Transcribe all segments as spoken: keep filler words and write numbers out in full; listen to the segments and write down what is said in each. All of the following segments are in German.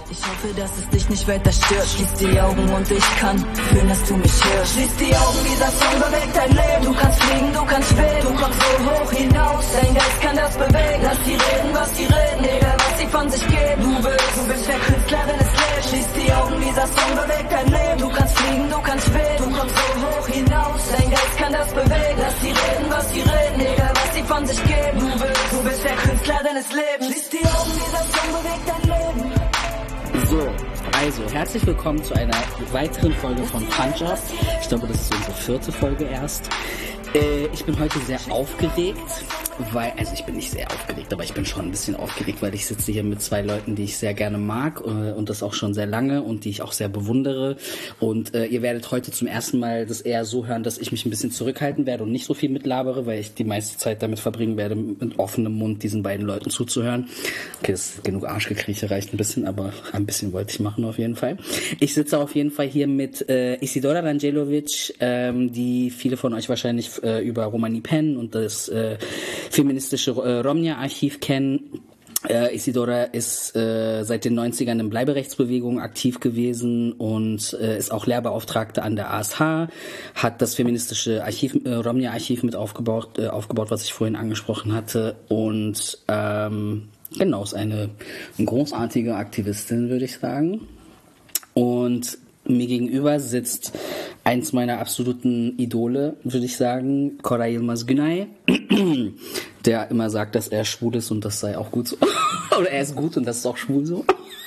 Ich hoffe, dass es dich nicht weiter stört. Schließ die Augen und ich kann fühlen, dass du mich hörst. Schließ die Augen, dieser Song bewegt dein Leben. Du kannst fliegen, du kannst schweben, du kommst so hoch hinaus. Dein Geist kann das bewegen. Lass die reden, was die reden, egal was sie von sich geben. Du willst, du bist der Künstler deines Lebens. Schließ die Augen, dieser Song bewegt dein Leben. Du kannst fliegen, du kannst schweben, du kommst so hoch hinaus. Dein Geist kann das bewegen. Lass die reden, was die reden, egal was sie von sich geben. Du willst, du bist der Künstler deines Lebens. Schließ die Augen, dieser Song bewegt dein Leben. So, also herzlich willkommen zu einer weiteren Folge von Punch Up. Ich glaube, das ist unsere vierte Folge erst. Äh, ich bin heute sehr aufgeregt, weil, also ich bin nicht sehr aufgeregt, aber ich bin schon ein bisschen aufgeregt, weil ich sitze hier mit zwei Leuten, die ich sehr gerne mag äh, und das auch schon sehr lange und die ich auch sehr bewundere. Und äh, ihr werdet heute zum ersten Mal das eher so hören, dass ich mich ein bisschen zurückhalten werde und nicht so viel mitlabere, weil ich die meiste Zeit damit verbringen werde, mit offenem Mund diesen beiden Leuten zuzuhören. Okay, das ist genug Arschgekrieche, reicht ein bisschen, aber ein bisschen wollte ich machen auf jeden Fall. Ich sitze auf jeden Fall hier mit äh, Isidora Rangelovic, ähm, die viele von euch wahrscheinlich äh, über Romani Pen und das äh, feministische äh, Romnia-Archiv kennen. Äh, Isidora ist äh, seit den neunzigern in Bleiberechtsbewegung aktiv gewesen und äh, ist auch Lehrbeauftragte an der A S H, hat das feministische Archiv, äh, Romnia-Archiv mit aufgebaut, äh, aufgebaut, was ich vorhin angesprochen hatte, und ähm, genau, ist eine, eine großartige Aktivistin, würde ich sagen. Und mir gegenüber sitzt eins meiner absoluten Idole, würde ich sagen, Koray Yilmaz Günay, der immer sagt, dass er schwul ist und das sei auch gut so. Oder er ist gut und das ist auch schwul so.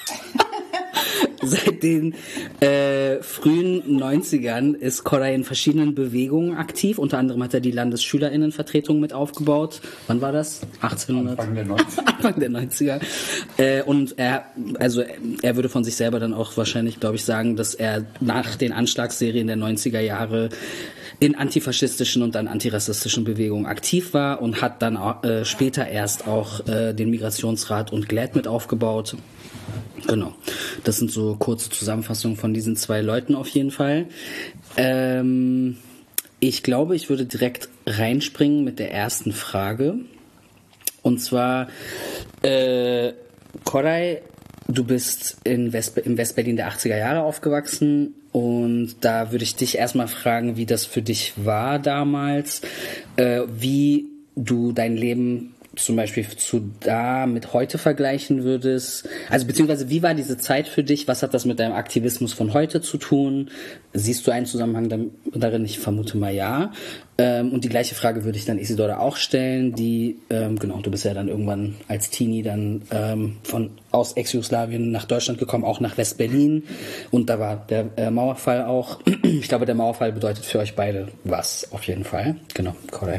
Seit den äh, frühen neunzigern ist Koray in verschiedenen Bewegungen aktiv. Unter anderem hat er die Landesschülerinnenvertretung mit aufgebaut. Wann war das? achtzehnhundert? Anfang der neunziger. Anfang der neunziger. Äh, und er, also er würde von sich selber dann auch wahrscheinlich, glaube ich, sagen, dass er nach den Anschlagsserien der neunziger Jahre in antifaschistischen und dann antirassistischen Bewegungen aktiv war und hat dann äh, später erst auch äh, den Migrationsrat und G L A D mit aufgebaut. Genau, das sind so kurze Zusammenfassungen von diesen zwei Leuten auf jeden Fall. Ähm, ich glaube, ich würde direkt reinspringen mit der ersten Frage. Und zwar, äh, Koray, du bist in West, in West-Berlin der achtziger Jahre aufgewachsen und da würde ich dich erstmal fragen, wie das für dich war damals, äh, wie du dein Leben zum Beispiel zu da mit heute vergleichen würdest, also beziehungsweise wie war diese Zeit für dich, was hat das mit deinem Aktivismus von heute zu tun, siehst du einen Zusammenhang darin? Ich vermute mal ja, ähm, und die gleiche Frage würde ich dann Isidora auch stellen, die, ähm, genau, du bist ja dann irgendwann als Teenie dann ähm, von aus Ex-Jugoslawien nach Deutschland gekommen, auch nach West-Berlin, und da war der äh, Mauerfall auch. Ich glaube, der Mauerfall bedeutet für euch beide was, auf jeden Fall. Genau, Koray.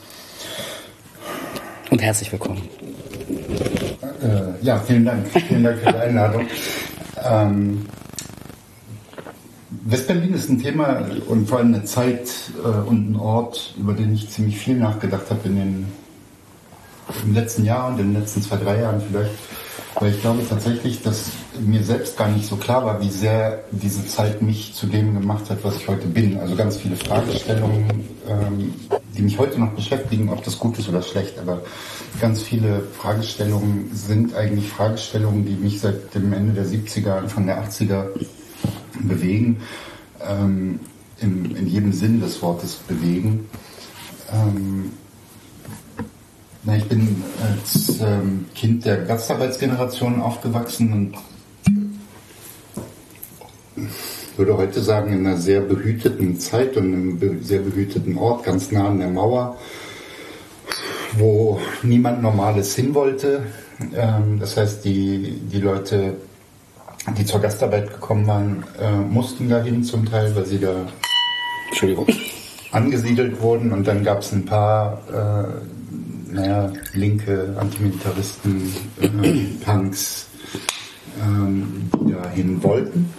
Und herzlich willkommen. Äh, ja, vielen Dank. Vielen Dank für die Einladung. Ähm, West-Berlin ist ein Thema und vor allem eine Zeit äh, und ein Ort, über den ich ziemlich viel nachgedacht habe in den im letzten Jahr und in den letzten zwei, drei Jahren vielleicht. Weil ich glaube tatsächlich, dass mir selbst gar nicht so klar war, wie sehr diese Zeit mich zu dem gemacht hat, was ich heute bin. Also ganz viele Fragestellungen, ähm, die mich heute noch beschäftigen, ob das gut ist oder schlecht. Aber ganz viele Fragestellungen sind eigentlich Fragestellungen, die mich seit dem Ende der siebziger, Anfang der achtziger bewegen. Ähm, in, in jedem Sinn des Wortes bewegen. Ähm, Na, ich bin als ähm, Kind der Gastarbeitsgeneration aufgewachsen und würde heute sagen, in einer sehr behüteten Zeit und einem be- sehr behüteten Ort, ganz nah an der Mauer, wo niemand Normales hin wollte. Ähm, das heißt, die, die Leute, die zur Gastarbeit gekommen waren, äh, mussten dahin zum Teil, weil sie da Entschuldigung. angesiedelt wurden. Und dann gab es ein paar äh, naja, linke Antimilitaristen, äh, Punks, ähm, die dahin wollten.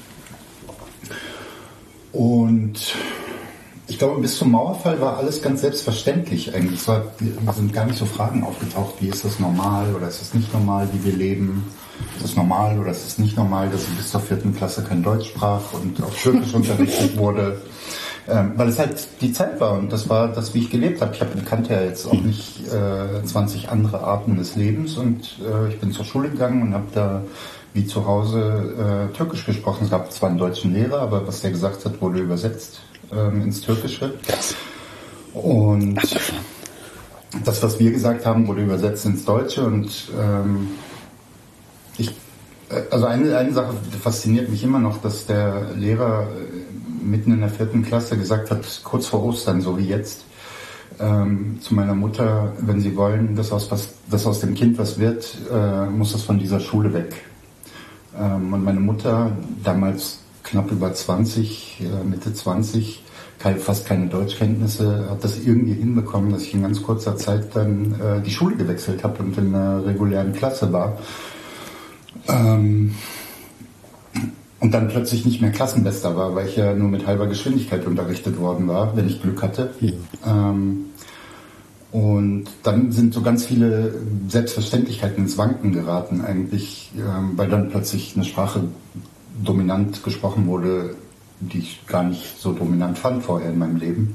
Und ich glaube, bis zum Mauerfall war alles ganz selbstverständlich eigentlich. Es war, sind gar nicht so Fragen aufgetaucht, wie ist das normal oder ist es nicht normal, wie wir leben. Ist es normal oder ist es nicht normal, dass ich bis zur vierten Klasse kein Deutsch sprach und auf Türkisch unterrichtet wurde. Ähm, weil es halt die Zeit war und das war das, wie ich gelebt habe. Ich habe kannte ja jetzt auch nicht äh, zwanzig andere Arten des Lebens und äh, ich bin zur Schule gegangen und habe da wie zu Hause äh, Türkisch gesprochen. Es gab zwar einen deutschen Lehrer, aber was der gesagt hat, wurde übersetzt ähm, ins Türkische. Und das, was wir gesagt haben, wurde übersetzt ins Deutsche. Und ähm, ich, also eine, eine Sache fasziniert mich immer noch, dass der Lehrer mitten in der vierten Klasse gesagt hat, kurz vor Ostern, so wie jetzt, ähm, zu meiner Mutter, wenn Sie wollen, dass aus, was, dass aus dem Kind was wird, äh, muss das von dieser Schule weg. Ähm, und meine Mutter, damals knapp über zwanzig, äh, Mitte zwanzig, kein, fast keine Deutschkenntnisse, hat das irgendwie hinbekommen, dass ich in ganz kurzer Zeit dann äh, die Schule gewechselt habe und in einer regulären Klasse war. Ähm, und dann plötzlich nicht mehr Klassenbester war, weil ich ja nur mit halber Geschwindigkeit unterrichtet worden war, wenn ich Glück hatte. Ja. Ähm, und dann sind so ganz viele Selbstverständlichkeiten ins Wanken geraten eigentlich, ähm, weil dann plötzlich eine Sprache dominant gesprochen wurde, die ich gar nicht so dominant fand vorher in meinem Leben.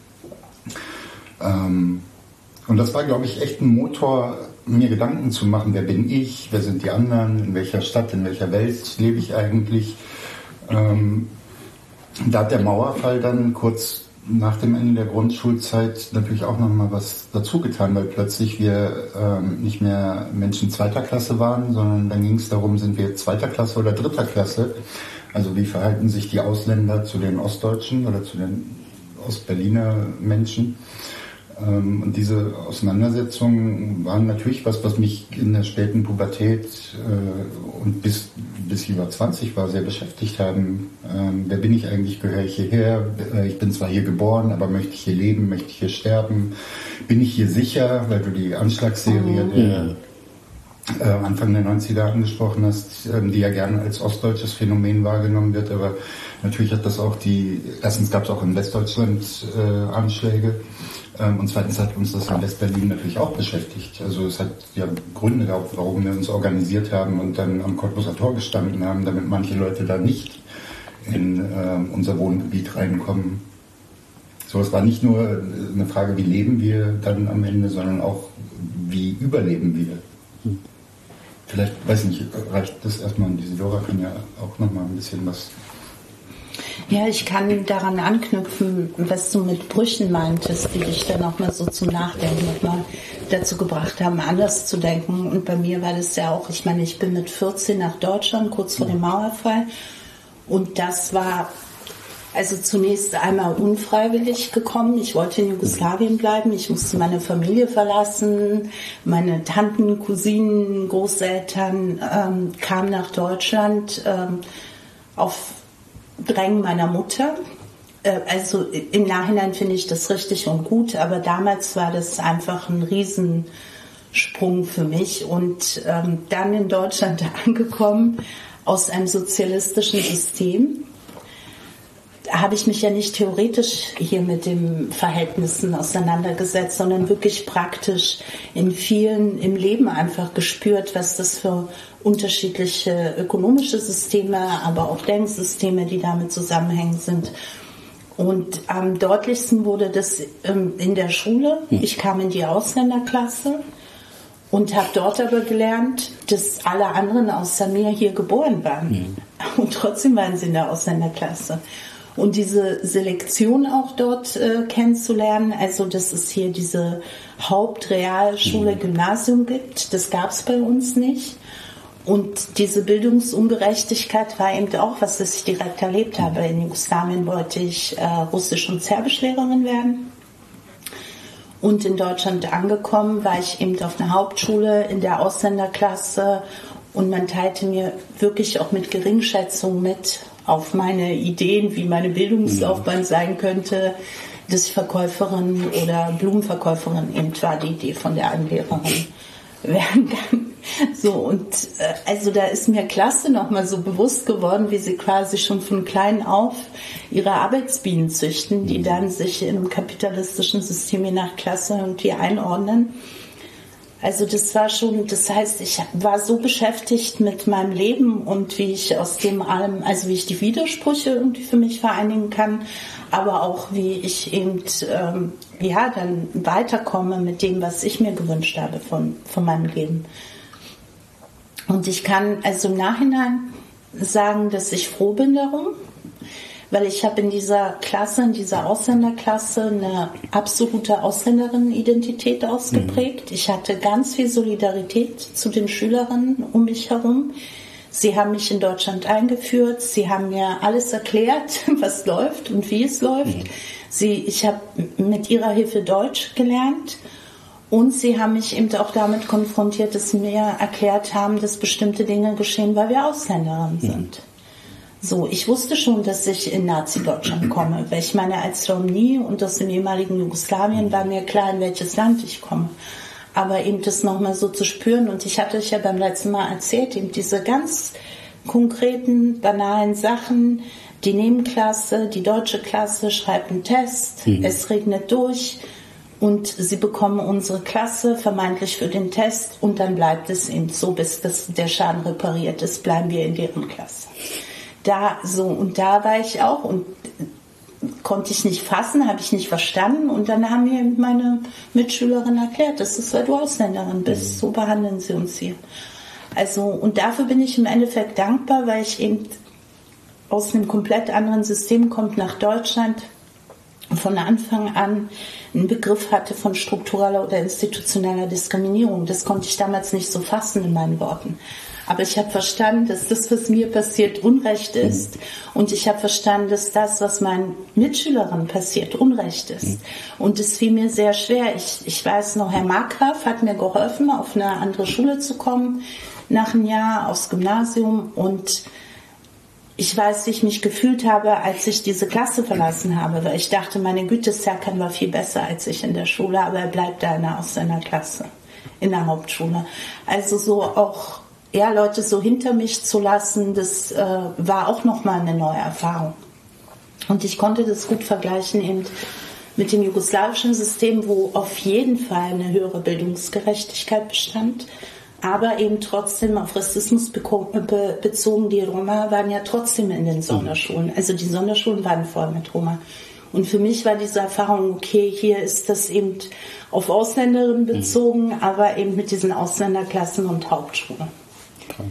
Ähm, und das war, glaube ich, echt ein Motor, mir Gedanken zu machen, wer bin ich, wer sind die anderen, in welcher Stadt, in welcher Welt lebe ich eigentlich. Ähm, da hat der Mauerfall dann kurz nach dem Ende der Grundschulzeit natürlich auch nochmal was dazu getan, weil plötzlich wir ähm, nicht mehr Menschen zweiter Klasse waren, sondern dann ging es darum, sind wir zweiter Klasse oder dritter Klasse. Also wie verhalten sich die Ausländer zu den Ostdeutschen oder zu den Ostberliner Menschen? Und diese Auseinandersetzungen waren natürlich was, was mich in der späten Pubertät äh, und bis, bis ich über zwanzig war, sehr beschäftigt haben. Ähm, wer bin ich eigentlich, gehöre ich hierher? Äh, ich bin zwar hier geboren, aber möchte ich hier leben, möchte ich hier sterben? Bin ich hier sicher, weil du die Anschlagsserie der äh, Anfang der neunziger angesprochen hast, äh, die ja gerne als ostdeutsches Phänomen wahrgenommen wird, aber natürlich hat das auch die, erstens gab es auch in Westdeutschland äh, Anschläge, und zweitens hat uns das in Westberlin natürlich auch beschäftigt. Also es hat ja Gründe gehabt, warum wir uns organisiert haben und dann am Cottbuser Tor gestanden haben, damit manche Leute da nicht in äh, unser Wohngebiet reinkommen. So, es war nicht nur eine Frage, wie leben wir dann am Ende, sondern auch, wie überleben wir. Hm. Vielleicht, weiß nicht, reicht das erstmal, und Isidora kann ja auch nochmal ein bisschen was... Ja, ich kann daran anknüpfen, was du mit Brüchen meintest, die dich dann auch mal so zum Nachdenken nochmal dazu gebracht haben, anders zu denken. Und bei mir war das ja auch, ich meine, ich bin mit vierzehn nach Deutschland, kurz vor dem Mauerfall. Und das war also zunächst einmal unfreiwillig gekommen. Ich wollte in Jugoslawien bleiben. Ich musste meine Familie verlassen. Meine Tanten, Cousinen, Großeltern ähm, kamen nach Deutschland ähm, auf Drängen meiner Mutter. Also im Nachhinein finde ich das richtig und gut, aber damals war das einfach ein Riesensprung für mich. Und ähm, dann in Deutschland angekommen, aus einem sozialistischen System, habe ich mich ja nicht theoretisch hier mit den Verhältnissen auseinandergesetzt, sondern wirklich praktisch in vielen, im Leben einfach gespürt, was das für unterschiedliche ökonomische Systeme, aber auch Denksysteme, die damit zusammenhängen sind. Und am deutlichsten wurde das ähm, in der Schule. Ich kam in die Ausländerklasse und habe dort aber gelernt, dass alle anderen außer mir hier geboren waren. Und trotzdem waren sie in der Ausländerklasse. Und diese Selektion auch dort äh, kennenzulernen, also dass es hier diese Hauptrealschule, Gymnasium gibt, das gab es bei uns nicht. Und diese Bildungsungerechtigkeit war eben auch, was ich direkt erlebt habe. In Jugoslawien wollte ich äh, Russisch- und Serbischlehrerin werden. Und in Deutschland angekommen war ich eben auf einer Hauptschule in der Ausländerklasse. Und man teilte mir wirklich auch mit Geringschätzung mit auf meine Ideen, wie meine Bildungslaufbahn sein könnte, dass ich Verkäuferin oder Blumenverkäuferin eben war, die Idee von der einen Lehrerin werden kann. So, und äh, also da ist mir Klasse nochmal so bewusst geworden, wie sie quasi schon von klein auf ihre Arbeitsbienen züchten, die dann sich im kapitalistischen System je nach Klasse irgendwie einordnen. Also das war schon, das heißt, ich war so beschäftigt mit meinem Leben und wie ich aus dem allem, also wie ich die Widersprüche irgendwie für mich vereinigen kann, aber auch wie ich eben, ähm, ja, dann weiterkomme mit dem, was ich mir gewünscht habe von, von meinem Leben. Und ich kann also im Nachhinein sagen, dass ich froh bin darum, weil ich habe in dieser Klasse, in dieser Ausländerklasse eine absolute Ausländerin-Identität ausgeprägt. Ich hatte ganz viel Solidarität zu den Schülerinnen um mich herum. Sie haben mich in Deutschland eingeführt, sie haben mir alles erklärt, was läuft und wie es läuft. Sie, ich habe mit ihrer Hilfe Deutsch gelernt. Und sie haben mich eben auch damit konfrontiert, dass sie mir erklärt haben, dass bestimmte Dinge geschehen, weil wir Ausländerinnen sind. So, ich wusste schon, dass ich in Nazi-Deutschland komme, weil ich meine, als Romni und aus dem ehemaligen Jugoslawien war mir klar, in welches Land ich komme. Aber eben das nochmal so zu spüren, und ich hatte euch ja beim letzten Mal erzählt, eben diese ganz konkreten, banalen Sachen, die Nebenklasse, die deutsche Klasse schreibt einen Test, mhm. es regnet durch, und sie bekommen unsere Klasse vermeintlich für den Test, und dann bleibt es eben so, bis das, der Schaden repariert ist, bleiben wir in deren Klasse. Da so, und da war ich auch und konnte ich nicht fassen, habe ich nicht verstanden, und dann haben mir meine Mitschülerin erklärt, das ist, weil du Ausländerin bist, so behandeln sie uns hier. Also, und dafür bin ich im Endeffekt dankbar, weil ich eben aus einem komplett anderen System komme, nach Deutschland, von Anfang an einen Begriff hatte von struktureller oder institutioneller Diskriminierung. Das konnte ich damals nicht so fassen in meinen Worten. Aber ich habe verstanden, dass das, was mir passiert, Unrecht ist. Und ich habe verstanden, dass das, was meinen Mitschülerinnen passiert, Unrecht ist. Und es fiel mir sehr schwer. Ich, ich weiß noch, Herr Markgraf hat mir geholfen, auf eine andere Schule zu kommen, nach einem Jahr aufs Gymnasium. Und ich weiß, wie ich mich gefühlt habe, als ich diese Klasse verlassen habe, weil ich dachte, meine Güte, Serkan war viel besser als ich in der Schule, aber er bleibt da in der, aus seiner Klasse, in der Hauptschule. Also so auch, ja, Leute so hinter mich zu lassen, das äh, war auch nochmal eine neue Erfahrung. Und ich konnte das gut vergleichen eben mit dem jugoslawischen System, wo auf jeden Fall eine höhere Bildungsgerechtigkeit bestand, aber eben trotzdem auf Rassismus bezogen. Die Roma waren ja trotzdem in den Sonderschulen. Also die Sonderschulen waren voll mit Roma. Und für mich war diese Erfahrung, okay, hier ist das eben auf Ausländerinnen bezogen, mhm. aber eben mit diesen Ausländerklassen und Hauptschulen. Okay.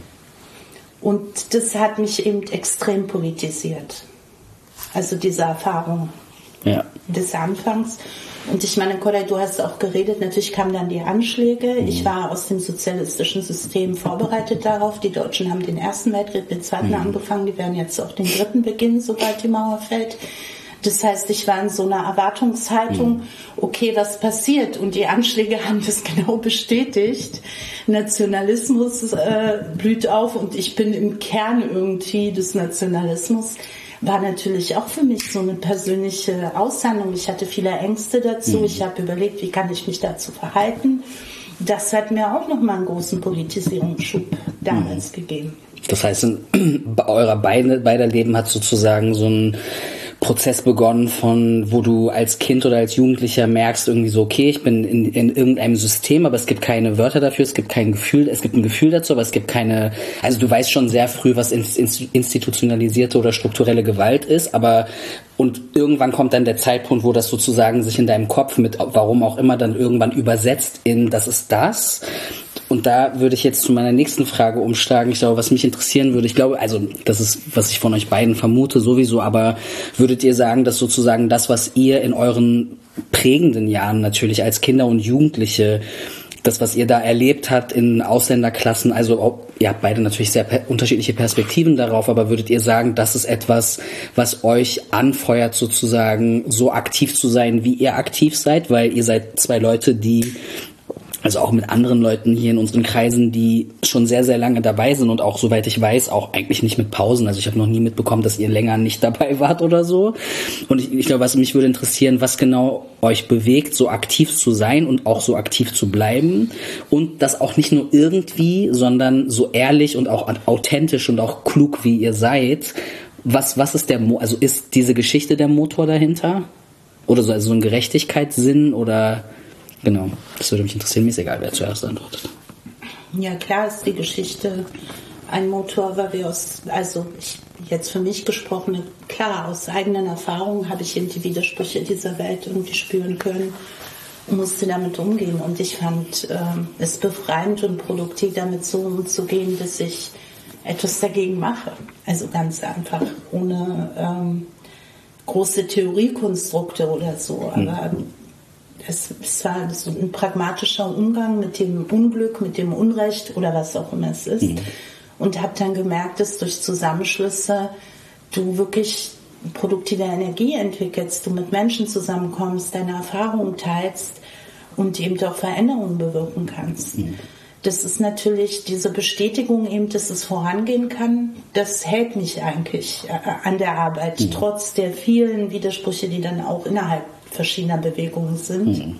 Und das hat mich eben extrem politisiert. Also diese Erfahrung ja. des Anfangs. Und ich meine, Koray, du hast auch geredet, natürlich kamen dann die Anschläge. Mhm. Ich war aus dem sozialistischen System vorbereitet darauf. Die Deutschen haben den Ersten Weltkrieg, den Zweiten mhm. angefangen. Die werden jetzt auch den Dritten beginnen, sobald die Mauer fällt. Das heißt, ich war in so einer Erwartungshaltung, okay, was passiert? Und die Anschläge haben das genau bestätigt. Nationalismus äh, blüht auf, und ich bin im Kern irgendwie des Nationalismus. War natürlich auch für mich so eine persönliche Aushandlung. Ich hatte viele Ängste dazu. Mhm. Ich habe überlegt, wie kann ich mich dazu verhalten. Das hat mir auch nochmal einen großen Politisierungsschub damals mhm. gegeben. Das heißt, euer beide, beider Leben hat sozusagen so ein Prozess begonnen, von wo du als Kind oder als Jugendlicher merkst irgendwie so, okay, ich bin in, in irgendeinem System, aber es gibt keine Wörter dafür, es gibt kein Gefühl, es gibt ein Gefühl dazu, aber es gibt keine, also du weißt schon sehr früh, was institutionalisierte oder strukturelle Gewalt ist, aber und irgendwann kommt dann der Zeitpunkt, wo das sozusagen sich in deinem Kopf mit, warum auch immer, dann irgendwann übersetzt in, das ist das. Und da würde ich jetzt zu meiner nächsten Frage umsteigen. Ich glaube, was mich interessieren würde, ich glaube, also das ist, was ich von euch beiden vermute sowieso, aber würdet ihr sagen, dass sozusagen das, was ihr in euren prägenden Jahren natürlich als Kinder und Jugendliche, das, was ihr da erlebt habt in Ausländerklassen, also ihr habt beide natürlich sehr per- unterschiedliche Perspektiven darauf, aber würdet ihr sagen, das ist etwas, was euch anfeuert, sozusagen so aktiv zu sein, wie ihr aktiv seid, weil ihr seid zwei Leute, die also auch mit anderen Leuten hier in unseren Kreisen, die schon sehr, sehr lange dabei sind und auch, soweit ich weiß, auch eigentlich nicht mit Pausen. Also ich habe noch nie mitbekommen, dass ihr länger nicht dabei wart oder so. Und ich, ich glaube, was mich würde interessieren, was genau euch bewegt, so aktiv zu sein und auch so aktiv zu bleiben. Und das auch nicht nur irgendwie, sondern so ehrlich und auch authentisch und auch klug, wie ihr seid. Was, was ist der, Mo- also ist diese Geschichte der Motor dahinter? Oder so, also so ein Gerechtigkeitssinn oder... Genau, das würde mich interessieren. Mir ist egal, wer zuerst antwortet. Ja, klar ist die Geschichte ein Motor, weil wir aus, also ich, jetzt für mich gesprochen, klar, aus eigenen Erfahrungen habe ich eben die Widersprüche dieser Welt irgendwie spüren können. musste damit umgehen. Und ich fand äh, es befreiend und produktiv, damit so umzugehen, dass ich etwas dagegen mache. Also ganz einfach, ohne ähm, große Theoriekonstrukte oder so. Aber es, es war so ein pragmatischer Umgang mit dem Unglück, mit dem Unrecht oder was auch immer es ist. Mhm. Und habe dann gemerkt, dass durch Zusammenschlüsse du wirklich produktive Energie entwickelst, du mit Menschen zusammenkommst, deine Erfahrungen teilst und eben auch Veränderungen bewirken kannst. Mhm. Das ist natürlich diese Bestätigung eben, dass es vorangehen kann, das hält mich eigentlich an der Arbeit, mhm. trotz der vielen Widersprüche, die dann auch innerhalb verschiedener Bewegungen sind. Mhm.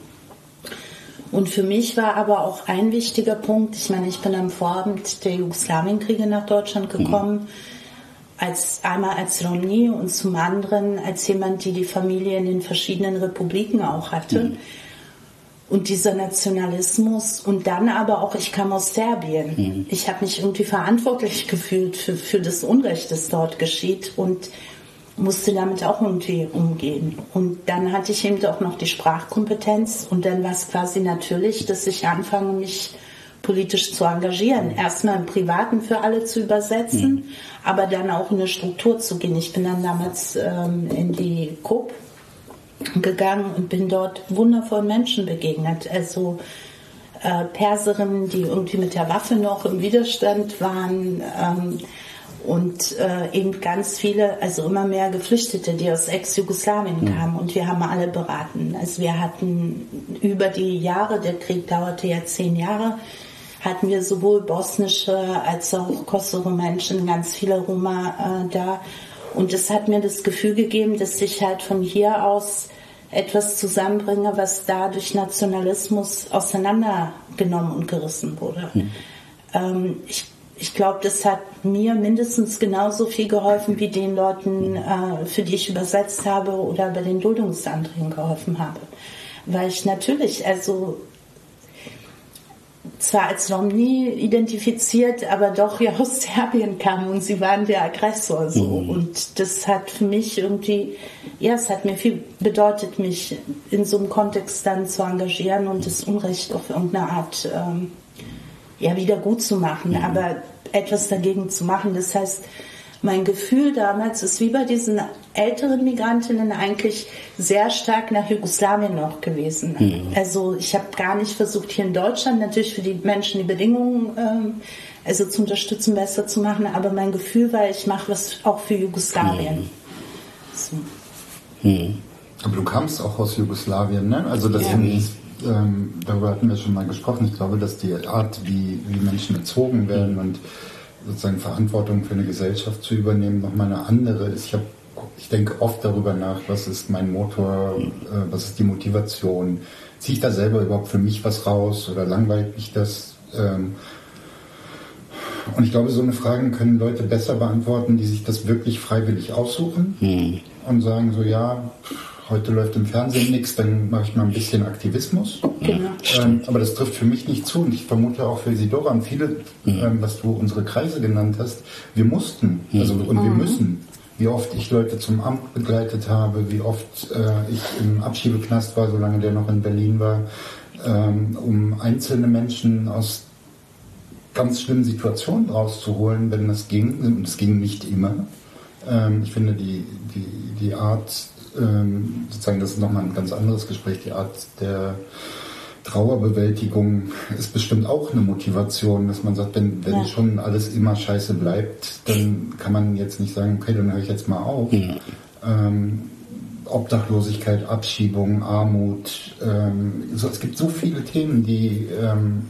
Und für mich war aber auch ein wichtiger Punkt, ich meine, ich bin am Vorabend der Jugoslawienkriege nach Deutschland gekommen, mhm. als einmal als Romni und zum anderen als jemand, die die Familie in den verschiedenen Republiken auch hatte. Mhm. Und dieser Nationalismus und dann aber auch, ich kam aus Serbien. Mhm. Ich habe mich irgendwie verantwortlich gefühlt für, für das Unrecht, das dort geschieht und musste damit auch irgendwie umgehen. Und dann hatte ich eben auch noch die Sprachkompetenz und dann war es quasi natürlich, dass ich anfange, mich politisch zu engagieren. Erstmal im Privaten für alle zu übersetzen, mhm. aber dann auch in eine Struktur zu gehen. Ich bin dann damals ähm, in die K O P gegangen und bin dort wundervollen Menschen begegnet. Also äh, Perserinnen, die irgendwie mit der Waffe noch im Widerstand waren ähm, und äh, eben ganz viele, also immer mehr Geflüchtete, die aus Ex-Jugoslawien mhm. kamen und wir haben alle beraten. Also wir hatten über die Jahre, der Krieg dauerte ja zehn Jahre, hatten wir sowohl bosnische als auch Kosovo-Menschen, ganz viele Roma äh, da. Und es hat mir das Gefühl gegeben, dass ich halt von hier aus etwas zusammenbringe, was da durch Nationalismus auseinandergenommen und gerissen wurde. Mhm. Ähm, ich ich glaube, das hat mir mindestens genauso viel geholfen, wie den Leuten, äh, für die ich übersetzt habe oder bei den Duldungsanträgen geholfen habe. Weil ich natürlich, also zwar als Romni identifiziert, aber doch ja aus Serbien kam und sie waren der Aggressor so. Mhm. Und das hat für mich irgendwie, ja, es hat mir viel bedeutet, mich in so einem Kontext dann zu engagieren und das Unrecht auf irgendeine Art ähm, ja, wieder gut zu machen, mhm. aber etwas dagegen zu machen. Das heißt, mein Gefühl damals ist wie bei diesen älteren Migrantinnen eigentlich sehr stark nach Jugoslawien noch gewesen. Mhm. Also ich habe gar nicht versucht, hier in Deutschland natürlich für die Menschen die Bedingungen ähm, also zu unterstützen, besser zu machen, aber mein Gefühl war, ich mache was auch für Jugoslawien. Mhm. So. Mhm. Aber du kamst auch aus Jugoslawien, ne? Also das ja. ist, ähm, darüber hatten wir schon mal gesprochen. Ich glaube, dass die Art, wie, wie Menschen erzogen werden und sozusagen Verantwortung für eine Gesellschaft zu übernehmen, nochmal eine andere ist. Ich, hab, ich denke oft darüber nach, was ist mein Motor, äh, was ist die Motivation, ziehe ich da selber überhaupt für mich was raus oder langweilt mich das? Ähm, und ich glaube, so eine Frage können Leute besser beantworten, die sich das wirklich freiwillig aussuchen mhm. und sagen so, ja, heute läuft im Fernsehen nichts, dann mache ich mal ein bisschen Aktivismus. Genau. Ähm, aber das trifft für mich nicht zu und ich vermute auch für Isidora und viele, mhm. ähm, was du unsere Kreise genannt hast, wir mussten, also und mhm. wir müssen. Wie oft ich Leute zum Amt begleitet habe, wie oft äh, ich im Abschiebeknast war, solange der noch in Berlin war, ähm, um einzelne Menschen aus ganz schlimmen Situationen rauszuholen, wenn das ging. Und es ging nicht immer. Ähm, ich finde die, die, die Art, ähm, sozusagen, das ist nochmal ein ganz anderes Gespräch, die Art der Trauerbewältigung ist bestimmt auch eine Motivation, dass man sagt, wenn, wenn ja. schon alles immer scheiße bleibt, dann kann man jetzt nicht sagen, okay, dann höre ich jetzt mal auf. Ja. Ähm, Obdachlosigkeit, Abschiebung, Armut, ähm, so, es gibt so viele Themen, die ähm,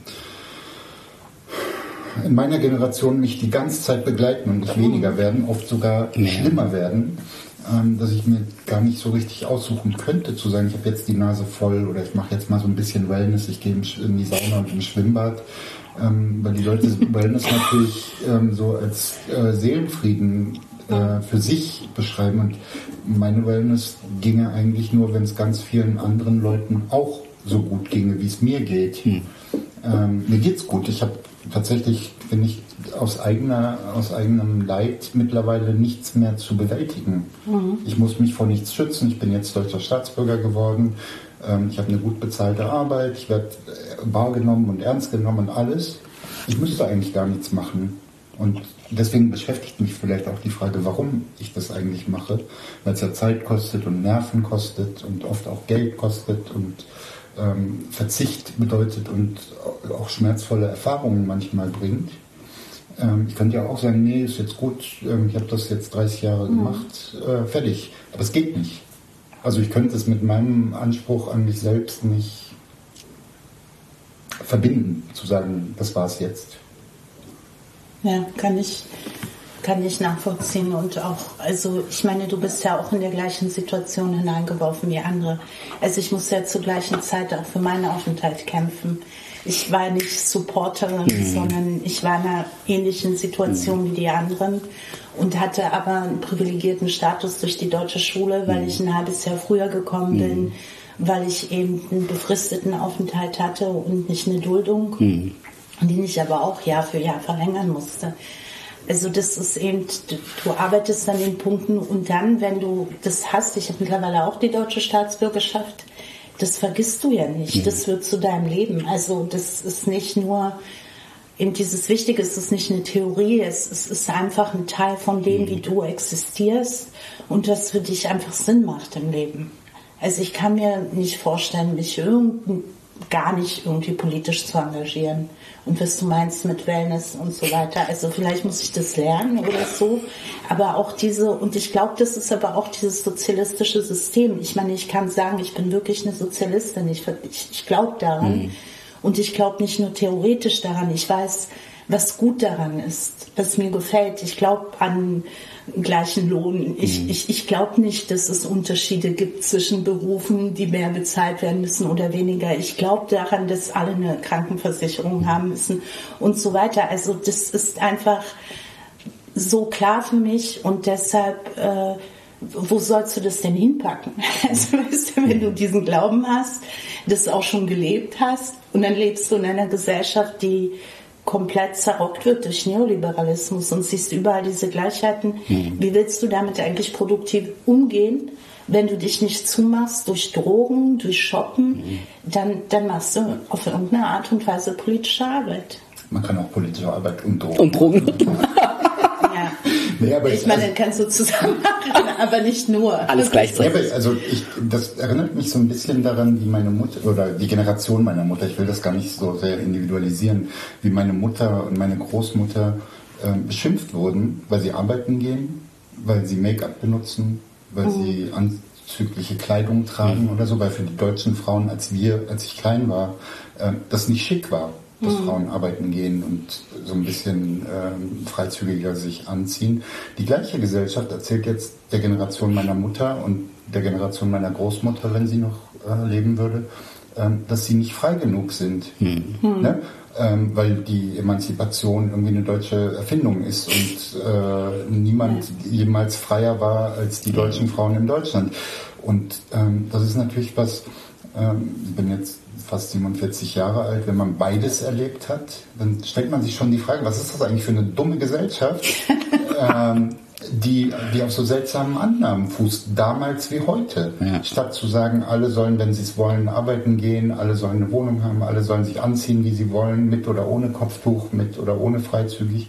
in meiner Generation mich die ganze Zeit begleiten und nicht weniger werden, oft sogar ja. schlimmer werden, ähm, dass ich mir gar nicht so richtig aussuchen könnte, zu sagen, ich habe jetzt die Nase voll oder ich mache jetzt mal so ein bisschen Wellness, ich gehe in die Sauna und im Schwimmbad, ähm, weil die Leute Wellness natürlich ähm, so als äh, Seelenfrieden äh, für sich beschreiben und meine Wellness ginge eigentlich nur, wenn es ganz vielen anderen Leuten auch so gut ginge, wie es mir geht. Hm. Ähm, mir geht's gut. Ich habe tatsächlich, finde ich, aus eigener, aus eigenem Leid mittlerweile nichts mehr zu bewältigen. Mhm. Ich muss mich vor nichts schützen. Ich bin jetzt deutscher Staatsbürger geworden. ähm, ich habe eine gut bezahlte Arbeit, ich werde wahrgenommen und ernst genommen und alles. Ich müsste eigentlich gar nichts machen. Und deswegen beschäftigt mich vielleicht auch die Frage, warum ich das eigentlich mache, weil es ja Zeit kostet und Nerven kostet und oft auch Geld kostet und ähm, Verzicht bedeutet und auch schmerzvolle Erfahrungen manchmal bringt. Ähm, ich könnte ja auch sagen, nee, ist jetzt gut, ähm, ich habe das jetzt dreißig Jahre mhm. gemacht, äh, fertig. Aber es geht nicht. Also ich könnte es mit meinem Anspruch an mich selbst nicht verbinden, zu sagen, das war es jetzt. Ja, kann ich, kann ich nachvollziehen und auch, also ich meine, du bist ja auch in der gleichen Situation hineingeworfen wie andere. Also ich muss ja zur gleichen Zeit auch für meinen Aufenthalt kämpfen. Ich war nicht Supporterin, mhm. sondern ich war in einer ähnlichen Situation mhm. wie die anderen und hatte aber einen privilegierten Status durch die deutsche Schule, weil mhm. ich ein halbes Jahr früher gekommen mhm. bin, weil ich eben einen befristeten Aufenthalt hatte und nicht eine Duldung. Mhm. Die ich aber auch Jahr für Jahr verlängern musste. Also das ist eben, du, du arbeitest an den Punkten und dann, wenn du das hast, ich habe mittlerweile auch die deutsche Staatsbürgerschaft, das vergisst du ja nicht, mhm. das wird zu deinem Leben. Also das ist nicht nur, eben dieses Wichtige, es ist nicht eine Theorie, es, es ist einfach ein Teil von dem, mhm. wie du existierst und das für dich einfach Sinn macht im Leben. Also ich kann mir nicht vorstellen, mich irgendein gar nicht irgendwie politisch zu engagieren. Und was du meinst mit Wellness und so weiter, also vielleicht muss ich das lernen oder so, aber auch diese, und ich glaube, das ist aber auch dieses sozialistische System. Ich meine, ich kann sagen, ich bin wirklich eine Sozialistin, ich, ich, ich glaube daran mhm. und ich glaube nicht nur theoretisch daran, ich weiß, was gut daran ist, was mir gefällt. Ich glaube an gleichen Lohn. Ich, mhm. ich, ich glaube nicht, dass es Unterschiede gibt zwischen Berufen, die mehr bezahlt werden müssen oder weniger. Ich glaube daran, dass alle eine Krankenversicherung haben müssen und so weiter. Also das ist einfach so klar für mich und deshalb, äh, wo sollst du das denn hinpacken? Also weißt du, wenn du diesen Glauben hast, das auch schon gelebt hast und dann lebst du in einer Gesellschaft, die komplett zerrockt wird durch Neoliberalismus und siehst überall diese Gleichheiten. Mhm. Wie willst du damit eigentlich produktiv umgehen, wenn du dich nicht zumachst durch Drogen, durch Shoppen, mhm. dann, dann machst du auf irgendeine Art und Weise politische Arbeit. Man kann auch politische Arbeit und Drogen. Und Drogen. Ja. Nee, aber ich meine, also, kannst du zusammen machen, aber nicht nur. Alles gleichzeitig. Ja, also ich, das erinnert mich so ein bisschen daran, wie meine Mutter, oder die Generation meiner Mutter, ich will das gar nicht so sehr individualisieren, wie meine Mutter und meine Großmutter äh, beschimpft wurden, weil sie arbeiten gehen, weil sie Make-up benutzen, weil mhm. sie anzügliche Kleidung tragen mhm. oder so, weil für die deutschen Frauen, als wir, als ich klein war, äh, das nicht schick war, dass mhm. Frauen arbeiten gehen und so ein bisschen ähm, freizügiger sich anziehen. Die gleiche Gesellschaft erzählt jetzt der Generation meiner Mutter und der Generation meiner Großmutter, wenn sie noch äh, leben würde, ähm, dass sie nicht frei genug sind. Mhm. Ne? Ähm, weil die Emanzipation irgendwie eine deutsche Erfindung ist und äh, niemand jemals freier war als die deutschen Frauen in Deutschland. Und ähm, das ist natürlich was, ähm, ich bin jetzt fast siebenundvierzig Jahre alt, wenn man beides erlebt hat, dann stellt man sich schon die Frage, was ist das eigentlich für eine dumme Gesellschaft, ähm, die, die auf so seltsamen Annahmen fußt, damals wie heute. Ja. Statt zu sagen, alle sollen, wenn sie es wollen, arbeiten gehen, alle sollen eine Wohnung haben, alle sollen sich anziehen, wie sie wollen, mit oder ohne Kopftuch, mit oder ohne freizügig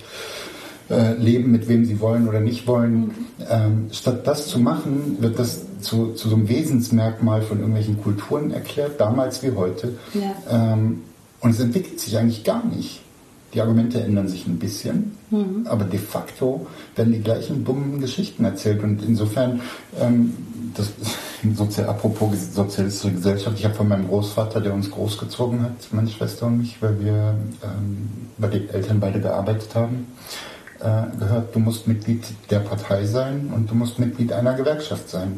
äh, leben, mit wem sie wollen oder nicht wollen. Ähm, statt das zu machen, wird das zu, zu so einem Wesensmerkmal von irgendwelchen Kulturen erklärt, damals wie heute. Ja. Ähm, und es entwickelt sich eigentlich gar nicht. Die Argumente ändern sich ein bisschen, mhm. aber de facto werden die gleichen dummen Geschichten erzählt. Und insofern, ähm, das, sozial, apropos sozialistische Gesellschaft, ich habe von meinem Großvater, der uns großgezogen hat, meine Schwester und mich, weil wir, ähm, weil die Eltern beide gearbeitet haben, äh, gehört, du musst Mitglied der Partei sein und du musst Mitglied einer Gewerkschaft sein.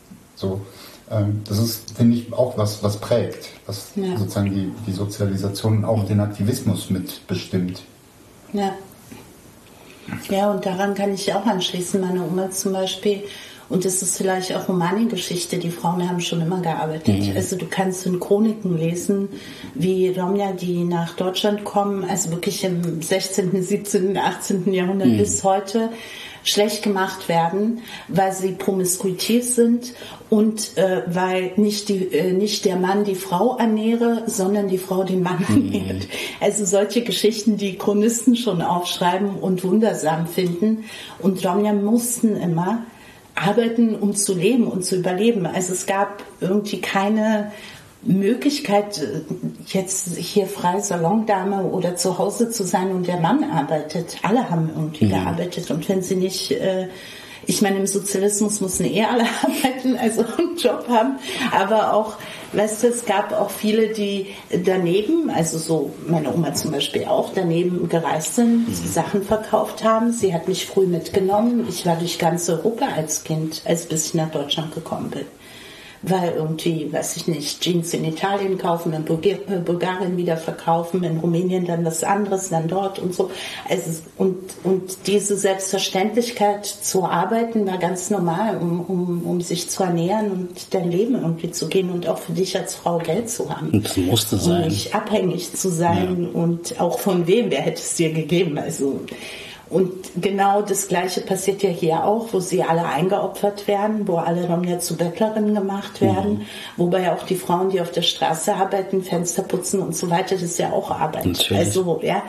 So. Das ist, finde ich, auch was, was prägt, was ja. sozusagen die, die Sozialisation und auch den Aktivismus mitbestimmt. Ja. Ja, und daran kann ich auch anschließen. Meine Oma zum Beispiel Und das ist vielleicht auch Romani-Geschichte. Die Frauen haben schon immer gearbeitet. Mhm. Also du kannst in Chroniken lesen, wie Romja, die nach Deutschland kommen, also wirklich im sechzehnten, siebzehnten, achtzehnten Jahrhundert mhm. bis heute schlecht gemacht werden, weil sie promiskuitiv sind und äh, weil nicht, die, äh, nicht der Mann die Frau ernähre, sondern die Frau den Mann mhm. ernährt. Also solche Geschichten, die Chronisten schon aufschreiben und wundersam finden. Und Romja mussten immer arbeiten, um zu leben und zu überleben. Also es gab irgendwie keine Möglichkeit, jetzt hier frei Salondame oder zu Hause zu sein und der Mann arbeitet. Alle haben irgendwie mhm. gearbeitet und wenn sie nicht, äh, ich meine, im Sozialismus mussten eh alle arbeiten, also einen Job haben, aber auch, weißt du, es gab auch viele, die daneben, also so meine Oma zum Beispiel auch, daneben gereist sind, mhm. Sachen verkauft haben. Sie hat mich früh mitgenommen. Ich war durch ganz Europa als Kind, als bis ich nach Deutschland gekommen bin. Weil irgendwie, weiß ich nicht, Jeans in Italien kaufen, in Bulgarien wieder verkaufen, in Rumänien dann was anderes, dann dort und so. Also, und, und diese Selbstverständlichkeit zu arbeiten war ganz normal, um, um, um sich zu ernähren und dein Leben irgendwie zu gehen und auch für dich als Frau Geld zu haben. Und das musste sein. Und nicht abhängig zu sein ja. und auch von wem, wer hätte es dir gegeben. Also, und genau das Gleiche passiert ja hier auch, wo sie alle eingeopfert werden, wo alle Romja zu Bettlerinnen gemacht werden, mhm. wobei auch die Frauen, die auf der Straße arbeiten, Fenster putzen und so weiter, das ist ja auch Arbeit. Natürlich. Also, ja,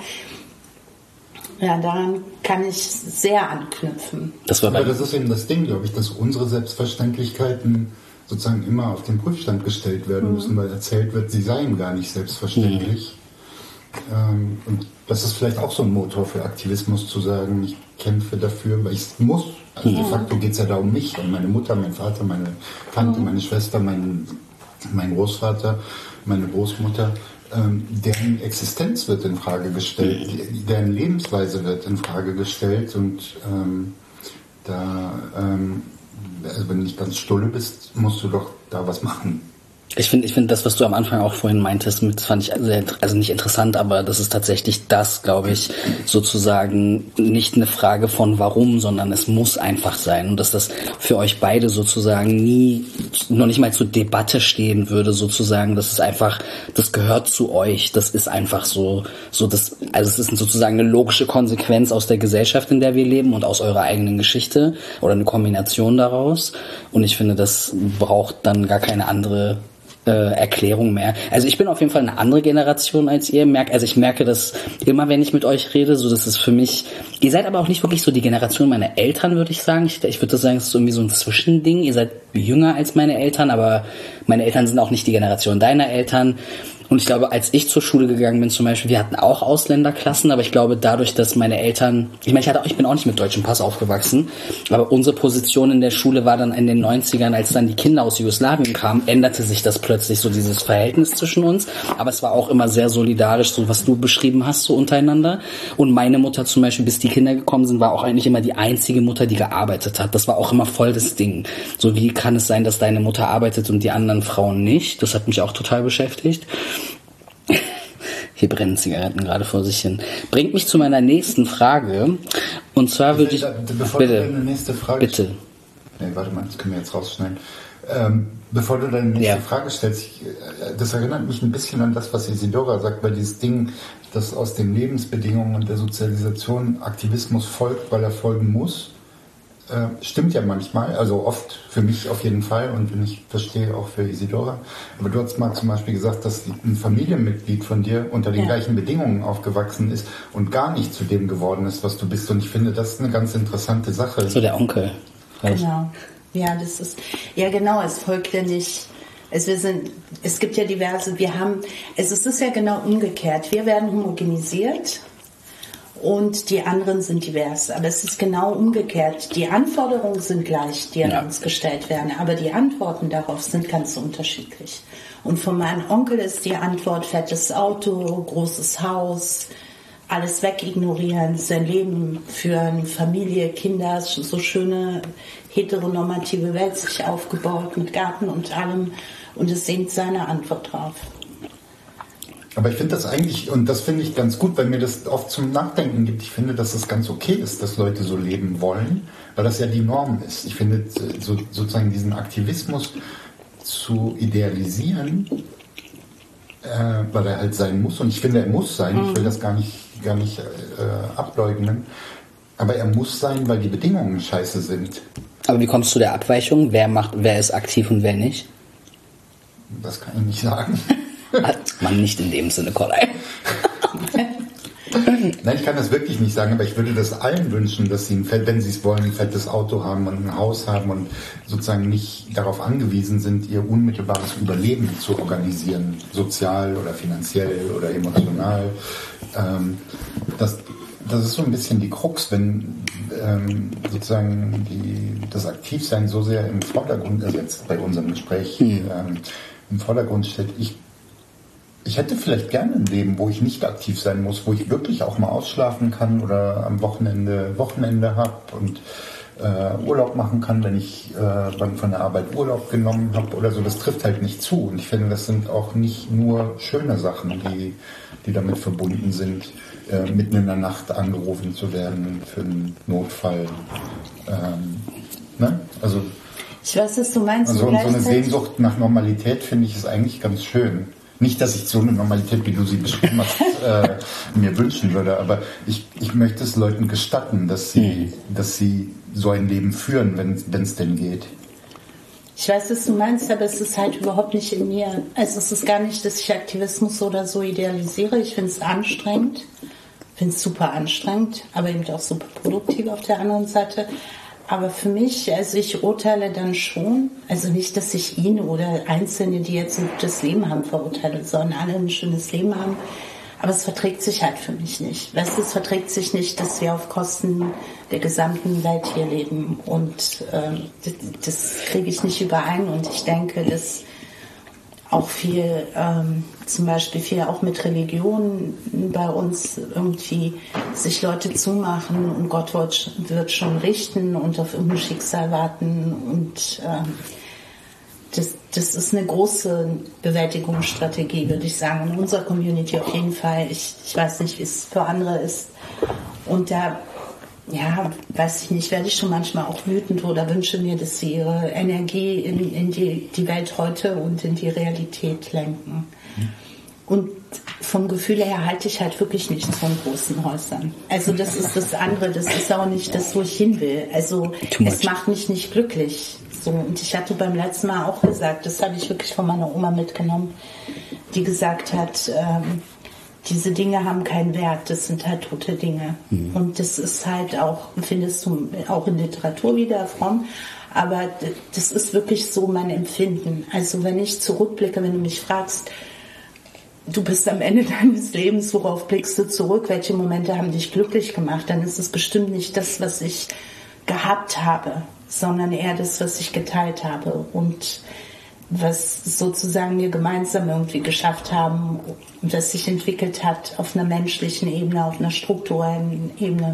ja, daran kann ich sehr anknüpfen. Das war Aber das ist eben das Ding, glaube ich, dass unsere Selbstverständlichkeiten sozusagen immer auf den Prüfstand gestellt werden mhm. müssen, weil erzählt wird, sie seien gar nicht selbstverständlich. Mhm. Ähm, und das ist vielleicht auch so ein Motor für Aktivismus, zu sagen, ich kämpfe dafür, weil ich es muss. Also ja. de facto geht es ja da um mich, um meine Mutter, mein Vater, meine Tante, mhm. meine Schwester, mein, mein Großvater, meine Großmutter. Ähm, deren Existenz wird in Frage gestellt, mhm. deren Lebensweise wird in Frage gestellt und ähm, da, ähm, also wenn du nicht ganz stulle bist, musst du doch da was machen. Ich finde, ich finde das, was du am Anfang auch vorhin meintest, das fand ich sehr, also nicht interessant, aber das ist tatsächlich das, glaube ich, sozusagen nicht eine Frage von warum, sondern es muss einfach sein und dass das für euch beide sozusagen nie, noch nicht mal zur Debatte stehen würde, sozusagen, das ist einfach, das gehört zu euch, das ist einfach so, so das, also es ist sozusagen eine logische Konsequenz aus der Gesellschaft, in der wir leben und aus eurer eigenen Geschichte oder eine Kombination daraus und ich finde, das braucht dann gar keine andere Äh, Erklärung mehr. Also ich bin auf jeden Fall eine andere Generation als ihr. Merk, also ich merke das immer, wenn ich mit euch rede, so das ist für mich, ihr seid aber auch nicht wirklich so die Generation meiner Eltern, würde ich sagen. Ich, ich würde sagen, es ist irgendwie so ein Zwischending. Ihr seid jünger als meine Eltern, aber meine Eltern sind auch nicht die Generation deiner Eltern. Und ich glaube, als ich zur Schule gegangen bin zum Beispiel, wir hatten auch Ausländerklassen, aber ich glaube dadurch, dass meine Eltern, ich meine, ich, hatte, ich bin auch nicht mit deutschem Pass aufgewachsen, aber unsere Position in der Schule war dann in den neunzigern, als dann die Kinder aus Jugoslawien kamen, änderte sich das plötzlich, so dieses Verhältnis zwischen uns. Aber es war auch immer sehr solidarisch, so was du beschrieben hast, so untereinander. Und meine Mutter zum Beispiel, bis die Kinder gekommen sind, war auch eigentlich immer die einzige Mutter, die gearbeitet hat. Das war auch immer voll das Ding. So, wie kann es sein, dass deine Mutter arbeitet und die anderen Frauen nicht? Das hat mich auch total beschäftigt. Hier brennen Zigaretten gerade vor sich hin. Bringt mich zu meiner nächsten Frage. Und zwar würde ich... Bevor bitte, du deine nächste Frage... Bitte. Nee, warte mal, das können wir jetzt rausschneiden. Ähm, bevor du deine nächste ja. Frage stellst, ich, das erinnert mich ein bisschen an das, was Isidora sagt, weil dieses Ding, dass aus den Lebensbedingungen und der Sozialisation Aktivismus folgt, weil er folgen muss, äh, stimmt ja manchmal, also oft für mich auf jeden Fall und wenn ich verstehe auch für Isidora. Aber du hast mal zum Beispiel gesagt, dass ein Familienmitglied von dir unter den ja. gleichen Bedingungen aufgewachsen ist und gar nicht zu dem geworden ist, was du bist. Und ich finde, das ist eine ganz interessante Sache. So der Onkel. Genau. Ja, das ist, ja genau, es folgt ja nicht, es, wir sind, es gibt ja diverse, wir haben, es ist ja genau umgekehrt, wir werden homogenisiert und die anderen sind divers, aber es ist genau umgekehrt, die Anforderungen sind gleich, die an ja. uns gestellt werden, aber die Antworten darauf sind ganz unterschiedlich. Und von meinem Onkel ist die Antwort fettes Auto, großes Haus, alles wegignorieren, sein Leben führen, Familie, Kinder, so schöne heteronormative Welt sich aufgebaut mit Garten und allem und es singt seine Antwort drauf. Aber ich finde das eigentlich, und das finde ich ganz gut, weil mir das oft zum Nachdenken gibt. Ich finde, dass es ganz okay ist, dass Leute so leben wollen, weil das ja die Norm ist. Ich finde, so, sozusagen diesen Aktivismus zu idealisieren, äh, weil er halt sein muss, und ich finde, er muss sein, mhm. ich will das gar nicht, gar nicht äh, ableugnen, aber er muss sein, weil die Bedingungen scheiße sind. Aber wie kommst du der Abweichung? Wer macht, wer ist aktiv und wer nicht? Das kann ich nicht sagen. Hat man nicht in dem Sinne, Koray. Nein, ich kann das wirklich nicht sagen, aber ich würde das allen wünschen, dass sie, ein Fett, wenn sie es wollen, ein fettes Auto haben und ein Haus haben und sozusagen nicht darauf angewiesen sind, ihr unmittelbares Überleben zu organisieren, sozial oder finanziell oder emotional. Ähm, das, das ist so ein bisschen die Krux, wenn ähm, sozusagen die, das Aktivsein so sehr im Vordergrund, also jetzt bei unserem Gespräch, mhm. ähm, im Vordergrund steht. Ich Ich hätte vielleicht gerne ein Leben, wo ich nicht aktiv sein muss, wo ich wirklich auch mal ausschlafen kann oder am Wochenende Wochenende habe und äh, Urlaub machen kann, wenn ich äh, von der Arbeit Urlaub genommen habe oder so. Das trifft halt nicht zu. Und ich finde, das sind auch nicht nur schöne Sachen, die, die damit verbunden sind, äh, mitten in der Nacht angerufen zu werden für einen Notfall. Ähm, ne? Also, ich weiß, was du meinst. Also so eine Sehnsucht nach Normalität finde ich ist eigentlich ganz schön. Nicht, dass ich so eine Normalität, wie du sie beschrieben hast, äh, mir wünschen würde, aber ich, ich möchte es Leuten gestatten, dass sie, mhm. dass sie so ein Leben führen, wenn es denn geht. Ich weiß, was du meinst, aber es ist halt überhaupt nicht in mir. Also es ist gar nicht, dass ich Aktivismus oder so idealisiere. Ich finde es anstrengend, finde es super anstrengend, aber eben auch super produktiv auf der anderen Seite. Aber für mich, also ich urteile dann schon, also nicht, dass ich ihn oder Einzelne, die jetzt ein gutes Leben haben, verurteile, sondern alle ein schönes Leben haben. Aber es verträgt sich halt für mich nicht. Weißt du, es verträgt sich nicht, dass wir auf Kosten der gesamten Welt hier leben. Und ähm, das, das kriege ich nicht überein. Und ich denke, dass auch viel, ähm, zum Beispiel viel auch mit Religion bei uns irgendwie sich Leute zumachen und Gott wird, wird schon richten und auf irgendein Schicksal warten. Und ähm, das, das ist eine große Bewältigungsstrategie, würde ich sagen. In unserer Community auf jeden Fall. Ich, ich weiß nicht, wie es für andere ist. Und da, ja, weiß ich nicht, werde ich schon manchmal auch wütend oder wünsche mir, dass sie ihre Energie in, in die, die Welt heute und in die Realität lenken. Mhm. Und vom Gefühl her halte ich halt wirklich nichts von großen Häusern. Also das ist das andere, das ist auch nicht das, wo ich hin will. Also es macht mich nicht glücklich. So, und ich hatte beim letzten Mal auch gesagt, das habe ich wirklich von meiner Oma mitgenommen, die gesagt hat, ähm, diese Dinge haben keinen Wert, das sind halt tote Dinge. Mhm. Und das ist halt auch, findest du auch in Literatur wieder fromm, aber das ist wirklich so mein Empfinden. Also wenn ich zurückblicke, wenn du mich fragst, du bist am Ende deines Lebens, worauf blickst du zurück, welche Momente haben dich glücklich gemacht, dann ist es bestimmt nicht das, was ich gehabt habe, sondern eher das, was ich geteilt habe und was sozusagen wir gemeinsam irgendwie geschafft haben und das sich entwickelt hat auf einer menschlichen Ebene, auf einer strukturellen Ebene.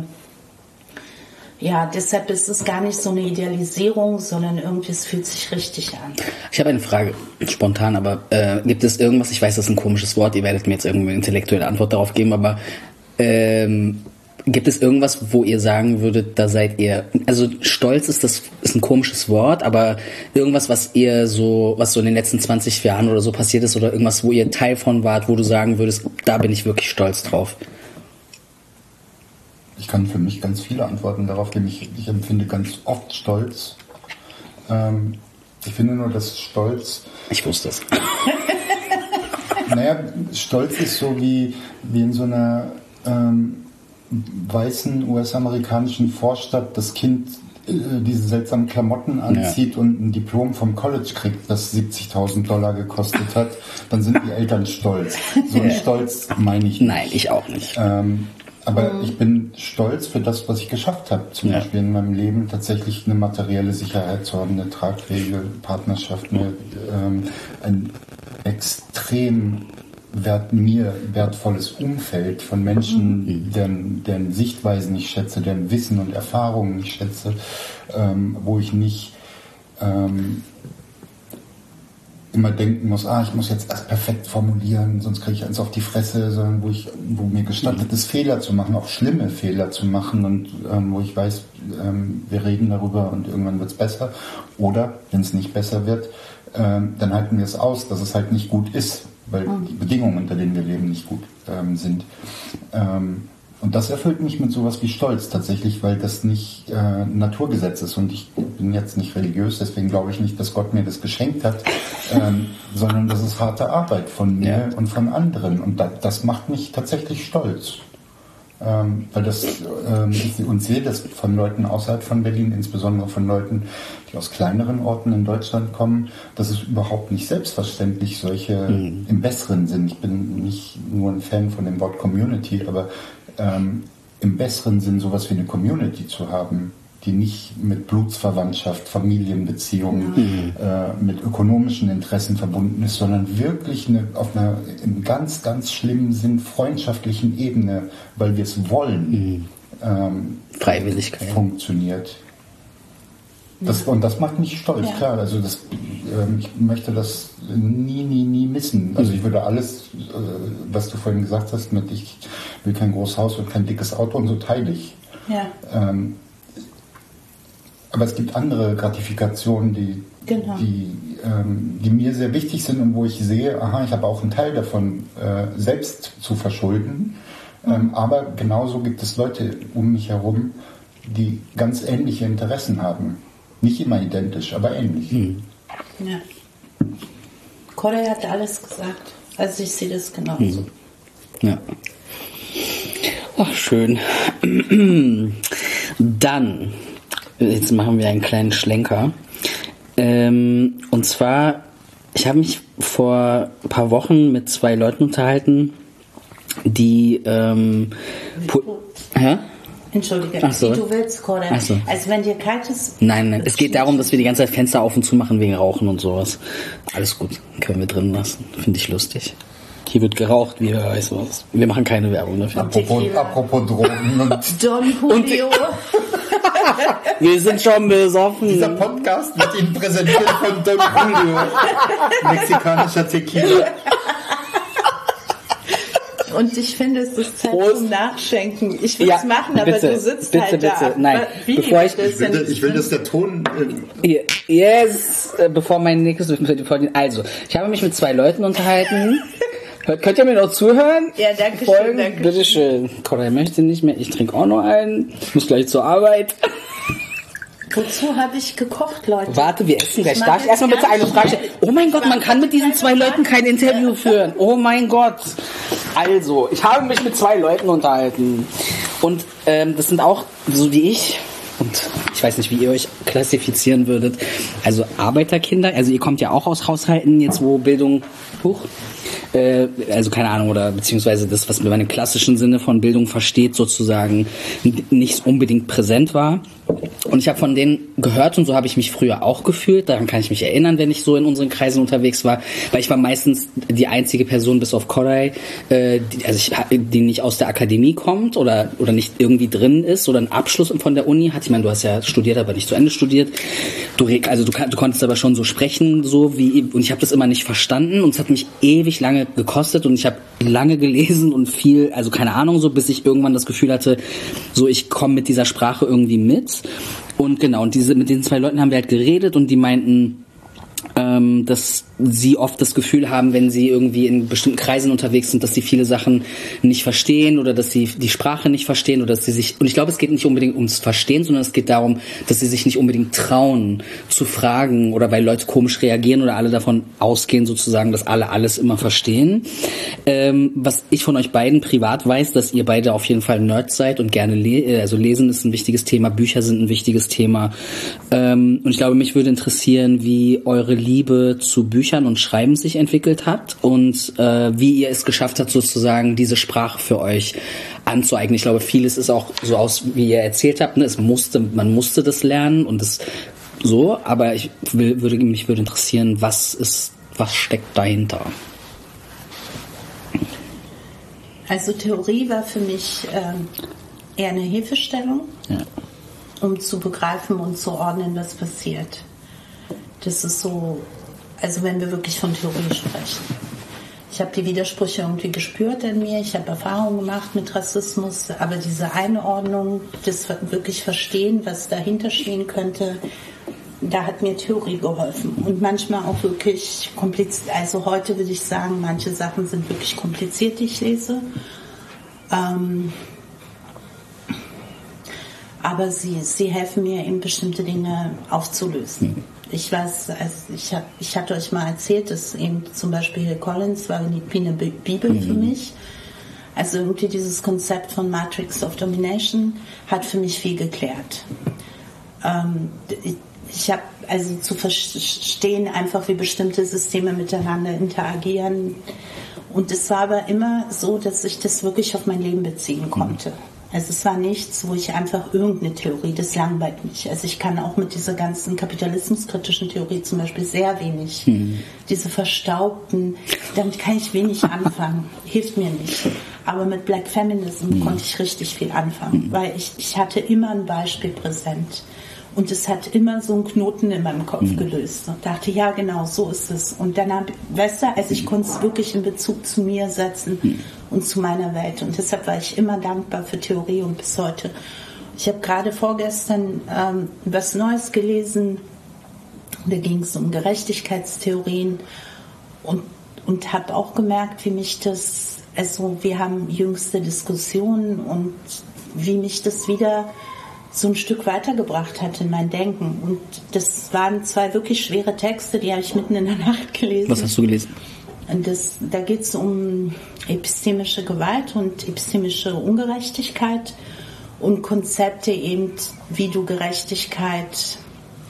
Ja, deshalb ist es gar nicht so eine Idealisierung, sondern irgendwie, es fühlt sich richtig an. Ich habe eine Frage, spontan, aber äh, gibt es irgendwas, ich weiß, das ist ein komisches Wort, ihr werdet mir jetzt irgendwie eine intellektuelle Antwort darauf geben, aber ähm, gibt es irgendwas, wo ihr sagen würdet, da seid ihr, also stolz ist das ist ein komisches Wort, aber irgendwas, was ihr so, was so in den letzten zwanzig Jahren oder so passiert ist oder irgendwas, wo ihr Teil von wart, wo du sagen würdest, da bin ich wirklich stolz drauf? Ich kann für mich ganz viele Antworten darauf geben. Ich, ich empfinde ganz oft Stolz. Ähm, ich finde nur, dass Stolz... Ich wusste es. Naja, Stolz ist so wie, wie in so einer ähm, weißen U S-amerikanischen Vorstadt das Kind äh, diese seltsamen Klamotten anzieht ja. und ein Diplom vom College kriegt, das siebzigtausend Dollar gekostet hat. Dann sind die Eltern stolz. So einen Stolz meine ich nicht. Nein, ich auch nicht. Ähm, Aber ich bin stolz für das, was ich geschafft habe. Zum ja. Beispiel in meinem Leben tatsächlich eine materielle Sicherheit zu haben, eine tragfähige Partnerschaft, eine, ähm, ein extrem wert, mir wertvolles Umfeld von Menschen, mhm. deren, deren Sichtweisen ich schätze, deren Wissen und Erfahrungen ich schätze, ähm, wo ich nicht... Ähm, immer denken muss, ah, ich muss jetzt erst perfekt formulieren, sonst kriege ich eins auf die Fresse, sondern wo ich, wo mir gestattet ist, Fehler zu machen, auch schlimme Fehler zu machen und ähm, wo ich weiß, ähm, wir reden darüber und irgendwann wird es besser. Oder, wenn es nicht besser wird, ähm, dann halten wir es aus, dass es halt nicht gut ist, weil die Bedingungen, unter denen wir leben, nicht gut ähm, sind. Ähm, Und das erfüllt mich mit sowas wie Stolz tatsächlich, weil das nicht äh, Naturgesetz ist. Und ich bin jetzt nicht religiös, deswegen glaube ich nicht, dass Gott mir das geschenkt hat, ähm, sondern das ist harte Arbeit von mir ja. und von anderen. Und da, das macht mich tatsächlich stolz. Ähm, weil das, ähm, ich und sehe das von Leuten außerhalb von Berlin, insbesondere von Leuten, die aus kleineren Orten in Deutschland kommen, das ist überhaupt nicht selbstverständlich, solche mhm. im besseren Sinn. Ich bin nicht nur ein Fan von dem Wort Community, aber ähm, im besseren Sinn sowas wie eine Community zu haben, die nicht mit Blutsverwandtschaft, Familienbeziehungen, mhm. äh, mit ökonomischen Interessen verbunden ist, sondern wirklich eine, auf einer im ganz, ganz schlimmen Sinn freundschaftlichen Ebene, weil wir es wollen, mhm. ähm, Freiwilligkeit funktioniert. Das, und das macht mich stolz, ja. klar. Also das, ähm, ich möchte das nie, nie, nie missen. Also ich würde alles, äh, was du vorhin gesagt hast, mit ich will kein großes Haus und kein dickes Auto und so teile ich. Ja. Ähm, aber es gibt andere Gratifikationen, die, genau. die, ähm, die mir sehr wichtig sind und wo ich sehe, aha, ich habe auch einen Teil davon äh, selbst zu verschulden. Mhm. Ähm, aber genauso gibt es Leute um mich herum, die ganz ähnliche Interessen haben. Nicht immer identisch, aber ähnlich. Mhm. Ja. Corey hat alles gesagt. Also ich sehe das genauso. Mhm. Ja. Ach, schön. Dann, jetzt machen wir einen kleinen Schlenker. Ähm, und zwar, ich habe mich vor ein paar Wochen mit zwei Leuten unterhalten, die ähm, pu- Hä? Entschuldige, Ach so. wie du willst, Corey. Ach so. Also wenn dir kalt ist... Nein, nein, es geht darum, dass wir die ganze Zeit Fenster auf und zu machen wegen Rauchen und sowas. Alles gut, können wir drin lassen. Finde ich lustig. Hier wird geraucht, wie heißt was. Wir machen keine Werbung dafür. Apropos, apropos Drogen und... Don Julio. Wir sind schon besoffen. Dieser Podcast wird Ihnen präsentiert von Don Julio. Mexikanischer Tequila. Und ich finde, es ist Zeit Prost. zum Nachschenken. Ich will es Ja, machen, aber bitte, du sitzt bitte, halt bitte. da. Nein, Wie? bevor ich- Ich will, ich will, dass der Ton... Äh, Yes, äh, bevor mein nächstes... Also, ich habe mich mit zwei Leuten unterhalten. Hört- Könnt ihr mir noch zuhören? Ja, danke schön, Folgen? danke Bitteschön. Koray möchte nicht mehr. Ich trinke auch noch einen. Ich muss gleich zur Arbeit. Wozu habe ich gekocht, Leute? Warte, wir essen gleich. Ich mach Darf ich jetzt erstmal bitte ganz eine Frage schnell. stellen? Oh mein Gott, man kann mit diesen zwei Leuten kein Interview führen. Oh mein Gott. Also, ich habe mich mit zwei Leuten unterhalten. Und ähm, das sind auch so wie ich. Und ich weiß nicht, wie ihr euch klassifizieren würdet. Also Arbeiterkinder. Also ihr kommt ja auch aus Haushalten jetzt, wo Bildung... Huch. Äh, also keine Ahnung, oder beziehungsweise das, was man im klassischen Sinne von Bildung versteht, sozusagen nicht unbedingt präsent war. Und ich habe von denen gehört und so habe ich mich früher auch gefühlt. Daran kann ich mich erinnern, wenn ich so in unseren Kreisen unterwegs war, weil ich war meistens die einzige Person bis auf Koray, äh, die, also ich, die nicht aus der Akademie kommt oder oder nicht irgendwie drin ist oder einen Abschluss von der Uni hat. Ich meine, du hast ja studiert, aber nicht zu Ende studiert. Du also du, du konntest aber schon so sprechen, so wie und ich habe das immer nicht verstanden und es hat mich ewig lange gekostet und ich habe lange gelesen und viel, also keine Ahnung, so bis ich irgendwann das Gefühl hatte, so ich komme mit dieser Sprache irgendwie mit. Und genau, und diese mit den zwei Leuten haben wir halt geredet und die meinten, ähm, dass sie oft das Gefühl haben, wenn sie irgendwie in bestimmten Kreisen unterwegs sind, dass sie viele Sachen nicht verstehen oder dass sie die Sprache nicht verstehen oder dass sie sich, und ich glaube, es geht nicht unbedingt ums Verstehen, sondern es geht darum, dass sie sich nicht unbedingt trauen zu fragen oder weil Leute komisch reagieren oder alle davon ausgehen sozusagen, dass alle alles immer verstehen. Ähm, was ich von euch beiden privat weiß, dass ihr beide auf jeden Fall Nerds seid und gerne le- also lesen ist ein wichtiges Thema, Bücher sind ein wichtiges Thema. Ähm, und ich glaube, mich würde interessieren, wie eure Liebe zu Büchern und Schreiben sich entwickelt hat und äh, wie ihr es geschafft habt, sozusagen diese Sprache für euch anzueignen. Ich glaube, vieles ist auch so aus, wie ihr erzählt habt, ne? Es musste, man musste das lernen und es so, aber ich will, würde mich würde interessieren, was ist, was steckt dahinter? Also Theorie war für mich ähm, eher eine Hilfestellung, Ja. um zu begreifen und zu ordnen, was passiert. Das ist so also wenn wir wirklich von Theorie sprechen. Ich habe die Widersprüche irgendwie gespürt in mir, ich habe Erfahrungen gemacht mit Rassismus, aber diese Einordnung, das wirklich Verstehen, was dahinter stehen könnte, da hat mir Theorie geholfen. Und manchmal auch wirklich kompliziert, also heute würde ich sagen, manche Sachen sind wirklich kompliziert, die ich lese. Ähm, aber sie, sie helfen mir, eben bestimmte Dinge aufzulösen. Ich weiß, also ich, hab, ich hatte euch mal erzählt, dass eben zum Beispiel Hill Collins war wie eine Bibel mhm. für mich. Also irgendwie dieses Konzept von Matrix of Domination hat für mich viel geklärt. Ähm, ich ich habe also zu verstehen einfach, wie bestimmte Systeme miteinander interagieren. Und es war aber immer so, dass ich das wirklich auf mein Leben beziehen konnte. Also es war nichts, wo ich einfach irgendeine Theorie, das langweilt mich. Also ich kann auch mit dieser ganzen kapitalismuskritischen Theorie zum Beispiel sehr wenig. Mhm. Diese verstaubten, damit kann ich wenig anfangen, hilft mir nicht. Aber mit Black Feminism mhm. konnte ich richtig viel anfangen, mhm. weil ich, ich hatte immer ein Beispiel präsent. Und es hat immer so einen Knoten in meinem Kopf mhm. gelöst. Und dachte, ja genau, so ist es. Und dann, hab, weißt du, also ich konnte es wirklich in Bezug zu mir setzen mhm. und zu meiner Welt. Und deshalb war ich immer dankbar für Theorie und bis heute. Ich habe gerade vorgestern ähm, was Neues gelesen. Da ging es um Gerechtigkeitstheorien. Und, und habe auch gemerkt, wie mich das, also wir haben jüngste Diskussionen und wie mich das wieder so ein Stück weitergebracht hat in mein Denken. Und das waren zwei wirklich schwere Texte, die habe ich mitten in der Nacht gelesen. Was hast du gelesen? Und das, da geht es um epistemische Gewalt und epistemische Ungerechtigkeit und Konzepte eben, wie du Gerechtigkeit,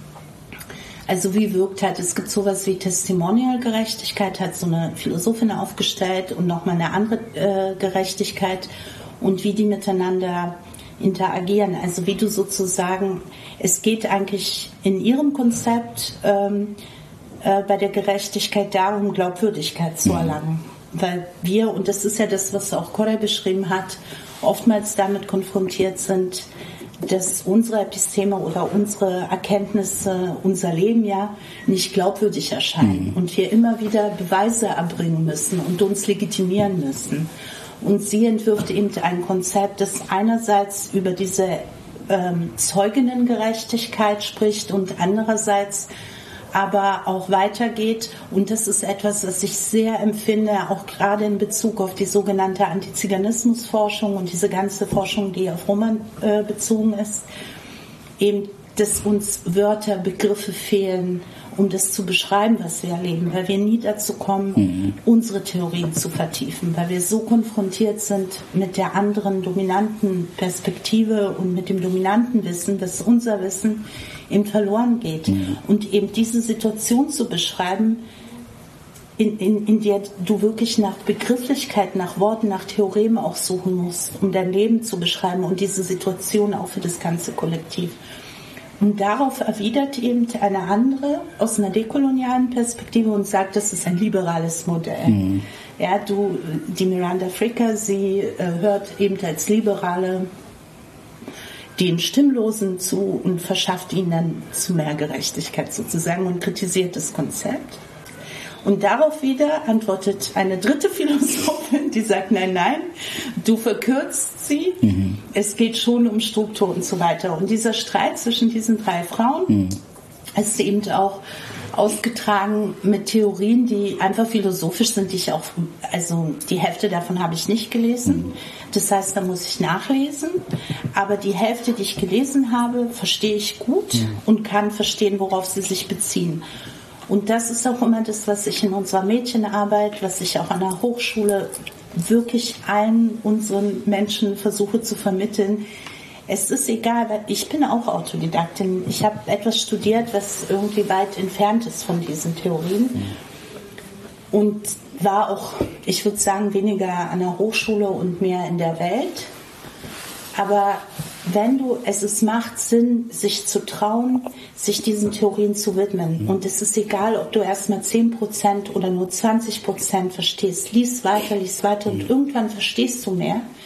also wie wirkt halt, es gibt sowas wie Testimonial-Gerechtigkeit, hat so eine Philosophin aufgestellt und nochmal eine andere äh, Gerechtigkeit und wie die miteinander interagieren, also wie du sozusagen, es geht eigentlich in ihrem Konzept ähm, äh, bei der Gerechtigkeit darum, Glaubwürdigkeit zu erlangen, weil wir, und das ist ja das, was auch Koray beschrieben hat, oftmals damit konfrontiert sind, dass unsere Episteme oder unsere Erkenntnisse, unser Leben ja nicht glaubwürdig erscheinen mhm. und wir immer wieder Beweise erbringen müssen und uns legitimieren müssen. Und sie entwirft eben ein Konzept, das einerseits über diese ähm, Zeuginnengerechtigkeit spricht und andererseits aber auch weitergeht. Und das ist etwas, was ich sehr empfinde, auch gerade in Bezug auf die sogenannte Antiziganismusforschung und diese ganze Forschung, die auf Roma äh, bezogen ist, eben, dass uns Wörter, Begriffe fehlen, um das zu beschreiben, was wir erleben, weil wir nie dazu kommen, mhm. unsere Theorien zu vertiefen, weil wir so konfrontiert sind mit der anderen dominanten Perspektive und mit dem dominanten Wissen, dass unser Wissen eben verloren geht. Mhm. Und eben diese Situation zu beschreiben, in, in, in der du wirklich nach Begrifflichkeit, nach Worten, nach Theoremen auch suchen musst, um dein Leben zu beschreiben und diese Situation auch für das ganze Kollektiv. Und darauf erwidert eben eine andere aus einer dekolonialen Perspektive und sagt, das ist ein liberales Modell. Mhm. Ja, du, die Miranda Fricker, sie äh, hört eben als Liberale den Stimmlosen zu und verschafft ihnen dann zu mehr Gerechtigkeit sozusagen und kritisiert das Konzept. Und darauf wieder antwortet eine dritte Philosophin, die sagt, nein, nein, du verkürzt sie, mhm. es geht schon um Struktur und so weiter. Und dieser Streit zwischen diesen drei Frauen mhm. ist eben auch ausgetragen mit Theorien, die einfach philosophisch sind, die ich auch, also die Hälfte davon habe ich nicht gelesen. Mhm. Das heißt, da muss ich nachlesen. Aber die Hälfte, die ich gelesen habe, verstehe ich gut mhm. und kann verstehen, worauf sie sich beziehen. Und das ist auch immer das, was ich in unserer Mädchenarbeit, was ich auch an der Hochschule wirklich allen unseren Menschen versuche zu vermitteln. Es ist egal, weil ich bin auch Autodidaktin. Ich habe etwas studiert, was irgendwie weit entfernt ist von diesen Theorien. Und war auch, ich würde sagen, weniger an der Hochschule und mehr in der Welt. Aber wenn du, es ist, macht Sinn, sich zu trauen, sich diesen Theorien zu widmen. Mhm. Und es ist egal, ob du erstmal zehn Prozent oder nur zwanzig Prozent verstehst. Lies weiter, lies weiter mhm. und irgendwann verstehst du mehr.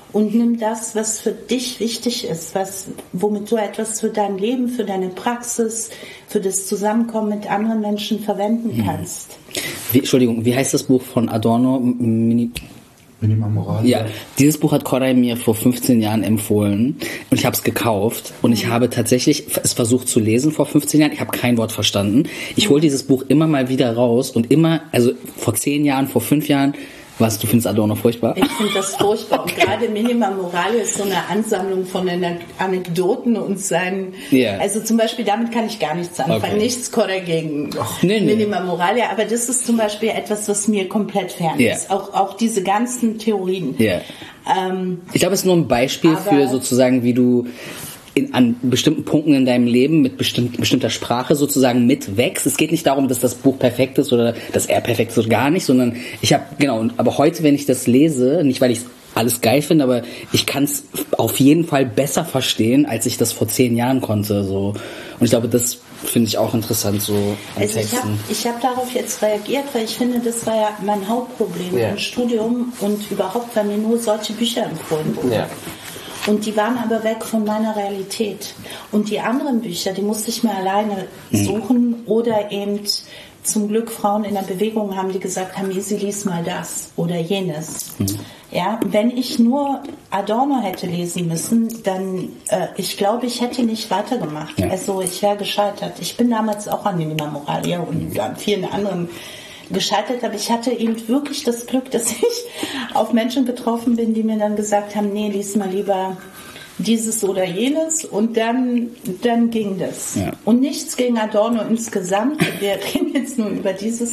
und nimm das, was für dich wichtig ist, was, womit du etwas für dein Leben, für deine Praxis, für das Zusammenkommen mit anderen Menschen verwenden kannst. Wie, Entschuldigung, wie heißt das Buch von Adorno? Mini- Minima Moralia. Ja, dieses Buch hat Koray mir vor fünfzehn Jahren empfohlen und ich habe es gekauft und ich habe tatsächlich es versucht zu lesen vor fünfzehn Jahren. Ich habe kein Wort verstanden. Ich hole dieses Buch immer mal wieder raus und immer, also vor zehn Jahren, vor fünf Jahren, was, du findest Adorno furchtbar? Ich finde das furchtbar und gerade Minima Moralia ist so eine Ansammlung von Anekdoten und seinen, yeah. also zum Beispiel damit kann ich gar nichts anfangen, okay. Nichts Koray gegen Ach, nee, nee. Minima Moralia, aber das ist zum Beispiel etwas, was mir komplett fern yeah. ist, auch, auch diese ganzen Theorien. Yeah. Ähm, ich glaube, es ist nur ein Beispiel für sozusagen, wie du In, an bestimmten Punkten in deinem Leben mit bestimmt, bestimmter Sprache sozusagen mitwächst. Es geht nicht darum, dass das Buch perfekt ist oder dass er perfekt ist oder gar nicht, sondern ich habe, genau, aber heute, wenn ich das lese, nicht weil ich alles geil finde, aber ich kann es auf jeden Fall besser verstehen, als ich das vor zehn Jahren konnte. So. Und ich glaube, das finde ich auch interessant so an also Texten. Ich habe hab darauf jetzt reagiert, weil ich finde, das war ja mein Hauptproblem ja. im Studium und überhaupt, weil mir nur solche Bücher empfohlen wurden. Ja. Und die waren aber weg von meiner Realität. Und die anderen Bücher, die musste ich mir alleine suchen mhm. oder eben zum Glück Frauen in der Bewegung haben, die gesagt haben, Isi, lies mal das oder jenes. Mhm. Ja, wenn ich nur Adorno hätte lesen müssen, dann, äh, ich glaube, ich hätte nicht weitergemacht. Ja. Also ich wäre gescheitert. Ich bin damals auch an Minima Moralia und mhm. an vielen anderen gescheitert, aber ich hatte eben wirklich das Glück, dass ich auf Menschen getroffen bin, die mir dann gesagt haben, nee, lies mal lieber dieses oder jenes und dann, dann ging das. Ja. Und nichts gegen Adorno insgesamt. Wir reden jetzt nur über dieses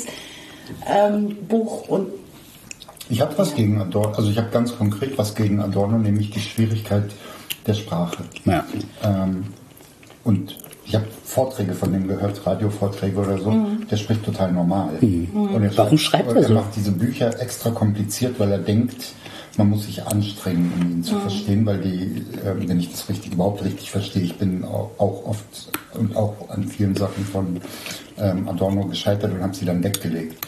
ähm, Buch und ich habe was gegen Adorno, also ich habe ganz konkret was gegen Adorno, nämlich die Schwierigkeit der Sprache. Ja. Ähm, und ich habe Vorträge von dem gehört, Radiovorträge oder so, mhm. der spricht total normal. Mhm. Und er Warum schreibt er so? Er macht diese Bücher extra kompliziert, weil er denkt, man muss sich anstrengen, um ihn zu mhm. verstehen, weil die, äh, wenn ich das richtig, überhaupt richtig verstehe, ich bin auch, auch oft und auch an vielen Sachen von ähm, Adorno gescheitert und habe sie dann weggelegt.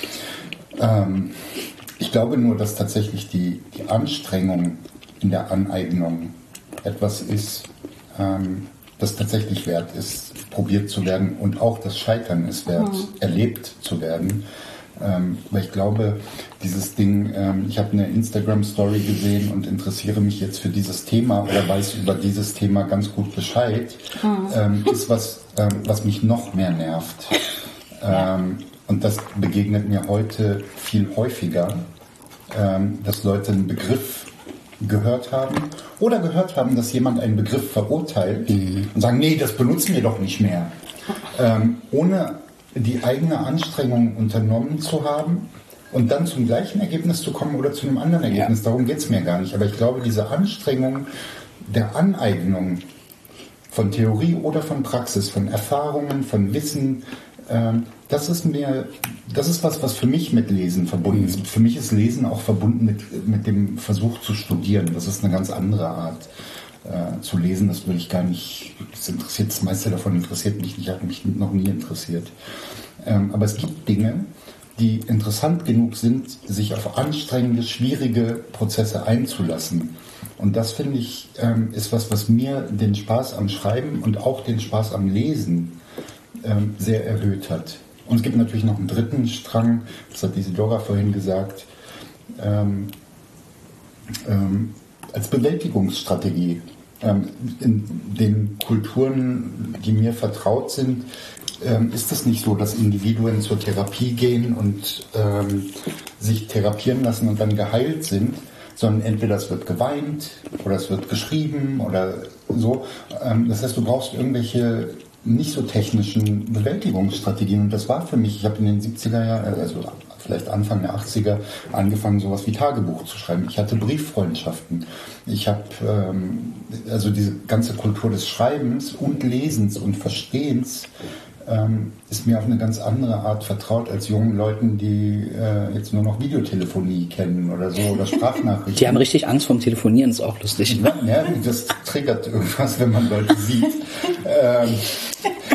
Ähm, ich glaube nur, dass tatsächlich die, die Anstrengung in der Aneignung etwas ist, ähm, das tatsächlich wert ist, probiert zu werden und auch das Scheitern ist wert, mhm. erlebt zu werden. Ähm, weil ich glaube, dieses Ding, ähm, ich habe eine Instagram-Story gesehen und interessiere mich jetzt für dieses Thema oder weiß über dieses Thema ganz gut Bescheid, mhm. ähm, ist was, ähm, was mich noch mehr nervt. Ähm, und das begegnet mir heute viel häufiger, ähm, dass Leute einen Begriff gehört haben oder gehört haben, dass jemand einen Begriff verurteilt mhm. und sagen, nee, das benutzen wir doch nicht mehr. Ähm, ohne die eigene Anstrengung unternommen zu haben und dann zum gleichen Ergebnis zu kommen oder zu einem anderen Ergebnis. Ja. Darum geht es mir gar nicht. Aber ich glaube, diese Anstrengung der Aneignung von Theorie oder von Praxis, von Erfahrungen, von Wissen, ähm, das ist mir, das ist was, was für mich mit Lesen verbunden ist. Für mich ist Lesen auch verbunden mit, mit dem Versuch zu studieren. Das ist eine ganz andere Art äh, zu lesen. Das will ich gar nicht, das interessiert, das meiste davon interessiert mich nicht, hat mich noch nie interessiert. Ähm, aber es gibt Dinge, die interessant genug sind, sich auf anstrengende, schwierige Prozesse einzulassen. Und das, finde ich, ähm, ist was, was mir den Spaß am Schreiben und auch den Spaß am Lesen ähm, sehr erhöht hat. Und es gibt natürlich noch einen dritten Strang, das hat Isidora vorhin gesagt, ähm, ähm, als Bewältigungsstrategie. Ähm, in den Kulturen, die mir vertraut sind, ähm, ist es nicht so, dass Individuen zur Therapie gehen und ähm, sich therapieren lassen und dann geheilt sind, sondern entweder es wird geweint oder es wird geschrieben oder so. Ähm, das heißt, du brauchst irgendwelche nicht so technischen Bewältigungsstrategien. Und das war für mich, ich habe in den siebziger Jahren, also vielleicht Anfang der achtziger, angefangen, sowas wie Tagebuch zu schreiben. Ich hatte Brieffreundschaften. Ich habe ähm, also diese ganze Kultur des Schreibens und Lesens und Verstehens ähm, ist mir auf eine ganz andere Art vertraut als jungen Leuten, die äh, jetzt nur noch Videotelefonie kennen oder so oder Sprachnachrichten. Die haben richtig Angst vorm Telefonieren, ist auch lustig. Ja, ja, das triggert irgendwas, wenn man Leute sieht. ähm,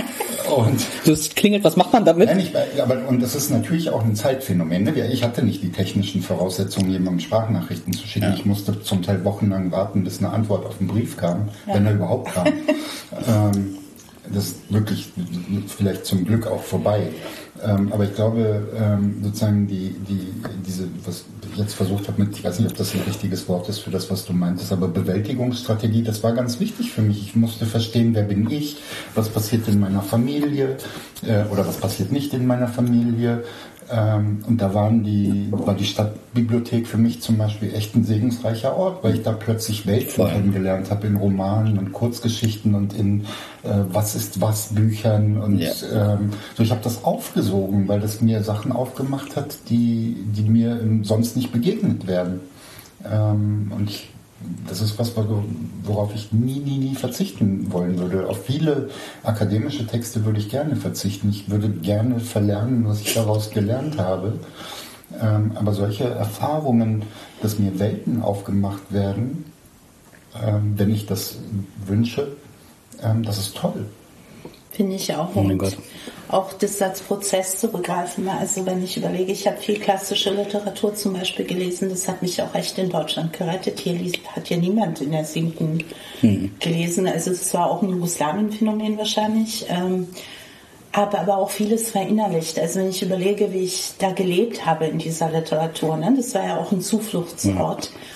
Und das klingelt, was macht man damit? Nein, ich, aber, und das ist natürlich auch ein Zeitphänomen. Ne? Ich hatte nicht die technischen Voraussetzungen, jemandem Sprachnachrichten zu schicken. Ja. Ich musste zum Teil wochenlang warten, bis eine Antwort auf den Brief kam, ja. wenn er überhaupt kam. ähm, das ist wirklich vielleicht zum Glück auch vorbei. Ähm, aber ich glaube, ähm, sozusagen die, die, diese, was ich jetzt versucht habe mit, ich weiß nicht, ob das ein richtiges Wort ist für das, was du meintest, aber Bewältigungsstrategie, das war ganz wichtig für mich. Ich musste verstehen, wer bin ich, was passiert in meiner Familie äh, oder was passiert nicht in meiner Familie. Ähm, und da waren die, war die Stadtbibliothek für mich zum Beispiel echt ein segensreicher Ort, weil ich da plötzlich Welten kennengelernt habe in Romanen und Kurzgeschichten und in äh, Was ist was Büchern und ja. ähm, so. Ich habe das aufgesogen, weil das mir Sachen aufgemacht hat, die, die mir sonst nicht begegnet werden. Ähm, und ich Das ist was, worauf ich nie, nie, nie verzichten wollen würde. Auf viele akademische Texte würde ich gerne verzichten. Ich würde gerne verlernen, was ich daraus gelernt habe. Ähm, aber solche Erfahrungen, dass mir Welten aufgemacht werden, ähm, wenn ich das wünsche, ähm, das ist toll. Finde ich auch. Und oh auch das als Prozess zu begreifen. Also wenn ich überlege, ich habe viel klassische Literatur zum Beispiel gelesen, das hat mich auch echt in Deutschland gerettet. Hier hat ja niemand in der siebten hm. gelesen. Also es war auch ein Jugoslawien-Phänomen wahrscheinlich. Ähm, habe aber auch vieles verinnerlicht. Also wenn ich überlege, wie ich da gelebt habe in dieser Literatur, ne? Das war ja auch ein Zufluchtsort. Ja.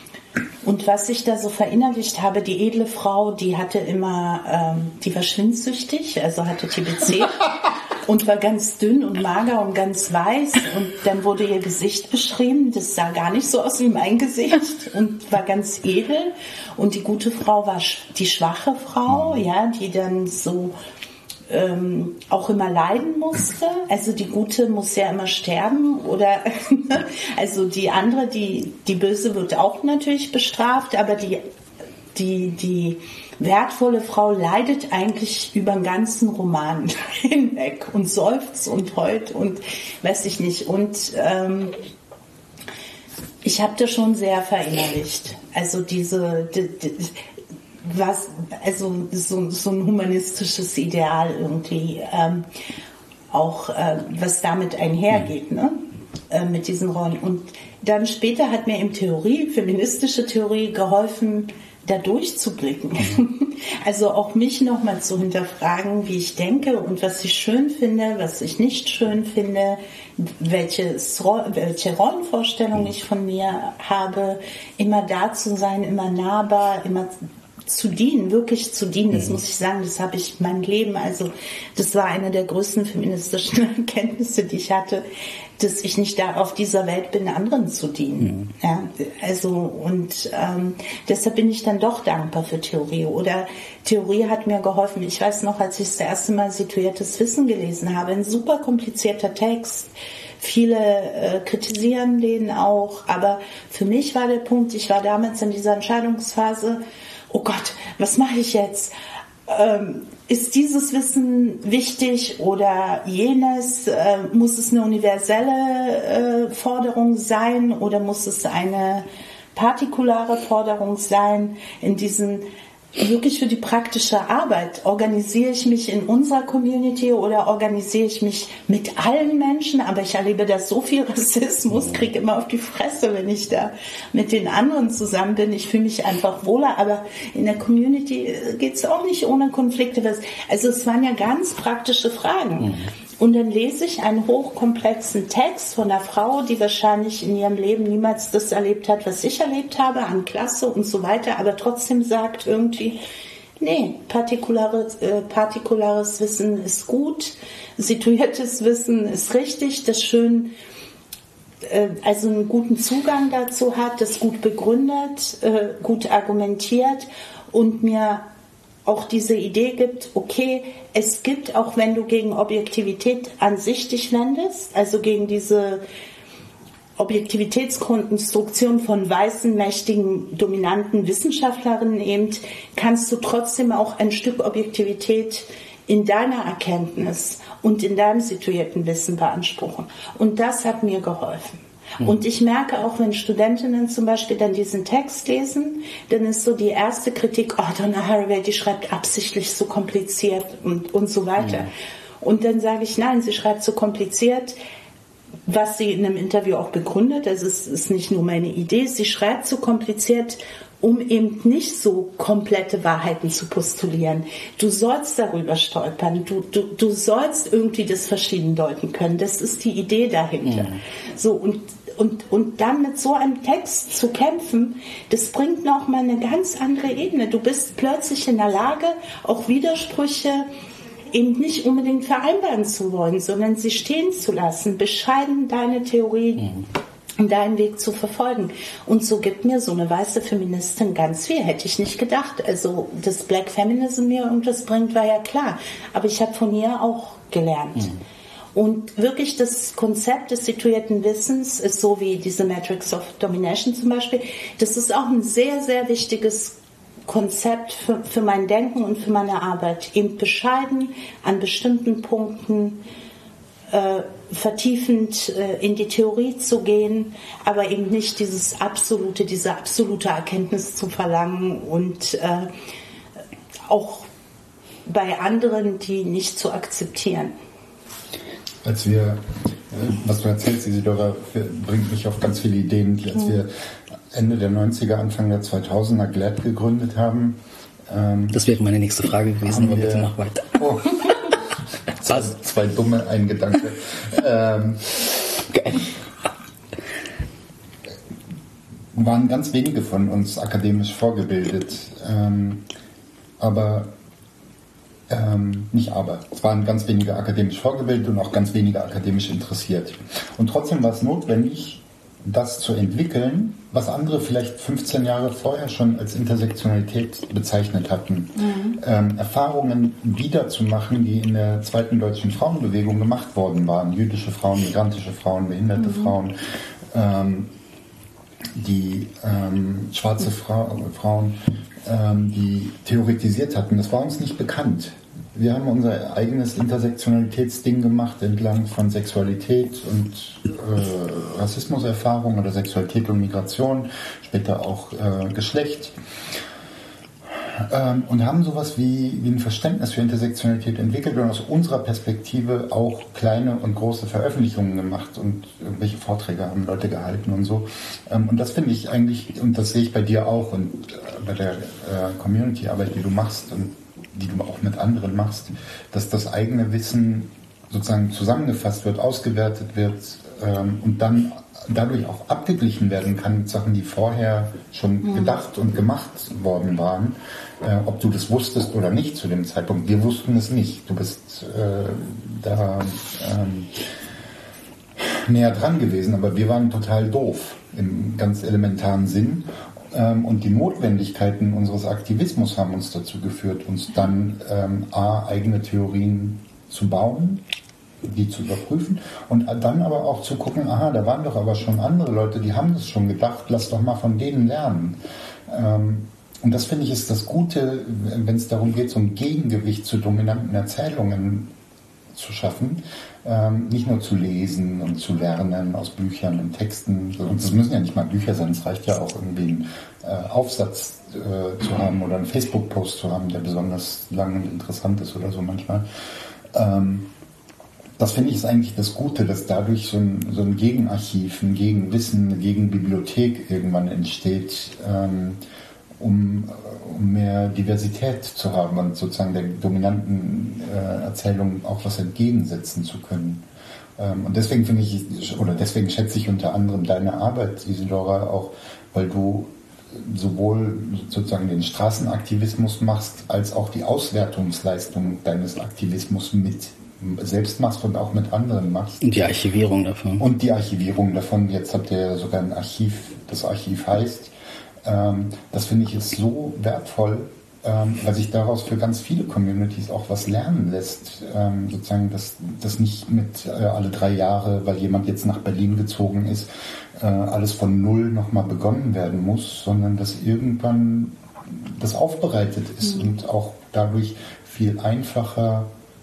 Und was ich da so verinnerlicht habe, die edle Frau, die hatte immer, ähm, die war schwindsüchtig, also hatte T B C und war ganz dünn und mager und ganz weiß. Und dann wurde ihr Gesicht beschrieben, das sah gar nicht so aus wie mein Gesicht und war ganz edel. Und die gute Frau war die schwache Frau, ja, die dann so Ähm, auch immer leiden musste. Also die Gute muss ja immer sterben oder also die andere, die, die Böse wird auch natürlich bestraft, aber die, die, die wertvolle Frau leidet eigentlich über den ganzen Roman hinweg und seufzt und heult und weiß ich nicht. Und ähm, ich habe das schon sehr verinnerlicht. Also diese die, die, was, also so, so ein humanistisches Ideal irgendwie, ähm, auch äh, was damit einhergeht, ne? Äh, mit diesen Rollen. Und dann später hat mir eben Theorie, feministische Theorie geholfen, da durchzublicken. Also auch mich nochmal zu hinterfragen, wie ich denke und was ich schön finde, was ich nicht schön finde, welches, welche Rollenvorstellung ich von mir habe, immer da zu sein, immer nahbar, immer zu dienen, wirklich zu dienen, das muss ich sagen, das habe ich mein Leben, also das war eine der größten feministischen Erkenntnisse, die ich hatte, dass ich nicht da auf dieser Welt bin, anderen zu dienen. Mhm. Ja, also und ähm, deshalb bin ich dann doch dankbar für Theorie. Oder Theorie hat mir geholfen. Ich weiß noch, als ich das erste Mal Situiertes Wissen gelesen habe, ein super komplizierter Text. Viele äh, kritisieren den auch, aber für mich war der Punkt, ich war damals in dieser Entscheidungsphase, oh Gott, was mache ich jetzt? Ähm, ist dieses Wissen wichtig oder jenes? Äh, muss es eine universelle äh, Forderung sein oder muss es eine partikulare Forderung sein? In diesen wirklich für die praktische Arbeit, organisiere ich mich in unserer Community oder organisiere ich mich mit allen Menschen, aber ich erlebe da so viel Rassismus, kriege immer auf die Fresse, wenn ich da mit den anderen zusammen bin. Ich fühle mich einfach wohler, aber in der Community geht es auch nicht ohne Konflikte. Also es waren ja ganz praktische Fragen. Und dann lese ich einen hochkomplexen Text von einer Frau, die wahrscheinlich in ihrem Leben niemals das erlebt hat, was ich erlebt habe, an Klasse und so weiter, aber trotzdem sagt irgendwie, nee, partikulares, äh, partikulares Wissen ist gut, situiertes Wissen ist richtig, das schön, äh, also einen guten Zugang dazu hat, das gut begründet, äh, gut argumentiert und mir auch diese Idee gibt, okay, es gibt, auch wenn du gegen Objektivität an sich dich wendest, also gegen diese Objektivitätskonstruktion von weißen, mächtigen, dominanten Wissenschaftlerinnen eben, kannst du trotzdem auch ein Stück Objektivität in deiner Erkenntnis und in deinem situierten Wissen beanspruchen. Und das hat mir geholfen. Mhm. Und ich merke auch, wenn Studentinnen zum Beispiel dann diesen Text lesen, dann ist so die erste Kritik, oh, Donna Haraway, die schreibt absichtlich so kompliziert und, und so weiter. Mhm. Und dann sage ich, nein, sie schreibt so kompliziert, was sie in einem Interview auch begründet, also es ist nicht nur meine Idee, sie schreibt so kompliziert, um eben nicht so komplette Wahrheiten zu postulieren. Du sollst darüber stolpern, du, du, du sollst irgendwie das verschieden deuten können, das ist die Idee dahinter. Mhm. So, und, und, und dann mit so einem Text zu kämpfen, das bringt nochmal eine ganz andere Ebene. Du bist plötzlich in der Lage, auch Widersprüche eben nicht unbedingt vereinbaren zu wollen, sondern sie stehen zu lassen, bescheiden deine Theorie mhm. und deinen Weg zu verfolgen. Und so gibt mir so eine weiße Feministin ganz viel. Hätte ich nicht gedacht. Also, dass Black Feminism mir irgendwas bringt, war ja klar. Aber ich habe von ihr auch gelernt. Mhm. Und wirklich das Konzept des situierten Wissens ist so wie diese Matrix of Domination zum Beispiel. Das ist auch ein sehr, sehr wichtiges Konzept für, für mein Denken und für meine Arbeit. Eben bescheiden an bestimmten Punkten äh, vertiefend äh, in die Theorie zu gehen, aber eben nicht dieses absolute, diese absolute Erkenntnis zu verlangen und äh, auch bei anderen die nicht zu akzeptieren. Als wir, was du erzählst, Isidora, bringt mich auf ganz viele Ideen, als mhm. wir Ende der neunziger, Anfang der zweitausender G L A D gegründet haben. Ähm, das wäre meine nächste Frage gewesen, aber bitte mach weiter. Oh. zwei, zwei dumme, ein Gedanke. ähm, waren ganz wenige von uns akademisch vorgebildet. Ähm, aber Ähm, nicht aber. Es waren ganz wenige akademisch vorgebildet und auch ganz wenige akademisch interessiert. Und trotzdem war es notwendig, das zu entwickeln, was andere vielleicht fünfzehn Jahre vorher schon als Intersektionalität bezeichnet hatten. Mhm. Ähm, Erfahrungen wiederzumachen, die in der zweiten deutschen Frauenbewegung gemacht worden waren. Jüdische Frauen, migrantische Frauen, behinderte mhm. Frauen, ähm, die ähm, schwarze Fra- Frauen, ähm, die theoretisiert hatten. Das war uns nicht bekannt. Wir haben unser eigenes Intersektionalitätsding gemacht entlang von Sexualität und äh, Rassismuserfahrung oder Sexualität und Migration, später auch äh, Geschlecht. Ähm, und haben sowas wie, wie ein Verständnis für Intersektionalität entwickelt und aus unserer Perspektive auch kleine und große Veröffentlichungen gemacht und irgendwelche Vorträge haben Leute gehalten und so. Ähm, und das finde ich eigentlich, und das sehe ich bei dir auch und äh, bei der äh, Community-Arbeit, die du machst und die du auch mit anderen machst, dass das eigene Wissen sozusagen zusammengefasst wird, ausgewertet wird ähm, und dann dadurch auch abgeglichen werden kann mit Sachen, die vorher schon mhm. gedacht und gemacht worden waren, äh, ob du das wusstest oder nicht zu dem Zeitpunkt. Wir wussten es nicht. Du bist äh, da ähm, näher dran gewesen, aber wir waren total doof im ganz elementaren Sinn. Ähm, und die Notwendigkeiten unseres Aktivismus haben uns dazu geführt, uns dann ähm, a, eigene Theorien zu bauen, die zu überprüfen und dann aber auch zu gucken, aha, da waren doch aber schon andere Leute, die haben das schon gedacht, lass doch mal von denen lernen. Ähm, und das finde ich ist das Gute, wenn es darum geht, so ein Gegengewicht zu dominanten Erzählungen zu schaffen, ähm, nicht nur zu lesen und zu lernen aus Büchern und Texten, und das müssen ja nicht mal Bücher sein, es reicht ja auch irgendwie einen äh, Aufsatz äh, zu haben oder einen Facebook-Post zu haben, der besonders lang und interessant ist oder so manchmal. Ähm, Das finde ich ist eigentlich das Gute, dass dadurch so ein, so ein Gegenarchiv, ein Gegenwissen, eine Gegenbibliothek irgendwann entsteht, ähm, um, um mehr Diversität zu haben und sozusagen der dominanten äh, Erzählung auch was entgegensetzen zu können. Ähm, und deswegen finde ich, oder deswegen schätze ich unter anderem deine Arbeit, Isidora, auch, weil du sowohl sozusagen den Straßenaktivismus machst, als auch die Auswertungsleistung deines Aktivismus mit selbst machst und auch mit anderen machst. Und die Archivierung davon. Und die Archivierung davon. Jetzt habt ihr ja sogar ein Archiv, das Archiv heißt. Ähm, das finde ich ist so wertvoll, ähm, weil sich daraus für ganz viele Communities auch was lernen lässt. Ähm, sozusagen, dass das nicht mit äh, alle drei Jahre, weil jemand jetzt nach Berlin gezogen ist, äh, alles von Null nochmal begonnen werden muss, sondern dass irgendwann das aufbereitet ist mhm. und auch dadurch viel einfacher,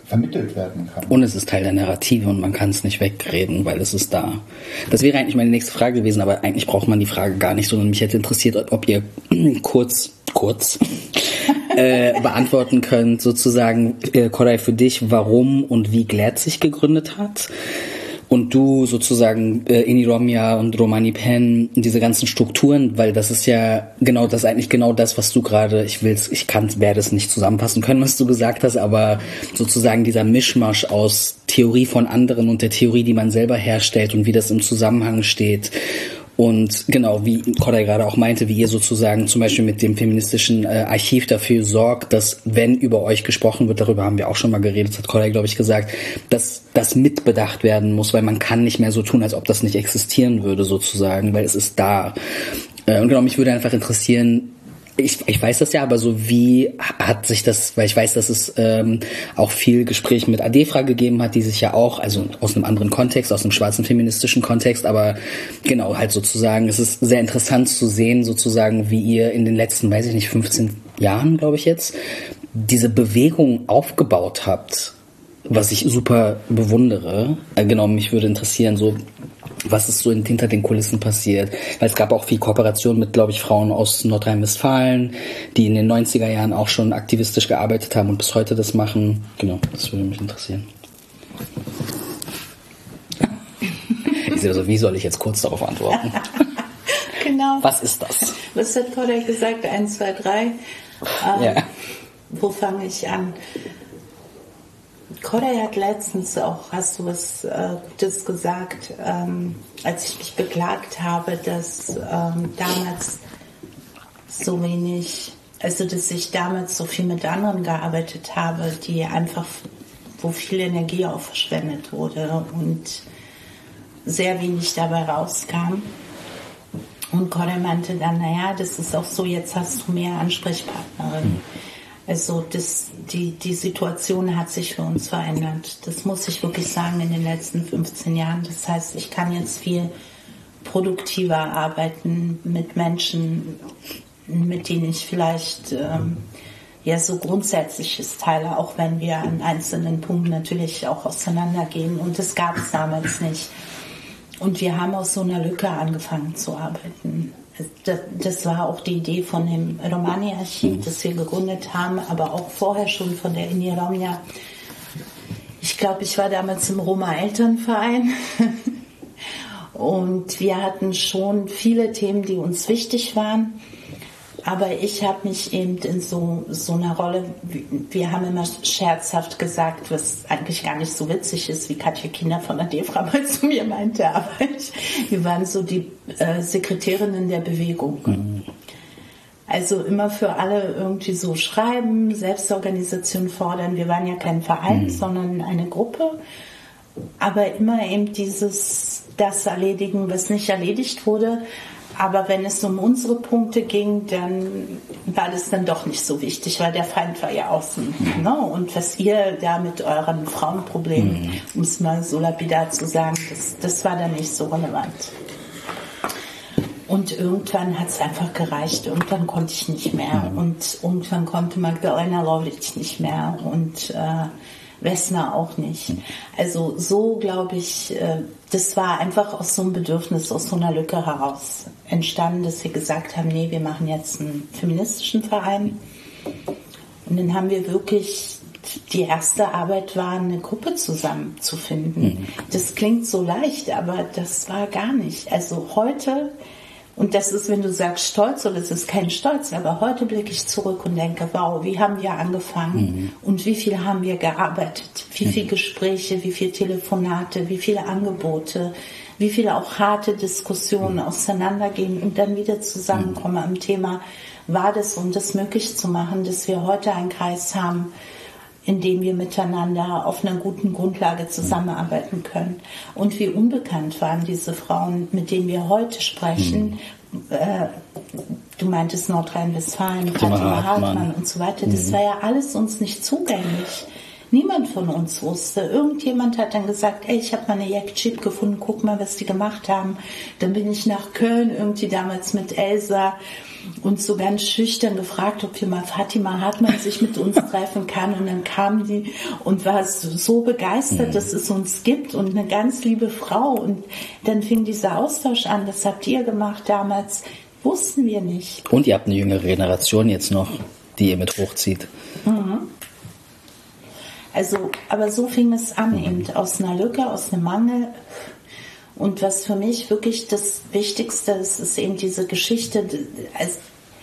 vermittelt werden kann. Und es ist Teil der Narrative und man kann es nicht wegreden, weil es ist da. Das wäre eigentlich meine nächste Frage gewesen, aber eigentlich braucht man die Frage gar nicht, sondern mich hätte interessiert, ob ihr kurz, kurz äh, beantworten könnt, sozusagen, äh, Koray, für dich, warum und wie Glad sich gegründet hat. Und du sozusagen äh, Iniromya und Romani Pen, diese ganzen Strukturen, weil das ist ja genau das, eigentlich genau das, was du gerade, ich will's, ich kann, werde es nicht zusammenfassen können, was du gesagt hast, aber sozusagen dieser Mischmasch aus Theorie von anderen und der Theorie, die man selber herstellt und wie das im Zusammenhang steht. Und genau, wie Koray gerade auch meinte, wie ihr sozusagen zum Beispiel mit dem feministischen äh, Archiv dafür sorgt, dass, wenn über euch gesprochen wird, darüber haben wir auch schon mal geredet, hat Koray, glaube ich, gesagt, dass das mitbedacht werden muss, weil man kann nicht mehr so tun, als ob das nicht existieren würde, sozusagen, weil es ist da. Äh, und genau, mich würde einfach interessieren, Ich, ich weiß das ja, aber so wie hat sich das, weil ich weiß, dass es ähm, auch viel Gespräch mit Adefra gegeben hat, die sich ja auch, also aus einem anderen Kontext, aus einem schwarzen feministischen Kontext, aber genau, halt sozusagen, es ist sehr interessant zu sehen, sozusagen, wie ihr in den letzten, weiß ich nicht, fünfzehn Jahren, glaube ich jetzt, diese Bewegung aufgebaut habt, was ich super bewundere. Äh, genau, mich würde interessieren, so was ist so hinter den Kulissen passiert. Weil es gab auch viel Kooperation mit, glaube ich, Frauen aus Nordrhein-Westfalen, die in den neunziger Jahren auch schon aktivistisch gearbeitet haben und bis heute das machen. Genau, das würde mich interessieren. Ich sehe so, wie soll ich jetzt kurz darauf antworten? Genau. Was ist das? Was hat Koray gesagt? Eins, zwei, drei. Ähm, ja. Wo fange ich an? Koray hat letztens auch, hast du was äh, Gutes gesagt, ähm, als ich mich beklagt habe, dass ähm, damals so wenig, also dass ich damals so viel mit anderen gearbeitet habe, die einfach, wo viel Energie auch verschwendet wurde und sehr wenig dabei rauskam. Und Koray meinte dann, naja, das ist auch so, jetzt hast du mehr Ansprechpartnerinnen. Mhm. Also das, die, die Situation hat sich für uns verändert. Das muss ich wirklich sagen in den letzten fünfzehn Jahren. Das heißt, ich kann jetzt viel produktiver arbeiten mit Menschen, mit denen ich vielleicht ähm, ja so Grundsätzliches teile, auch wenn wir an einzelnen Punkten natürlich auch auseinandergehen. Und das gab es damals nicht. Und wir haben aus so einer Lücke angefangen zu arbeiten. Das, das war auch die Idee von dem Romani-Archiv, das wir gegründet haben, aber auch vorher schon von der Iniromya. Ich glaube, ich war damals im Roma-Elternverein und wir hatten schon viele Themen, die uns wichtig waren. Aber ich habe mich eben in so, so einer Rolle, wir haben immer scherzhaft gesagt, was eigentlich gar nicht so witzig ist, wie Katja Kinder von Adefra mal zu mir meinte, aber ich, wir waren so die äh, Sekretärinnen der Bewegung. Mhm. Also immer für alle irgendwie so schreiben, Selbstorganisation fordern. Wir waren ja kein Verein, mhm. sondern eine Gruppe. Aber immer eben dieses, das erledigen, was nicht erledigt wurde. Aber wenn es um unsere Punkte ging, dann war das dann doch nicht so wichtig, weil der Feind war ja außen. Ne? Und was ihr da mit euren Frauenproblemen, mhm. um es mal so lapidar zu sagen, das, das war dann nicht so relevant. Und irgendwann hat es einfach gereicht. Irgendwann konnte ich nicht mehr. Mhm. Und irgendwann konnte Magdalena Lovric nicht mehr. Und äh, Wessner auch nicht. Also so, glaube ich, äh, das war einfach aus so einem Bedürfnis, aus so einer Lücke heraus entstanden, dass wir gesagt haben, nee, wir machen jetzt einen feministischen Verein. Und dann haben wir wirklich, die erste Arbeit war, eine Gruppe zusammenzufinden. Mhm. Das klingt so leicht, aber das war gar nicht. Also heute, und das ist, wenn du sagst Stolz, oder es ist kein Stolz, aber heute blicke ich zurück und denke, wow, wie haben wir angefangen mhm. und wie viel haben wir gearbeitet, wie viele Gespräche, wie viele Telefonate, wie viele Angebote, wie viele auch harte Diskussionen mhm. auseinandergehen und dann wieder zusammenkommen mhm. am Thema, war das, um das möglich zu machen, dass wir heute einen Kreis haben, in dem wir miteinander auf einer guten Grundlage zusammenarbeiten können. Und wie unbekannt waren diese Frauen, mit denen wir heute sprechen. Mhm. Äh, du meintest Nordrhein-Westfalen, Fatima Hartmann und so weiter. Das mhm. war ja alles uns nicht zugänglich. Niemand von uns wusste. Irgendjemand hat dann gesagt, ey, ich habe mal eine Jagdchip gefunden, guck mal, was die gemacht haben. Dann bin ich nach Köln irgendwie damals mit Elsa und so ganz schüchtern gefragt, ob wir mal Fatima Hartmann sich mit uns treffen kann. Und dann kam die und war so begeistert, mhm. dass es uns gibt und eine ganz liebe Frau. Und dann fing dieser Austausch an. Das habt ihr gemacht damals. Wussten wir nicht. Und ihr habt eine jüngere Generation jetzt noch, die ihr mit hochzieht. Mhm. Also, aber so fing es an, mhm. eben aus einer Lücke, aus einem Mangel. Und was für mich wirklich das Wichtigste ist, ist eben diese Geschichte, also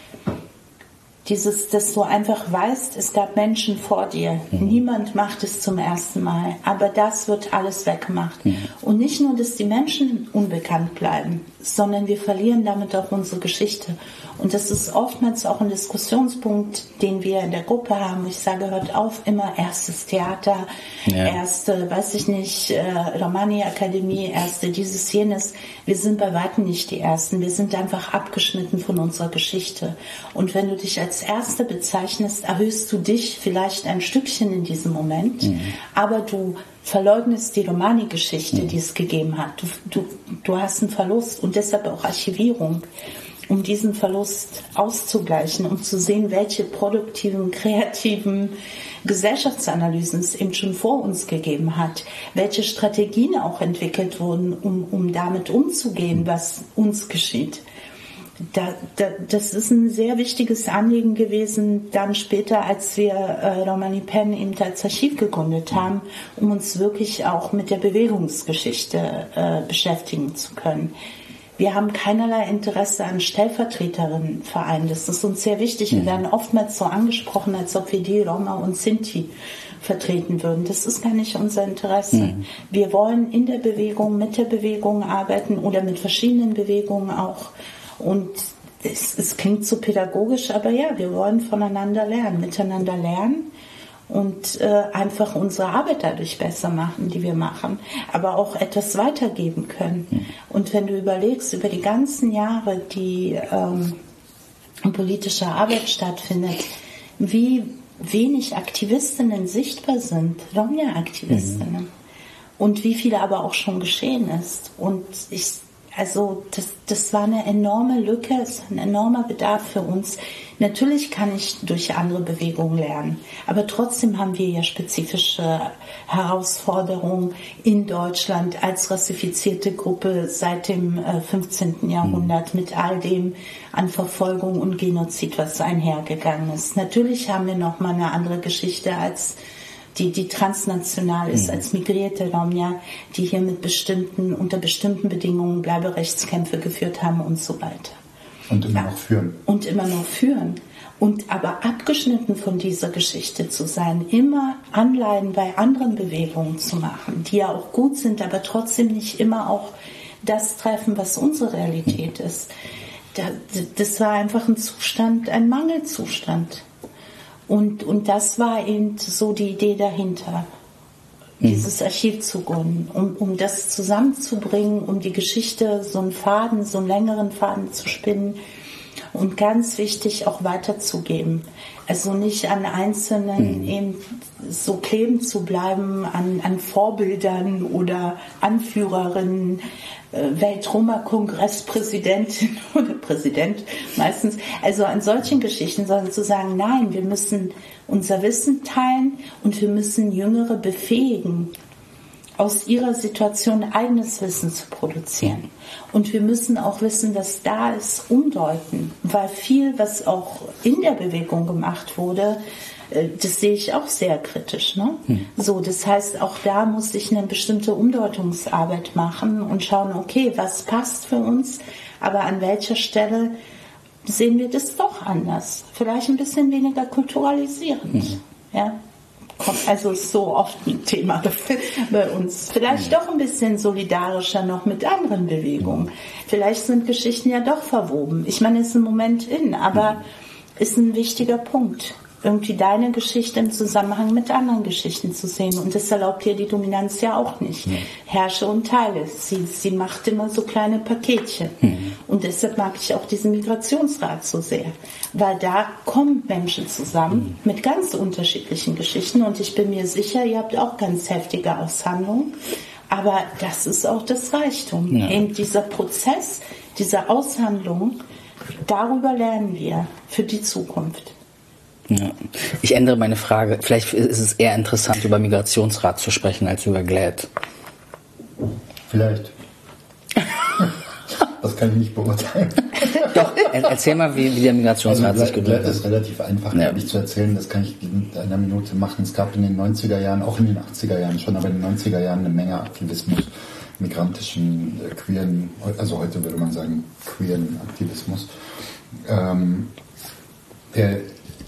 dieses, dass du einfach weißt, es gab Menschen vor dir. Mhm. Niemand macht es zum ersten Mal, aber das wird alles weggemacht. Mhm. Und nicht nur, dass die Menschen unbekannt bleiben, sondern wir verlieren damit auch unsere Geschichte. Und das ist oftmals auch ein Diskussionspunkt, den wir in der Gruppe haben. Ich sage, hört auf, immer erstes Theater, ja. erste, weiß ich nicht, äh, Romani-Akademie, erste dieses, jenes. Wir sind bei weitem nicht die Ersten. Wir sind einfach abgeschnitten von unserer Geschichte. Und wenn du dich als Erste bezeichnest, erhöhst du dich vielleicht ein Stückchen in diesem Moment, mhm. aber du verleugnest die Romani-Geschichte, mhm. die es gegeben hat. Du, du, du hast einen Verlust und deshalb auch Archivierung, um diesen Verlust auszugleichen, um zu sehen, welche produktiven, kreativen Gesellschaftsanalysen es eben schon vor uns gegeben hat, welche Strategien auch entwickelt wurden, um, um damit umzugehen, was uns geschieht. Da, da, das ist ein sehr wichtiges Anliegen gewesen, dann später, als wir äh, Romani Pen eben als Archiv gegründet haben, um uns wirklich auch mit der Bewegungsgeschichte äh, beschäftigen zu können. Wir haben keinerlei Interesse an Stellvertreterinnenvereinen. Das ist uns sehr wichtig. Wir werden oftmals so angesprochen, als ob wir die Roma und Sinti vertreten würden. Das ist gar nicht unser Interesse. Mhm. Wir wollen in der Bewegung, mit der Bewegung arbeiten oder mit verschiedenen Bewegungen auch. Und es, es klingt so pädagogisch, aber ja, wir wollen voneinander lernen, miteinander lernen und äh, einfach unsere Arbeit dadurch besser machen, die wir machen, aber auch etwas weitergeben können. Mhm. Und wenn du überlegst, über die ganzen Jahre, die ähm, politische Arbeit stattfindet, wie wenig Aktivistinnen sichtbar sind, Romja-Aktivistinnen, mhm. und wie viele aber auch schon geschehen ist. Und ich Also das, das war eine enorme Lücke, es war ein enormer Bedarf für uns. Natürlich kann ich durch andere Bewegungen lernen, aber trotzdem haben wir ja spezifische Herausforderungen in Deutschland als rassifizierte Gruppe seit dem fünfzehnten Jahrhundert mit all dem an Verfolgung und Genozid, was einhergegangen ist. Natürlich haben wir noch mal eine andere Geschichte als Die, die transnational ist, mhm. als migrierte Romja, die hier mit bestimmten, unter bestimmten Bedingungen Bleiberechtskämpfe geführt haben und so weiter. Und immer noch führen. Und immer noch führen. Und aber abgeschnitten von dieser Geschichte zu sein, immer Anleihen bei anderen Bewegungen zu machen, die ja auch gut sind, aber trotzdem nicht immer auch das treffen, was unsere Realität ist. Das war einfach ein Zustand, ein Mangelzustand. Und, und das war eben so die Idee dahinter, mhm. dieses Archiv zu gründen, um, um das zusammenzubringen, um die Geschichte, so einen Faden, so einen längeren Faden zu spinnen und ganz wichtig auch weiterzugeben. Also nicht an Einzelnen mhm. eben so kleben zu bleiben, an, an Vorbildern oder Anführerinnen, Weltroma-Kongresspräsidentin oder Präsident meistens, also an solchen Geschichten, sondern zu sagen, nein, wir müssen unser Wissen teilen und wir müssen Jüngere befähigen, aus ihrer Situation eigenes Wissen zu produzieren. Und wir müssen auch Wissen, was da ist, umdeuten, weil viel, was auch in der Bewegung gemacht wurde, das sehe ich auch sehr kritisch. Ne? Hm. So, das heißt, auch da muss ich eine bestimmte Umdeutungsarbeit machen und schauen, okay, was passt für uns, aber an welcher Stelle sehen wir das doch anders. Vielleicht ein bisschen weniger kulturalisierend. Hm. Ja? Also ist so oft ein Thema bei uns. Vielleicht doch ein bisschen solidarischer noch mit anderen Bewegungen. Vielleicht sind Geschichten ja doch verwoben. Ich meine, es ist im Moment in, aber ist ein wichtiger Punkt. Irgendwie deine Geschichte im Zusammenhang mit anderen Geschichten zu sehen. Und das erlaubt dir die Dominanz ja auch nicht. Mhm. Herrsche und teile. Sie, sie macht immer so kleine Paketchen. Mhm. Und deshalb mag ich auch diesen Migrationsrat so sehr. Weil da kommen Menschen zusammen mhm. mit ganz unterschiedlichen Geschichten. Und ich bin mir sicher, ihr habt auch ganz heftige Aushandlungen. Aber das ist auch das Reichtum. Ja. Eben dieser Prozess, dieser Aushandlung darüber lernen wir für die Zukunft. Ja. Ich ändere meine Frage. Vielleicht ist es eher interessant, über Migrationsrat zu sprechen, als über GLAAD. Vielleicht. Das kann ich nicht beurteilen. Doch, erzähl mal, wie, wie der Migrationsrat also, sich gegründet hat. Das ist relativ einfach, ja. glaube ich, zu erzählen. Das kann ich in einer Minute machen. Es gab in den neunziger Jahren, auch in den achtziger Jahren schon, aber in den neunziger Jahren eine Menge Aktivismus, migrantischen, äh, queeren, also heute würde man sagen queeren Aktivismus, ähm, der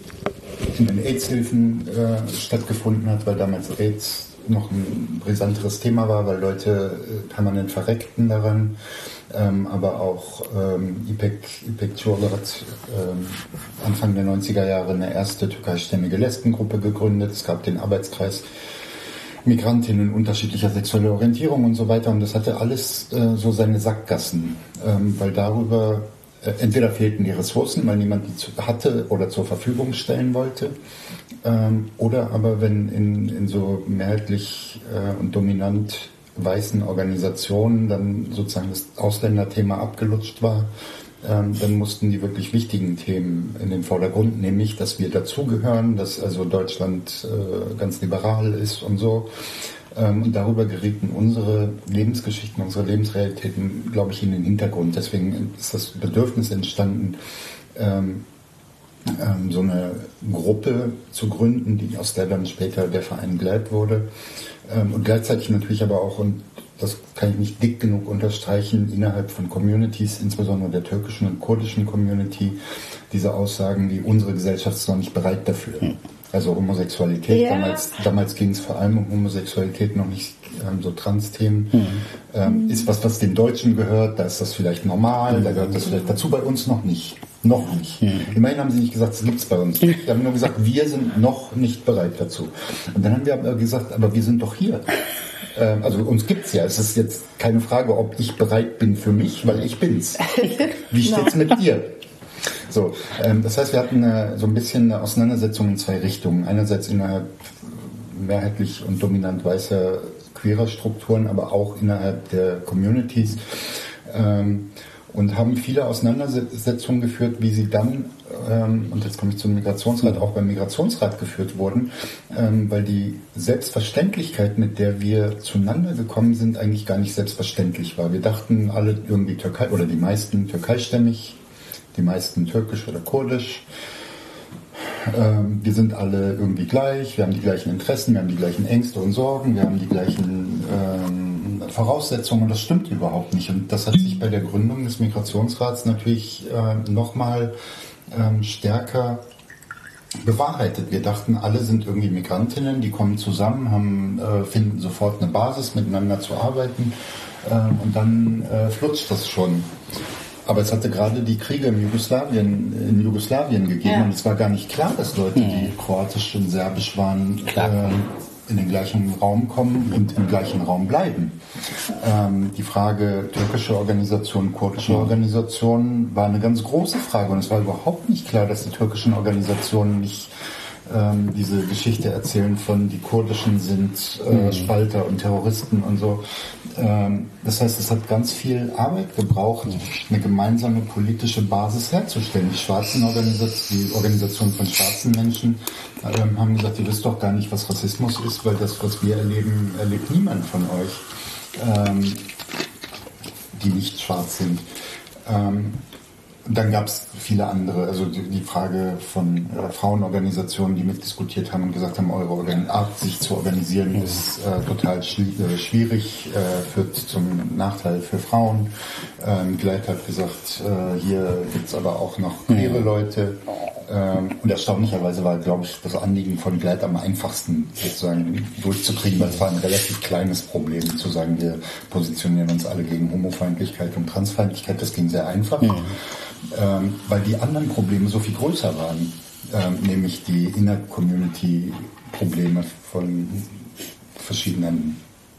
in den AIDS-Hilfen äh, stattgefunden hat, weil damals AIDS noch ein brisanteres Thema war, weil Leute äh, permanent verreckten daran. Ähm, aber auch ähm, İpek, İpek Çuvalı hat ähm, Anfang der neunziger Jahre eine erste türkeistämmige Lesbengruppe gegründet. Es gab den Arbeitskreis Migrantinnen unterschiedlicher sexueller Orientierung und so weiter. Und das hatte alles äh, so seine Sackgassen, ähm, weil darüber äh, entweder fehlten die Ressourcen, weil niemand die zu, hatte oder zur Verfügung stellen wollte, ähm, oder aber wenn in, in so mehrheitlich äh, und dominant weißen Organisationen dann sozusagen das Ausländerthema abgelutscht war, ähm, dann mussten die wirklich wichtigen Themen in den Vordergrund, nämlich, dass wir dazugehören, dass also Deutschland äh, ganz liberal ist und so. Ähm, und darüber gerieten unsere Lebensgeschichten, unsere Lebensrealitäten, glaube ich, in den Hintergrund. Deswegen ist das Bedürfnis entstanden, ähm, ähm, so eine Gruppe zu gründen, die aus der dann später der Verein GLAAD wurde. Und gleichzeitig natürlich aber auch, und das kann ich nicht dick genug unterstreichen, innerhalb von Communities, insbesondere der türkischen und kurdischen Community, diese Aussagen wie unsere Gesellschaft ist noch nicht bereit dafür. Hm. Also Homosexualität, ja. damals, damals ging es vor allem um Homosexualität, noch nicht ähm, so Trans-Themen, hm. ähm, ist was, was den Deutschen gehört, da ist das vielleicht normal, hm. da gehört das vielleicht dazu, bei uns noch nicht. Noch nicht. Hm. Immerhin haben sie nicht gesagt, es gibt es bei uns nicht. Sie haben nur gesagt, wir sind noch nicht bereit dazu. Und dann haben wir aber gesagt, aber wir sind doch hier. Ähm, also uns gibt es ja. Es ist jetzt keine Frage, ob ich bereit bin für mich, weil ich bin's. Wie steht's mit dir? So, ähm, das heißt, wir hatten eine, so ein bisschen eine Auseinandersetzung in zwei Richtungen. Einerseits innerhalb mehrheitlich und dominant weißer queerer Strukturen, aber auch innerhalb der Communities. Ähm, und haben viele Auseinandersetzungen geführt, wie sie dann, ähm, und jetzt komme ich zum Migrationsrat, auch beim Migrationsrat geführt wurden, ähm, weil die Selbstverständlichkeit, mit der wir zueinander gekommen sind, eigentlich gar nicht selbstverständlich war. Wir dachten alle irgendwie Türkei, oder die meisten türkeistämmig, die meisten türkisch oder kurdisch. Ähm, wir sind alle irgendwie gleich, wir haben die gleichen Interessen, wir haben die gleichen Ängste und Sorgen, wir haben die gleichen ähm, Voraussetzungen, und das stimmt überhaupt nicht. Und das hat sich bei der Gründung des Migrationsrats natürlich äh, nochmal ähm, stärker bewahrheitet. Wir dachten, alle sind irgendwie Migrantinnen, die kommen zusammen, haben, äh, finden sofort eine Basis, miteinander zu arbeiten, äh, und dann äh, flutscht das schon. Aber es hatte gerade die Kriege in Jugoslawien, in Jugoslawien gegeben, ja. Und es war gar nicht klar, dass Leute, die kroatisch und serbisch waren, äh, in den gleichen Raum kommen und im gleichen Raum bleiben. Ähm, die Frage türkische Organisation, kurdische Organisation war eine ganz große Frage, und es war überhaupt nicht klar, dass die türkischen Organisationen nicht ähm, diese Geschichte erzählen von die kurdischen sind äh, Spalter und Terroristen und so. Ähm, das heißt, es hat ganz viel Arbeit gebraucht, eine gemeinsame politische Basis herzustellen. Die schwarzen Organisationen, die Organisation von schwarzen Menschen ähm, haben gesagt, ihr wisst doch gar nicht, was Rassismus ist, weil das, was wir erleben, erlebt niemand von euch, ähm, die nicht schwarz sind. Ähm, Dann gab es viele andere, also die, die Frage von äh, Frauenorganisationen, die mitdiskutiert haben und gesagt haben, eure Organ- Art, sich zu organisieren, ist äh, total schli- äh, schwierig, äh, führt zum Nachteil für Frauen. Ähm, GLAAD hat gesagt, äh, hier gibt's aber auch noch queere Leute. Ähm, und erstaunlicherweise war, glaube ich, das Anliegen von GLAAD am einfachsten sozusagen durchzukriegen, weil es war ein relativ kleines Problem, zu sagen, wir positionieren uns alle gegen Homofeindlichkeit und Transfeindlichkeit. Das ging sehr einfach. Mhm. Ähm, weil die anderen Probleme so viel größer waren, ähm, nämlich die Inner-Community-Probleme von verschiedenen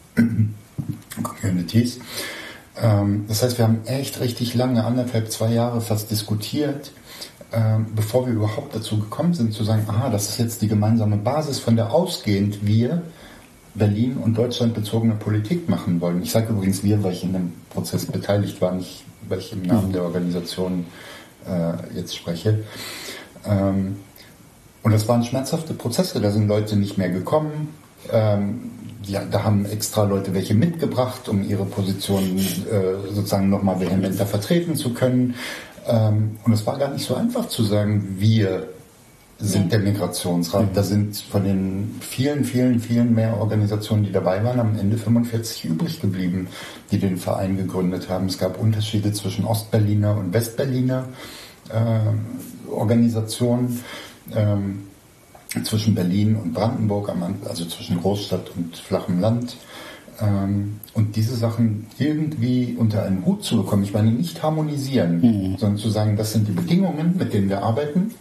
Communities. Ähm, das heißt, wir haben echt richtig lange, anderthalb, zwei Jahre fast diskutiert, ähm, bevor wir überhaupt dazu gekommen sind, zu sagen, aha, das ist jetzt die gemeinsame Basis, von der ausgehend wir Berlin und Deutschland bezogene Politik machen wollen. Ich sage übrigens wir, weil ich in dem Prozess beteiligt war, nicht weil ich im Namen der Organisation äh, jetzt spreche. Ähm, und das waren schmerzhafte Prozesse, da sind Leute nicht mehr gekommen. Ähm, ja, da haben extra Leute welche mitgebracht, um ihre Positionen äh, sozusagen nochmal vehementer vertreten zu können. Ähm, und es war gar nicht so einfach zu sagen, wir sind ja. der Migrationsrat. Mhm. Da sind von den vielen, vielen, vielen mehr Organisationen, die dabei waren, am Ende fünfundvierzig übrig geblieben, die den Verein gegründet haben. Es gab Unterschiede zwischen Ostberliner und Westberliner äh, Organisationen. Ähm, zwischen Berlin und Brandenburg, also zwischen Großstadt und flachem Land. Und diese Sachen irgendwie unter einen Hut zu bekommen, ich meine nicht harmonisieren, mhm. sondern zu sagen, das sind die Bedingungen, mit denen wir arbeiten.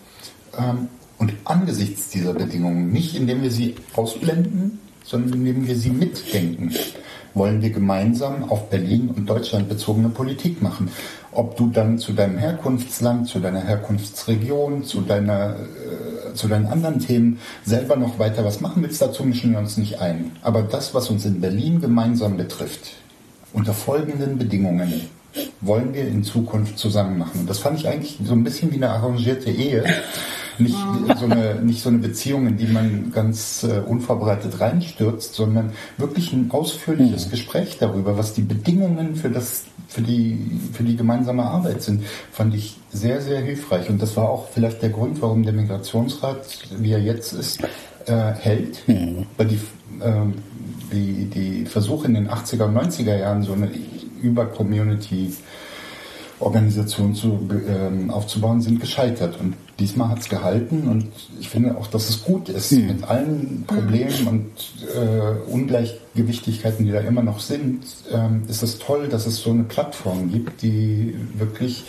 Und angesichts dieser Bedingungen, nicht indem wir sie ausblenden, sondern indem wir sie mitdenken, wollen wir gemeinsam auf Berlin und Deutschland bezogene Politik machen. Ob du dann zu deinem Herkunftsland, zu deiner Herkunftsregion, zu deiner, äh, zu deinen anderen Themen selber noch weiter was machen willst, dazu mischen wir uns nicht ein. Aber das, was uns in Berlin gemeinsam betrifft, unter folgenden Bedingungen wollen wir in Zukunft zusammen machen. Und das fand ich eigentlich so ein bisschen wie eine arrangierte Ehe. Nicht so eine, nicht so eine Beziehung, in die man ganz äh, unvorbereitet reinstürzt, sondern wirklich ein ausführliches mhm. Gespräch darüber, was die Bedingungen für das, für die, für die gemeinsame Arbeit sind, fand ich sehr, sehr hilfreich. Und das war auch vielleicht der Grund, warum der Migrationsrat, wie er jetzt ist, äh, hält. Mhm. Weil die, äh, die, die Versuche in den achtziger und neunziger Jahren, so eine Über-Community Organisation zu, ähm, aufzubauen, sind gescheitert. Und diesmal hat es gehalten und ich finde auch, dass es gut ist, mhm. mit allen Problemen und äh, Ungleichgewichtigkeiten, die da immer noch sind, ähm, ist es toll, dass es so eine Plattform gibt, die wirklich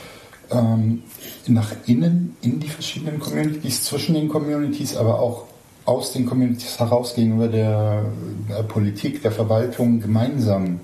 ähm, nach innen, in die verschiedenen Communities, zwischen den Communities, aber auch aus den Communities heraus gegenüber der, der Politik, der Verwaltung gemeinsam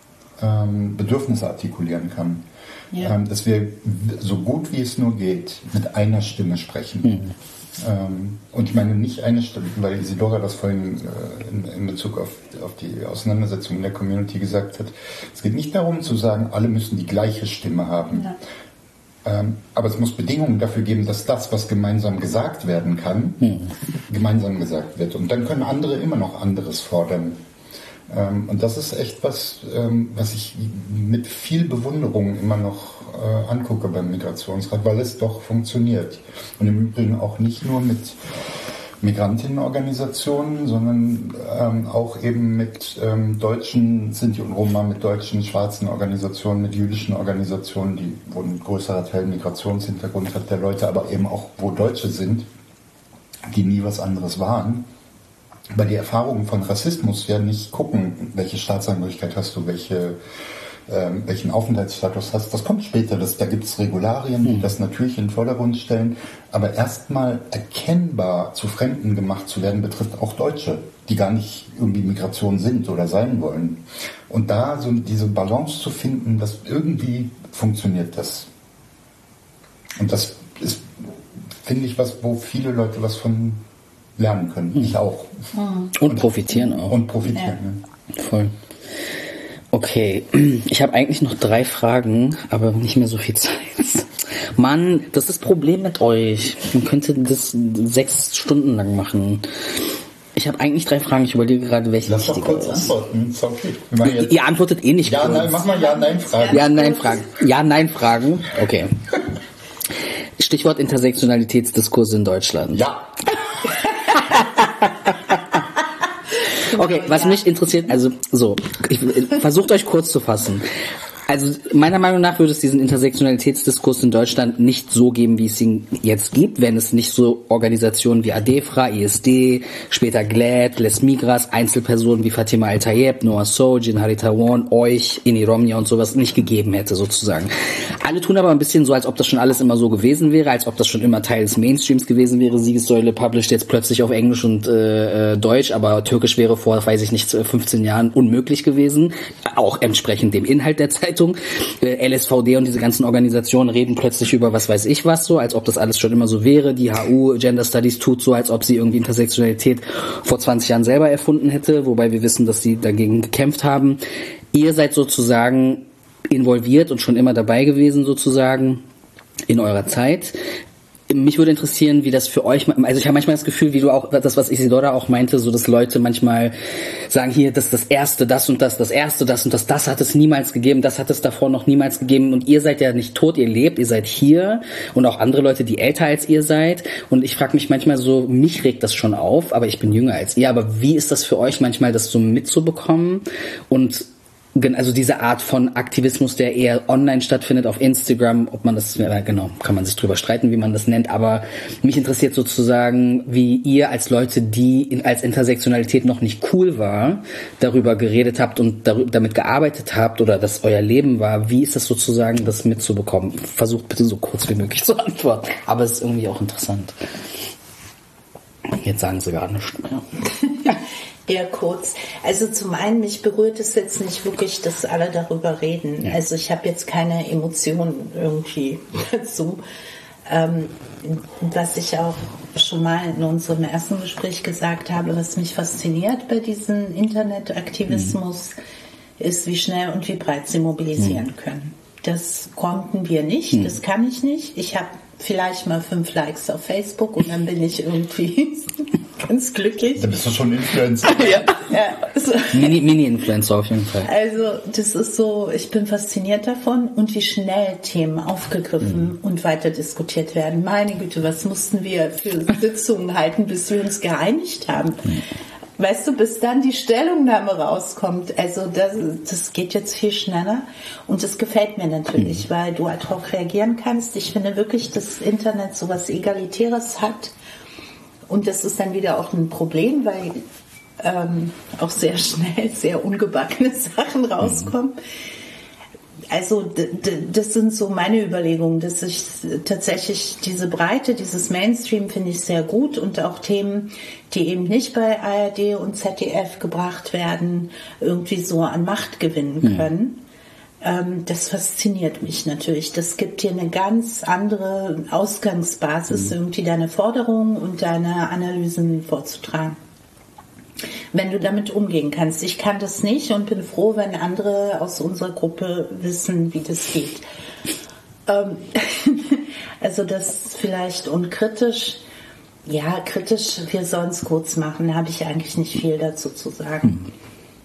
ähm, Bedürfnisse artikulieren kann. Ja. Ähm, dass wir so gut wie es nur geht mit einer Stimme sprechen. Mhm. Ähm, und ich meine nicht eine Stimme, weil Isidora das vorhin äh, in, in Bezug auf, auf die Auseinandersetzung in der Community gesagt hat. Es geht nicht darum zu sagen, alle müssen die gleiche Stimme haben. Ja. Ähm, aber es muss Bedingungen dafür geben, dass das, was gemeinsam gesagt werden kann, mhm. gemeinsam gesagt wird. Und dann können andere immer noch anderes fordern. Ähm, und das ist echt was, ähm, was ich mit viel Bewunderung immer noch äh, angucke beim Migrationsrat, weil es doch funktioniert. Und im Übrigen auch nicht nur mit Migrantinnenorganisationen, sondern ähm, auch eben mit ähm, deutschen Sinti und Roma, mit deutschen schwarzen Organisationen, mit jüdischen Organisationen, die, wo ein größerer Teil Migrationshintergrund hat der Leute, aber eben auch wo Deutsche sind, die nie was anderes waren. Weil die Erfahrungen von Rassismus ja nicht gucken, welche Staatsangehörigkeit hast du, welche, ähm, welchen Aufenthaltsstatus hast. Das kommt später, das, da gibt es Regularien, die das natürlich in den Vordergrund stellen. Aber erstmal erkennbar zu Fremden gemacht zu werden, betrifft auch Deutsche, die gar nicht irgendwie Migration sind oder sein wollen. Und da so diese Balance zu finden, dass irgendwie funktioniert das. Und das ist, finde ich, was, wo viele Leute was von lernen können. Ich auch. Und, und profitieren auch. Und profitieren, ja. Voll. Okay, ich habe eigentlich noch drei Fragen, aber nicht mehr so viel Zeit. Mann, das ist das Problem mit euch. Man könnte das sechs Stunden lang machen. Ich habe eigentlich drei Fragen. Ich überlege gerade, welche Lass doch kurz antworten. Ist okay. Ihr antwortet eh nicht ja, kurz. Nein, mach mal Ja-Nein-Fragen. Ja-Nein-Fragen. Ja-Nein-Fragen. Okay. Stichwort Intersektionalitätsdiskurse in Deutschland. Ja. Okay, was mich interessiert, also so, ich, versucht euch kurz zu fassen. Also meiner Meinung nach würde es diesen Intersektionalitätsdiskurs in Deutschland nicht so geben, wie es ihn jetzt gibt, wenn es nicht so Organisationen wie ADEFRA, I S D, später GLAAD, Les Migras, Einzelpersonen wie Fatima Al-Tayeb, Noah So, Jinhari Taiwan, euch, Inni Romnia und sowas nicht gegeben hätte sozusagen. Alle tun aber ein bisschen so, als ob das schon alles immer so gewesen wäre, als ob das schon immer Teil des Mainstreams gewesen wäre. Siegessäule published jetzt plötzlich auf Englisch und äh, Deutsch, aber Türkisch wäre vor, weiß ich nicht, fünfzehn Jahren unmöglich gewesen, auch entsprechend dem Inhalt der Zeitung. L S V D und diese ganzen Organisationen reden plötzlich über was weiß ich was so, als ob das alles schon immer so wäre. Die H U Gender Studies tut so, als ob sie irgendwie Intersektionalität vor zwanzig Jahren selber erfunden hätte, wobei wir wissen, dass sie dagegen gekämpft haben. Ihr seid sozusagen involviert und schon immer dabei gewesen sozusagen. in eurer Zeit. Mich würde interessieren, wie das für euch, also ich habe manchmal das Gefühl, wie du auch, das, was Isidora auch meinte, so dass Leute manchmal sagen, hier, das ist das Erste, das und das, das Erste, das und das, das hat es niemals gegeben, das hat es davor noch niemals gegeben und ihr seid ja nicht tot, ihr lebt, ihr seid hier und auch andere Leute, die älter als ihr seid und ich frage mich manchmal so, mich regt das schon auf, aber ich bin jünger als ihr, aber wie ist das für euch manchmal, das so mitzubekommen und also diese Art von Aktivismus, der eher online stattfindet auf Instagram, ob man das, ja, genau, kann man sich drüber streiten, wie man das nennt, aber mich interessiert sozusagen, wie ihr als Leute, die in, als Intersektionalität noch nicht cool war, darüber geredet habt und darüber, damit gearbeitet habt oder das euer Leben war, wie ist das sozusagen, das mitzubekommen? Versucht bitte so kurz wie möglich zu antworten, aber es ist irgendwie auch interessant. Jetzt sagen sie gar nichts mehr. Eher kurz. Also zum einen, mich berührt es jetzt nicht wirklich, dass alle darüber reden. Ja. Also ich habe jetzt keine Emotionen irgendwie dazu. Ähm, was ich auch schon mal in unserem ersten Gespräch gesagt habe, was mich fasziniert bei diesem Internetaktivismus, mhm. ist, wie schnell und wie breit sie mobilisieren mhm. können. Das konnten wir nicht, mhm. das kann ich nicht. Ich habe vielleicht mal fünf Likes auf Facebook und dann bin ich irgendwie ganz glücklich. Dann bist du schon Influencer. ja. ja so. Mini, Mini-Influencer auf jeden Fall. Also das ist so, ich bin fasziniert davon und wie schnell Themen aufgegriffen mhm. und weiter diskutiert werden. Meine Güte, was mussten wir für Sitzungen halten, bis wir uns geeinigt haben. Mhm. Weißt du, bis dann die Stellungnahme rauskommt, also das, das geht jetzt viel schneller und das gefällt mir natürlich, mhm. weil du ad hoc reagieren kannst. Ich finde wirklich, dass das Internet so was Egalitäres hat und das ist dann wieder auch ein Problem, weil ähm, auch sehr schnell sehr ungebackene Sachen rauskommen. Mhm. Also d- d- das sind so meine Überlegungen, dass ich tatsächlich diese Breite, dieses Mainstream finde ich sehr gut und auch Themen, die eben nicht bei A R D und Z D F gebracht werden, irgendwie so an Macht gewinnen können. Mhm. Ähm, das fasziniert mich natürlich. Das gibt dir eine ganz andere Ausgangsbasis, mhm. irgendwie deine Forderungen und deine Analysen vorzutragen. Wenn du damit umgehen kannst. Ich kann das nicht und bin froh, wenn andere aus unserer Gruppe wissen, wie das geht. Ähm, also das vielleicht unkritisch. Ja, kritisch, wir sollen es kurz machen, da habe ich eigentlich nicht viel dazu zu sagen.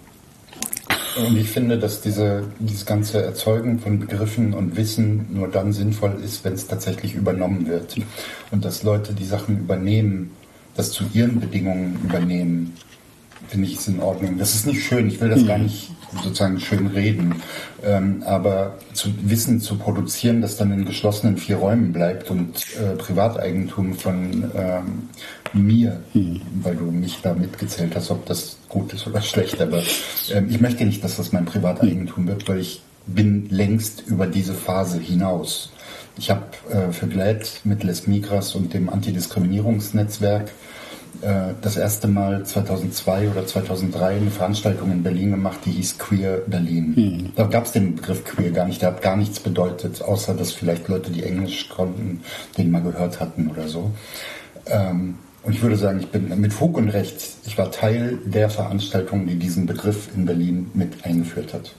Und ich finde, dass diese, dieses ganze Erzeugen von Begriffen und Wissen nur dann sinnvoll ist, wenn es tatsächlich übernommen wird. Und dass Leute die Sachen übernehmen, das zu ihren Bedingungen übernehmen, finde ich, ist in Ordnung. Das ist nicht schön, ich will das mhm. gar nicht sozusagen schön reden, ähm, aber zu Wissen zu produzieren, das dann in geschlossenen vier Räumen bleibt und äh, Privateigentum von ähm, mir, mhm. weil du mich da mitgezählt hast, ob das gut ist oder schlecht, aber ähm, ich möchte nicht, dass das mein Privateigentum mhm. wird, weil ich bin längst über diese Phase hinaus. Ich habe äh, für GLAAD mit Les Migras und dem Antidiskriminierungsnetzwerk das erste Mal zweitausendzwei oder zweitausenddrei eine Veranstaltung in Berlin gemacht, die hieß Queer Berlin. Hm. Da gab es den Begriff Queer gar nicht, der hat gar nichts bedeutet, außer dass vielleicht Leute, die Englisch konnten, den mal gehört hatten oder so. Und ich würde sagen, ich bin mit Fug und Recht, ich war Teil der Veranstaltung, die diesen Begriff in Berlin mit eingeführt hat.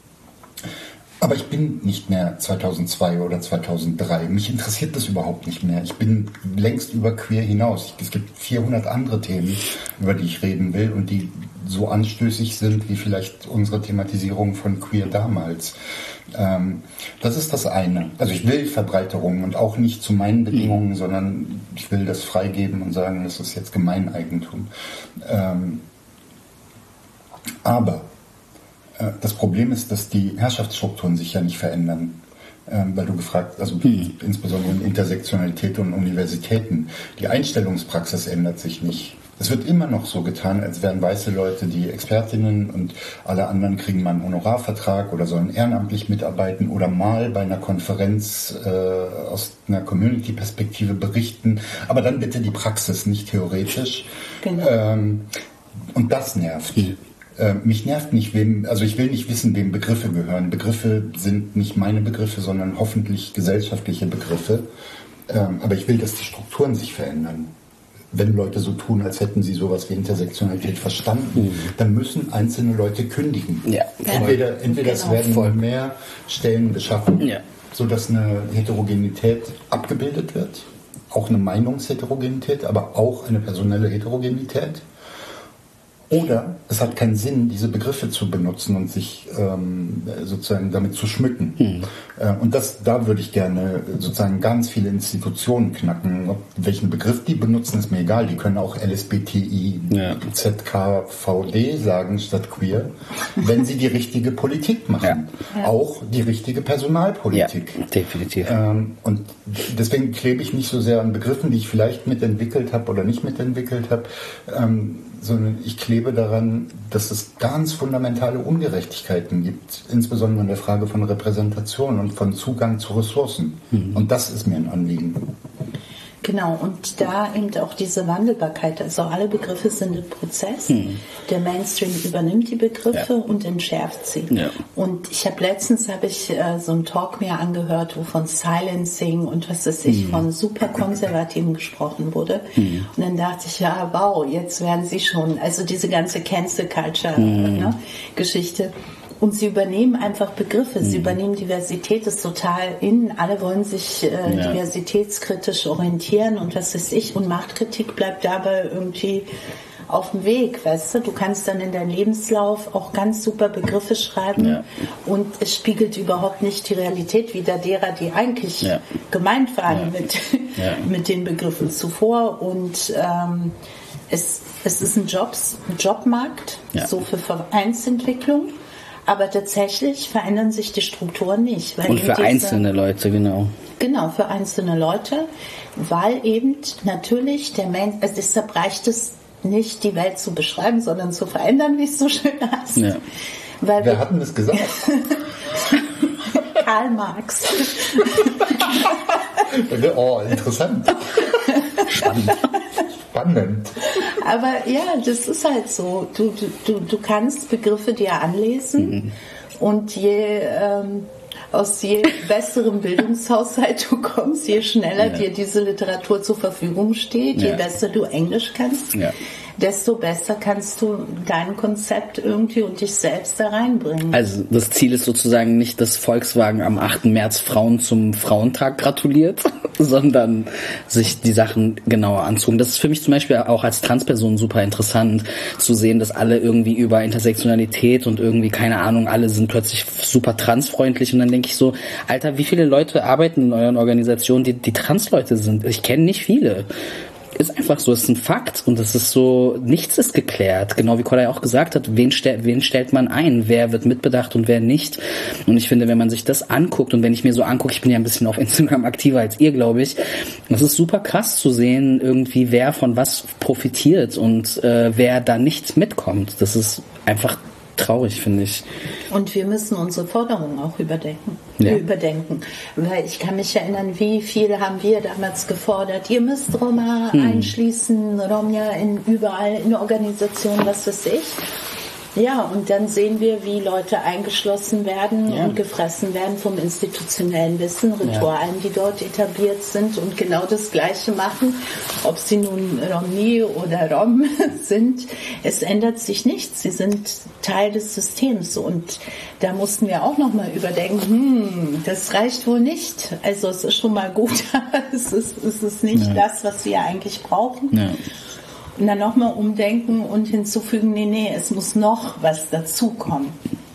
Aber ich bin nicht mehr zweitausendzwei oder zweitausenddrei. Mich interessiert das überhaupt nicht mehr. Ich bin längst über Queer hinaus. Es gibt vierhundert andere Themen, über die ich reden will und die so anstößig sind wie vielleicht unsere Thematisierung von Queer damals. Ähm, das ist das eine. Also ich will Verbreiterung und auch nicht zu meinen Bedingungen, mhm. sondern ich will das freigeben und sagen, das ist jetzt Gemeineigentum. Ähm, aber das Problem ist, dass die Herrschaftsstrukturen sich ja nicht verändern, weil du gefragt, also hm. insbesondere in Intersektionalität und Universitäten, die Einstellungspraxis ändert sich nicht. Es wird immer noch so getan, als wären weiße Leute die Expertinnen und alle anderen kriegen mal einen Honorarvertrag oder sollen ehrenamtlich mitarbeiten oder mal bei einer Konferenz äh, aus einer Community-Perspektive berichten, aber dann bitte die Praxis, nicht theoretisch. Genau. Ähm, und das nervt. Hm. Mich nervt nicht, wem, also ich will nicht wissen, wem Begriffe gehören. Begriffe sind nicht meine Begriffe, sondern hoffentlich gesellschaftliche Begriffe. Aber ich will, dass die Strukturen sich verändern. Wenn Leute so tun, als hätten sie sowas wie Intersektionalität verstanden, mhm. dann müssen einzelne Leute kündigen. Ja. Entweder, entweder genau. es werden voll mehr Stellen geschaffen, ja. sodass eine Heterogenität abgebildet wird, auch eine Meinungsheterogenität, aber auch eine personelle Heterogenität. Oder es hat keinen Sinn, diese Begriffe zu benutzen und sich ähm, sozusagen damit zu schmücken. Hm. Äh, und das, da würde ich gerne sozusagen ganz viele Institutionen knacken. Ob, welchen Begriff die benutzen, ist mir egal. Die können auch L S B T I Z K V D sagen statt queer, wenn sie die richtige Politik machen. Ja. Ja. Auch die richtige Personalpolitik. Ja, definitiv. Ähm, und deswegen klebe ich nicht so sehr an Begriffen, die ich vielleicht mitentwickelt habe oder nicht mitentwickelt habe, ähm, sondern ich klebe daran, dass es ganz fundamentale Ungerechtigkeiten gibt, insbesondere in der Frage von Repräsentation und von Zugang zu Ressourcen. Mhm. Und das ist mir ein Anliegen. Genau, und da eben auch diese Wandelbarkeit, also alle Begriffe sind ein Prozess. Hm. Der Mainstream übernimmt die Begriffe ja. und entschärft sie. Ja. Und ich habe letztens habe ich äh, so einen Talk mir angehört, wo von Silencing und was weiß ich, hm. von super Konservativen gesprochen wurde. Hm. Und dann dachte ich, ja, wow, jetzt werden sie schon, also diese ganze Cancel Culture hm. ne, Geschichte. Und sie übernehmen einfach Begriffe, sie mhm. übernehmen Diversität, ist total in, alle wollen sich äh, ja. diversitätskritisch orientieren und was weiß ich, und Machtkritik bleibt dabei irgendwie auf dem Weg, weißt du, du kannst dann in deinem Lebenslauf auch ganz super Begriffe schreiben ja. und es spiegelt überhaupt nicht die Realität wider derer, die eigentlich ja. gemeint waren ja. mit, ja. mit den Begriffen zuvor und ähm, es, es ist ein, Jobs, ein Jobmarkt, ja. so für Vereinsentwicklung. Aber tatsächlich verändern sich die Strukturen nicht. Weil und für diese, einzelne Leute, genau. Genau, für einzelne Leute, weil eben natürlich der Mensch, also deshalb reicht es nicht, die Welt zu beschreiben, sondern zu verändern, wie es so schön heißt. Ja. Weil Wer hat denn das gesagt? Karl Marx. Oh, interessant. Spannend. Spannend. Aber ja, das ist halt so. Du, du, du kannst Begriffe dir anlesen mhm. und je ähm, aus je besserem Bildungshaushalt du kommst, je schneller ja. dir diese Literatur zur Verfügung steht, ja. je besser du Englisch kannst, ja. desto besser kannst du dein Konzept irgendwie und dich selbst da reinbringen. Also das Ziel ist sozusagen nicht, dass Volkswagen am achten März Frauen zum Frauentag gratuliert, sondern sich die Sachen genauer anzugucken. Das ist für mich zum Beispiel auch als Transperson super interessant zu sehen, dass alle irgendwie über Intersektionalität und irgendwie, keine Ahnung, alle sind plötzlich super transfreundlich und dann denke ich so, Alter, wie viele Leute arbeiten in euren Organisationen, die, die Transleute sind? Ich kenne nicht viele. Ist einfach so, es ist ein Fakt und es ist so, nichts ist geklärt, genau wie Koray auch gesagt hat, wen, stell, wen stellt man ein, wer wird mitbedacht und wer nicht, und ich finde, wenn man sich das anguckt und wenn ich mir so angucke, ich bin ja ein bisschen auf Instagram aktiver als ihr, glaube ich, es ist super krass zu sehen, irgendwie wer von was profitiert und äh, wer da nicht mitkommt, das ist einfach traurig, finde ich. Und wir müssen unsere Forderungen auch überdenken. Ja. überdenken. Weil ich kann mich erinnern, wie viel haben wir damals gefordert, ihr müsst Roma hm. einschließen, Romja in überall in Organisationen, was weiß ich. Ja, und dann sehen wir, wie Leute eingeschlossen werden ja. und gefressen werden vom institutionellen Wissen, Ritualen, ja. die dort etabliert sind und genau das Gleiche machen, ob sie nun Romni oder Rom sind. Es ändert sich nichts. Sie sind Teil des Systems und da mussten wir auch nochmal überdenken, hm, das reicht wohl nicht. Also es ist schon mal gut, aber es ist, es ist nicht ja. das, was wir eigentlich brauchen. Ja. Und dann nochmal umdenken und hinzufügen, nee, nee, es muss noch was dazukommen.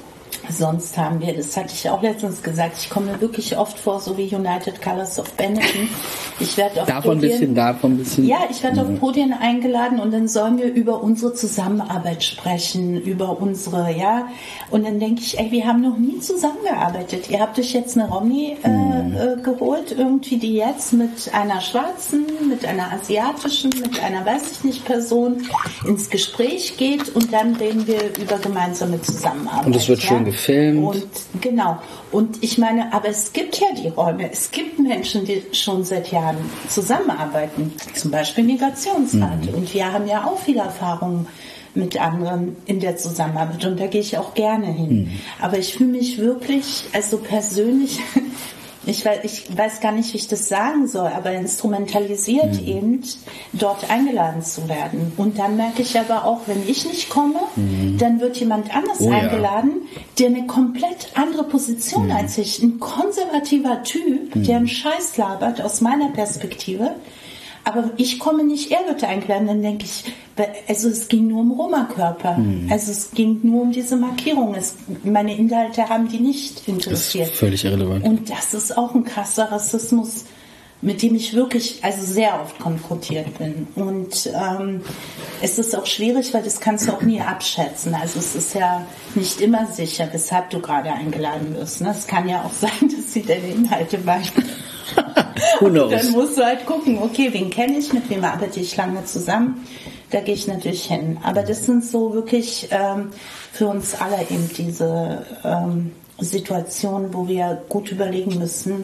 Sonst haben wir, das hatte ich auch letztens gesagt, ich komme mir wirklich oft vor, so wie United Colors of Benetton. Ich werde auf davon Podien, ein bisschen, davon ein bisschen. Ja, ich werde auf Podien eingeladen und dann sollen wir über unsere Zusammenarbeit sprechen, über unsere, ja. Und dann denke ich, ey, wir haben noch nie zusammengearbeitet. Ihr habt euch jetzt eine Romni äh, mhm. äh, geholt, irgendwie, die jetzt mit einer schwarzen, mit einer asiatischen, mit einer, weiß ich nicht, Person ins Gespräch geht und dann reden wir über gemeinsame Zusammenarbeit. Und es wird ja? schon gefilmt. Und genau. Und ich meine, aber es gibt ja die Räume. Es gibt Menschen, die schon seit Jahren zusammenarbeiten. Zum Beispiel Migrationsrat. Mhm. Und wir haben ja auch viele Erfahrungen mit anderen in der Zusammenarbeit. Und da gehe ich auch gerne hin. Mhm. Aber ich fühle mich wirklich, also persönlich, ich weiß, ich weiß gar nicht, wie ich das sagen soll, aber instrumentalisiert mhm. eben, dort eingeladen zu werden. Und dann merke ich aber auch, wenn ich nicht komme, mhm. dann wird jemand anders oh, eingeladen, ja. der eine komplett andere Position mhm. als ich, ein konservativer Typ, mhm. der einen Scheiß labert aus meiner Perspektive. Aber ich komme nicht, er wird eingeladen. Dann denke ich, also es ging nur um Roma-Körper. Mhm. Also es ging nur um diese Markierung. Es, meine Inhalte haben die nicht interessiert. Das ist völlig irrelevant. Und das ist auch ein krasser Rassismus, mit dem ich wirklich also sehr oft konfrontiert bin. Und ähm, es ist auch schwierig, weil das kannst du auch nie abschätzen. Also es ist ja nicht immer sicher, weshalb du gerade eingeladen wirst. Es kann ja auch sein, dass sie deine Inhalte beispielsweise und dann musst du halt gucken, okay, wen kenne ich, mit wem arbeite ich lange zusammen, da gehe ich natürlich hin. Aber das sind so wirklich ähm, für uns alle eben diese ähm, Situationen, wo wir gut überlegen müssen,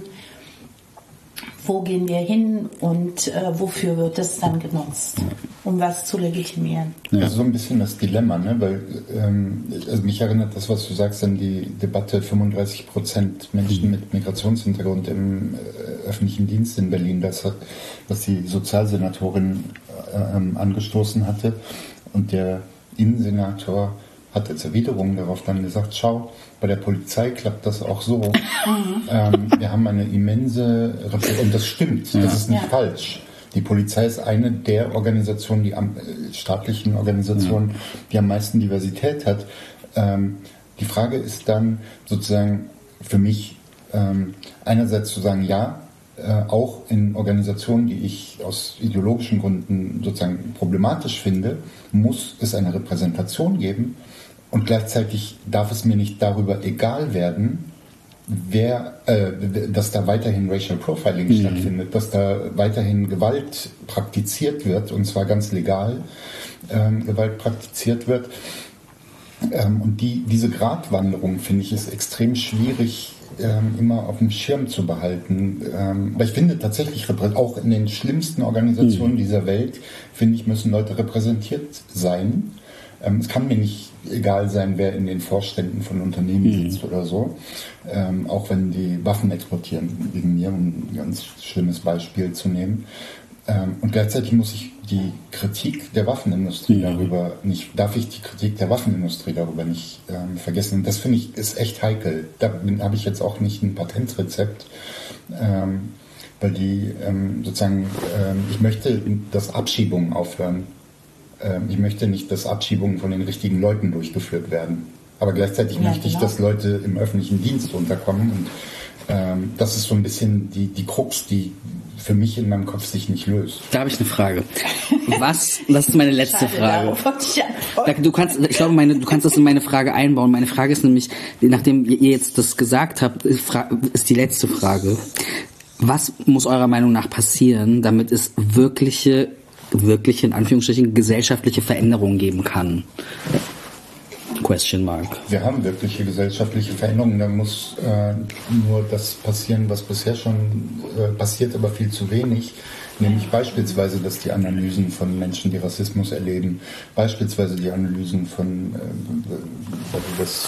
wo gehen wir hin und äh, wofür wird das dann genutzt, um was zu legitimieren. Ja. Also so ein bisschen das Dilemma, ne? Weil ähm, also mich erinnert das, was du sagst, an die Debatte fünfunddreißig Prozent Menschen mit Migrationshintergrund im äh, öffentlichen Dienst in Berlin, das, was die Sozialsenatorin äh, angestoßen hatte. Und der Innensenator hat als Erwiderung darauf dann gesagt, schau, bei der Polizei klappt das auch so. Mhm. Ähm, wir haben eine immense, und das stimmt, ja. das ist nicht ja. falsch. Die Polizei ist eine der Organisationen, die am, äh, staatlichen Organisationen, ja. die am meisten Diversität hat. Ähm, die Frage ist dann sozusagen für mich ähm, einerseits zu sagen, ja, äh, auch in Organisationen, die ich aus ideologischen Gründen sozusagen problematisch finde, muss es eine Repräsentation geben. Und gleichzeitig darf es mir nicht darüber egal werden, wer, äh, dass da weiterhin Racial Profiling mhm. stattfindet, dass da weiterhin Gewalt praktiziert wird, und zwar ganz legal ähm, Gewalt praktiziert wird. Ähm, und die, diese Gratwanderung, finde ich, ist extrem schwierig, ähm, immer auf dem Schirm zu behalten. Ähm, aber ich finde tatsächlich, auch in den schlimmsten Organisationen mhm. dieser Welt, finde ich, müssen Leute repräsentiert sein. Ähm, es kann mir nicht egal sein, wer in den Vorständen von Unternehmen mhm. sitzt oder so. Ähm, auch wenn die Waffen exportieren, wegen mir, um ein ganz schlimmes Beispiel zu nehmen. Ähm, und gleichzeitig muss ich die Kritik der Waffenindustrie mhm. darüber nicht, darf ich die Kritik der Waffenindustrie darüber nicht ähm, vergessen. Und das finde ich ist echt heikel. Da habe ich jetzt auch nicht ein Patentrezept. Ähm, weil die ähm, sozusagen, ähm, ich möchte, dass Abschiebungen aufhören. Ich möchte nicht, dass Abschiebungen von den richtigen Leuten durchgeführt werden. Aber gleichzeitig ja, möchte ich, genau. dass Leute im öffentlichen Dienst unterkommen. Und ähm, das ist so ein bisschen die, die Krux, die für mich in meinem Kopf sich nicht löst. Da habe ich eine Frage. Was, das ist meine letzte Schade, Frage. Du kannst, ich glaube, meine, du kannst das in meine Frage einbauen. Meine Frage ist nämlich, nachdem ihr jetzt das gesagt habt, ist die letzte Frage. Was muss eurer Meinung nach passieren, damit es wirkliche wirklich in Anführungsstrichen gesellschaftliche Veränderungen geben kann? Question mark. Wir haben wirkliche gesellschaftliche Veränderungen. Da muss äh, nur das passieren, was bisher schon äh, passiert, aber viel zu wenig. Nämlich beispielsweise, dass die Analysen von Menschen, die Rassismus erleben, beispielsweise die Analysen von, äh, weil du das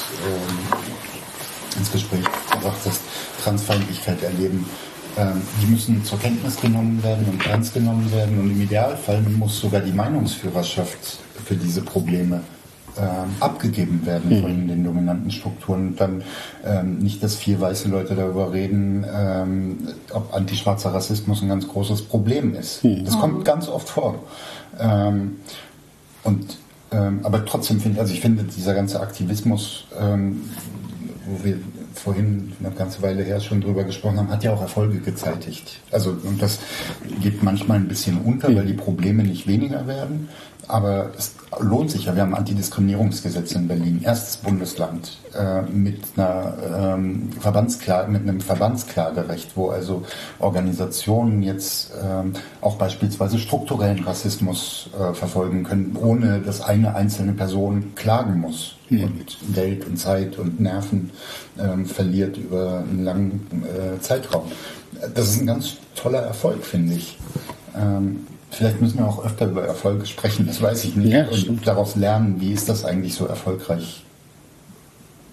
äh, ins Gespräch gebracht hast, Transfeindlichkeit erleben, die müssen zur Kenntnis genommen werden und ernst genommen werden, und im Idealfall muss sogar die Meinungsführerschaft für diese Probleme ähm, abgegeben werden mhm. von den dominanten Strukturen. Und dann ähm, nicht, dass vier weiße Leute darüber reden, ähm, ob antischwarzer Rassismus ein ganz großes Problem ist. Mhm. Das kommt ganz oft vor. Ähm, und ähm, aber trotzdem finde also ich finde dieser ganze Aktivismus, ähm, wo wir vorhin eine ganze Weile her schon drüber gesprochen haben, hat ja auch Erfolge gezeitigt. Also, und das geht manchmal ein bisschen unter, weil die Probleme nicht weniger werden. Aber es lohnt sich ja. Wir haben ein Antidiskriminierungsgesetz in Berlin, erstes Bundesland, äh, mit einer ähm, Verbandsklage, mit einem Verbandsklagerecht, wo also Organisationen jetzt ähm, auch beispielsweise strukturellen Rassismus äh, verfolgen können, ohne dass eine einzelne Person klagen muss mhm. und Geld und Zeit und Nerven ähm, verliert über einen langen äh, Zeitraum. Das ist ein ganz toller Erfolg, finde ich. Ähm, Vielleicht müssen wir auch öfter über Erfolge sprechen, das weiß ich nicht. Ja, und daraus lernen, wie ist das eigentlich so erfolgreich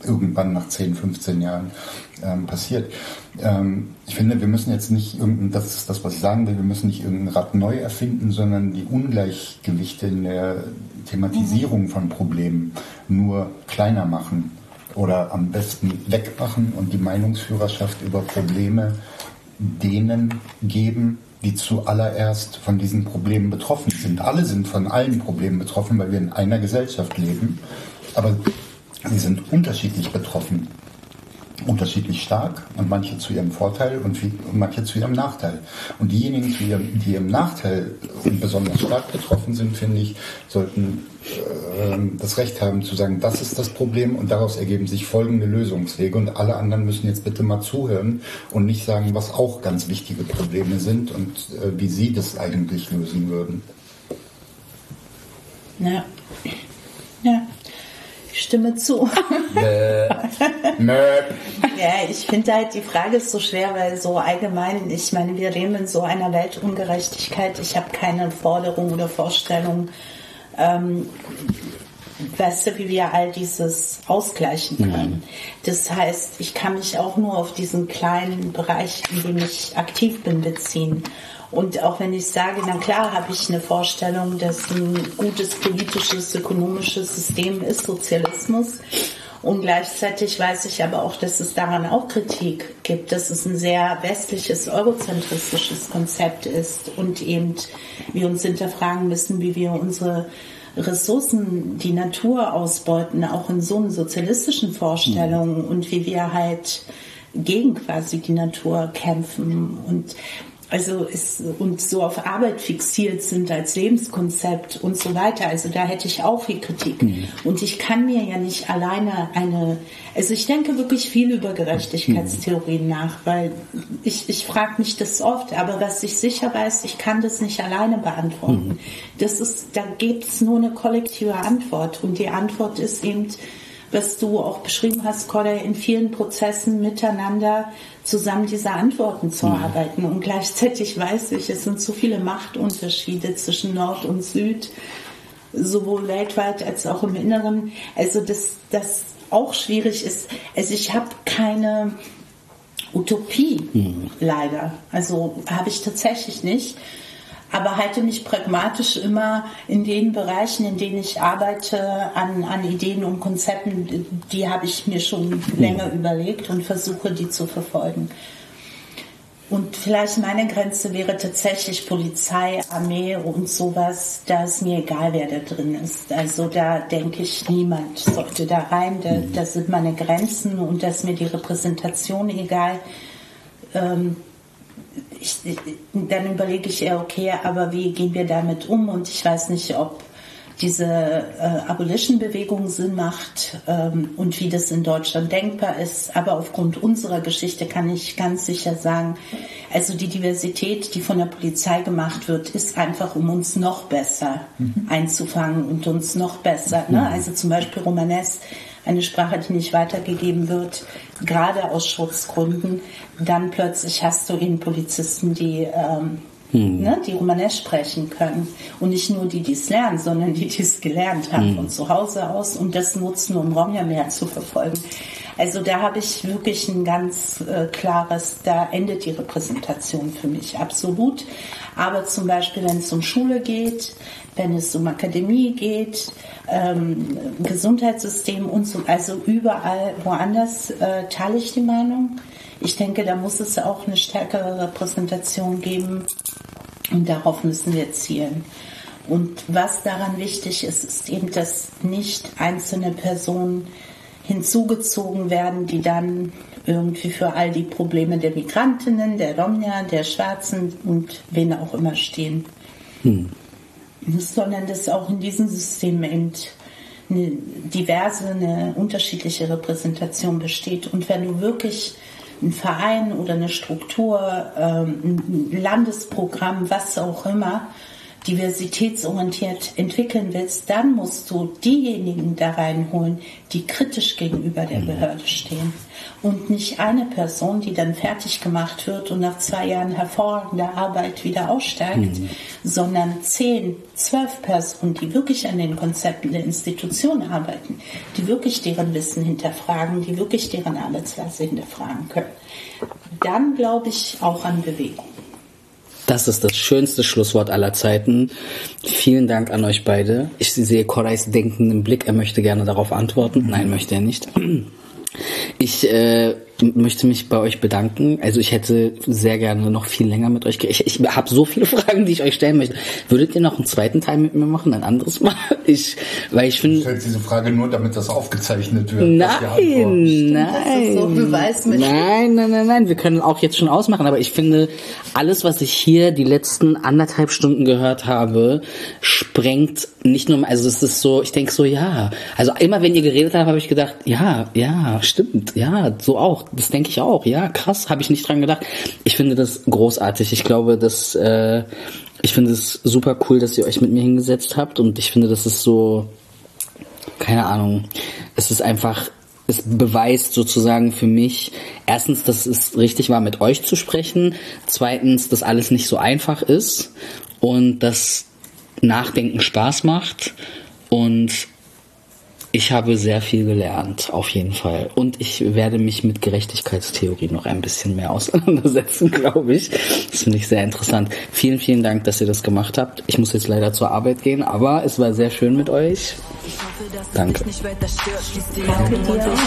irgendwann nach zehn, fünfzehn Jahren ähm, passiert. Ähm, ich finde, wir müssen jetzt nicht irgendein, das ist das, was ich sagen will, wir müssen nicht irgendein Rad neu erfinden, sondern die Ungleichgewichte in der Thematisierung von Problemen nur kleiner machen oder am besten wegmachen und die Meinungsführerschaft über Probleme denen geben, die zuallererst von diesen Problemen betroffen sind. Alle sind von allen Problemen betroffen, weil wir in einer Gesellschaft leben, aber sie sind unterschiedlich betroffen. Unterschiedlich stark und manche zu ihrem Vorteil und, viel, und manche zu ihrem Nachteil. Und diejenigen, die ihrem, die ihrem Nachteil besonders stark betroffen sind, finde ich, sollten äh, das Recht haben zu sagen, das ist das Problem und daraus ergeben sich folgende Lösungswege und alle anderen müssen jetzt bitte mal zuhören und nicht sagen, was auch ganz wichtige Probleme sind und äh, wie sie das eigentlich lösen würden. Ja. Ja. Ich stimme zu. Nö. Nö. Ja, ich finde halt, die Frage ist so schwer, weil so allgemein, ich meine, wir leben in so einer Weltungerechtigkeit. Ich habe keine Forderung oder Vorstellung, ähm, weißt du, wie wir all dieses ausgleichen können. Mhm. Das heißt, ich kann mich auch nur auf diesen kleinen Bereich, in dem ich aktiv bin, beziehen. Und auch wenn ich sage, na klar, habe ich eine Vorstellung, dass ein gutes politisches, ökonomisches System ist Sozialismus. Und gleichzeitig weiß ich aber auch, dass es daran auch Kritik gibt, dass es ein sehr westliches, eurozentristisches Konzept ist und eben wir uns hinterfragen müssen, wie wir unsere Ressourcen, die Natur ausbeuten, auch in so einer sozialistischen Vorstellung mhm. und wie wir halt gegen quasi die Natur kämpfen und also ist, und so auf Arbeit fixiert sind als Lebenskonzept und so weiter. Also da hätte ich auch viel Kritik. Mhm. Und ich kann mir ja nicht alleine eine, also ich denke wirklich viel über Gerechtigkeitstheorien mhm. nach, weil ich, ich frage mich das oft, aber was ich sicher weiß, ich kann das nicht alleine beantworten. Mhm. Das ist, da gibt es nur eine kollektive Antwort und die Antwort ist eben, was du auch beschrieben hast, Corday, in vielen Prozessen miteinander zusammen diese Antworten zu erarbeiten. Und gleichzeitig weiß ich, es sind so viele Machtunterschiede zwischen Nord und Süd, sowohl weltweit als auch im Inneren. Also dass das auch schwierig ist. Also ich habe keine Utopie, mhm. leider. Also habe ich tatsächlich nicht. Aber halte mich pragmatisch immer in den Bereichen, in denen ich arbeite, an, an Ideen und Konzepten, die habe ich mir schon länger überlegt und versuche, die zu verfolgen. Und vielleicht meine Grenze wäre tatsächlich Polizei, Armee und sowas, da ist mir egal, wer da drin ist. Also da denke ich, niemand sollte da rein, da, da sind meine Grenzen und da ist mir die Repräsentation egal. Ähm, Ich, dann überlege ich eher, okay, aber wie gehen wir damit um? Und ich weiß nicht, ob diese äh, Abolition-Bewegung Sinn macht ähm, und wie das in Deutschland denkbar ist. Aber aufgrund unserer Geschichte kann ich ganz sicher sagen, also die Diversität, die von der Polizei gemacht wird, ist einfach, um uns noch besser mhm. einzufangen und uns noch besser, mhm. ne? Also zum Beispiel Romanes, eine Sprache, die nicht weitergegeben wird, gerade aus Schutzgründen, dann plötzlich hast du eben Polizisten, die, ähm, hm. ne, die Romanes sprechen können. Und nicht nur die, die es lernen, sondern die, die es gelernt haben hm. von zu Hause aus und das nutzen, um Romja mehr zu verfolgen. Also da habe ich wirklich ein ganz äh, klares, da endet die Repräsentation für mich absolut. Aber zum Beispiel, wenn es um Schule geht, wenn es um Akademie geht, ähm, Gesundheitssystem und so, also überall woanders äh, teile ich die Meinung. Ich denke, da muss es auch eine stärkere Repräsentation geben und darauf müssen wir zielen. Und was daran wichtig ist, ist eben, dass nicht einzelne Personen hinzugezogen werden, die dann irgendwie für all die Probleme der Migrantinnen, der Romja, der Schwarzen und wen auch immer stehen. Hm. Sondern dass auch in diesem System eben eine diverse, eine unterschiedliche Repräsentation besteht. Und wenn du wirklich einen Verein oder eine Struktur, ein Landesprogramm, was auch immer, diversitätsorientiert entwickeln willst, dann musst du diejenigen da reinholen, die kritisch gegenüber der Behörde stehen. Und nicht eine Person, die dann fertig gemacht wird und nach zwei Jahren hervorragender Arbeit wieder aussteigt, mhm. sondern zehn, zwölf Personen, die wirklich an den Konzepten der Institution arbeiten, die wirklich deren Wissen hinterfragen, die wirklich deren Arbeitsweise hinterfragen können. Dann glaube ich auch an Bewegung. Das ist das schönste Schlusswort aller Zeiten. Vielen Dank an euch beide. Ich sehe Korays denkenden Blick. Er möchte gerne darauf antworten. Nein, möchte er nicht. Ich äh, möchte mich bei euch bedanken. Also ich hätte sehr gerne noch viel länger mit euch geredet. Ich, ich habe so viele Fragen, die ich euch stellen möchte. Würdet ihr noch einen zweiten Teil mit mir machen? Ein anderes Mal? Ich, weil ich finde... Ich stelle diese Frage nur, damit das aufgezeichnet wird. Nein, nein. So nein, nein, nein, nein. Wir können auch jetzt schon ausmachen. Aber ich finde, alles, was ich hier die letzten anderthalb Stunden gehört habe, sprengt nicht nur... Also es ist so, ich denke so, ja. Also immer, wenn ihr geredet habt, habe ich gedacht, ja, ja, stimmt. Ja, so auch. Das denke ich auch. Ja, krass, habe ich nicht dran gedacht. Ich finde das großartig. Ich glaube, dass äh, ich finde es super cool, dass ihr euch mit mir hingesetzt habt und ich finde, das ist so, keine Ahnung, es ist einfach, es beweist sozusagen für mich, erstens, dass es richtig war, mit euch zu sprechen, zweitens, dass alles nicht so einfach ist und dass Nachdenken Spaß macht und ich habe sehr viel gelernt, auf jeden Fall. Und ich werde mich mit Gerechtigkeitstheorie noch ein bisschen mehr auseinandersetzen, glaube ich. Das finde ich sehr interessant. Vielen, vielen Dank, dass ihr das gemacht habt. Ich muss jetzt leider zur Arbeit gehen, aber es war sehr schön mit euch. Danke. Schließ die Augen,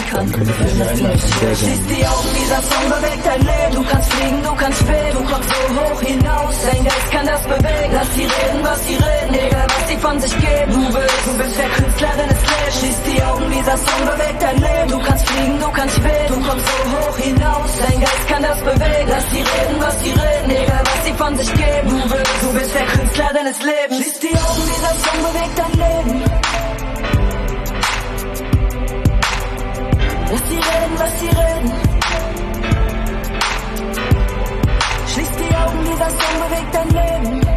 dieser Song bewegt dein Leben. Du kannst fliegen, du kannst schweben, du kommst so hoch hinaus. Dein Geist kann das bewegen. Lass sie reden, was sie reden, egal was sie von sich geben. Du willst, du bist der Künstler deines Lebens. Schließ die Augen, dieser Song bewegt dein Leben. Du kannst fliegen, du kannst schweben, du kommst so hoch hinaus. Dein Geist kann das bewegen. Lass sie reden, was sie reden, egal was sie von sich geben. Du willst, du bist der Künstler deines Lebens. Schließ die Augen, dieser Song bewegt dein Leben. Lass sie reden, was sie reden. Schließ die Augen, dieser Song bewegt dein Leben.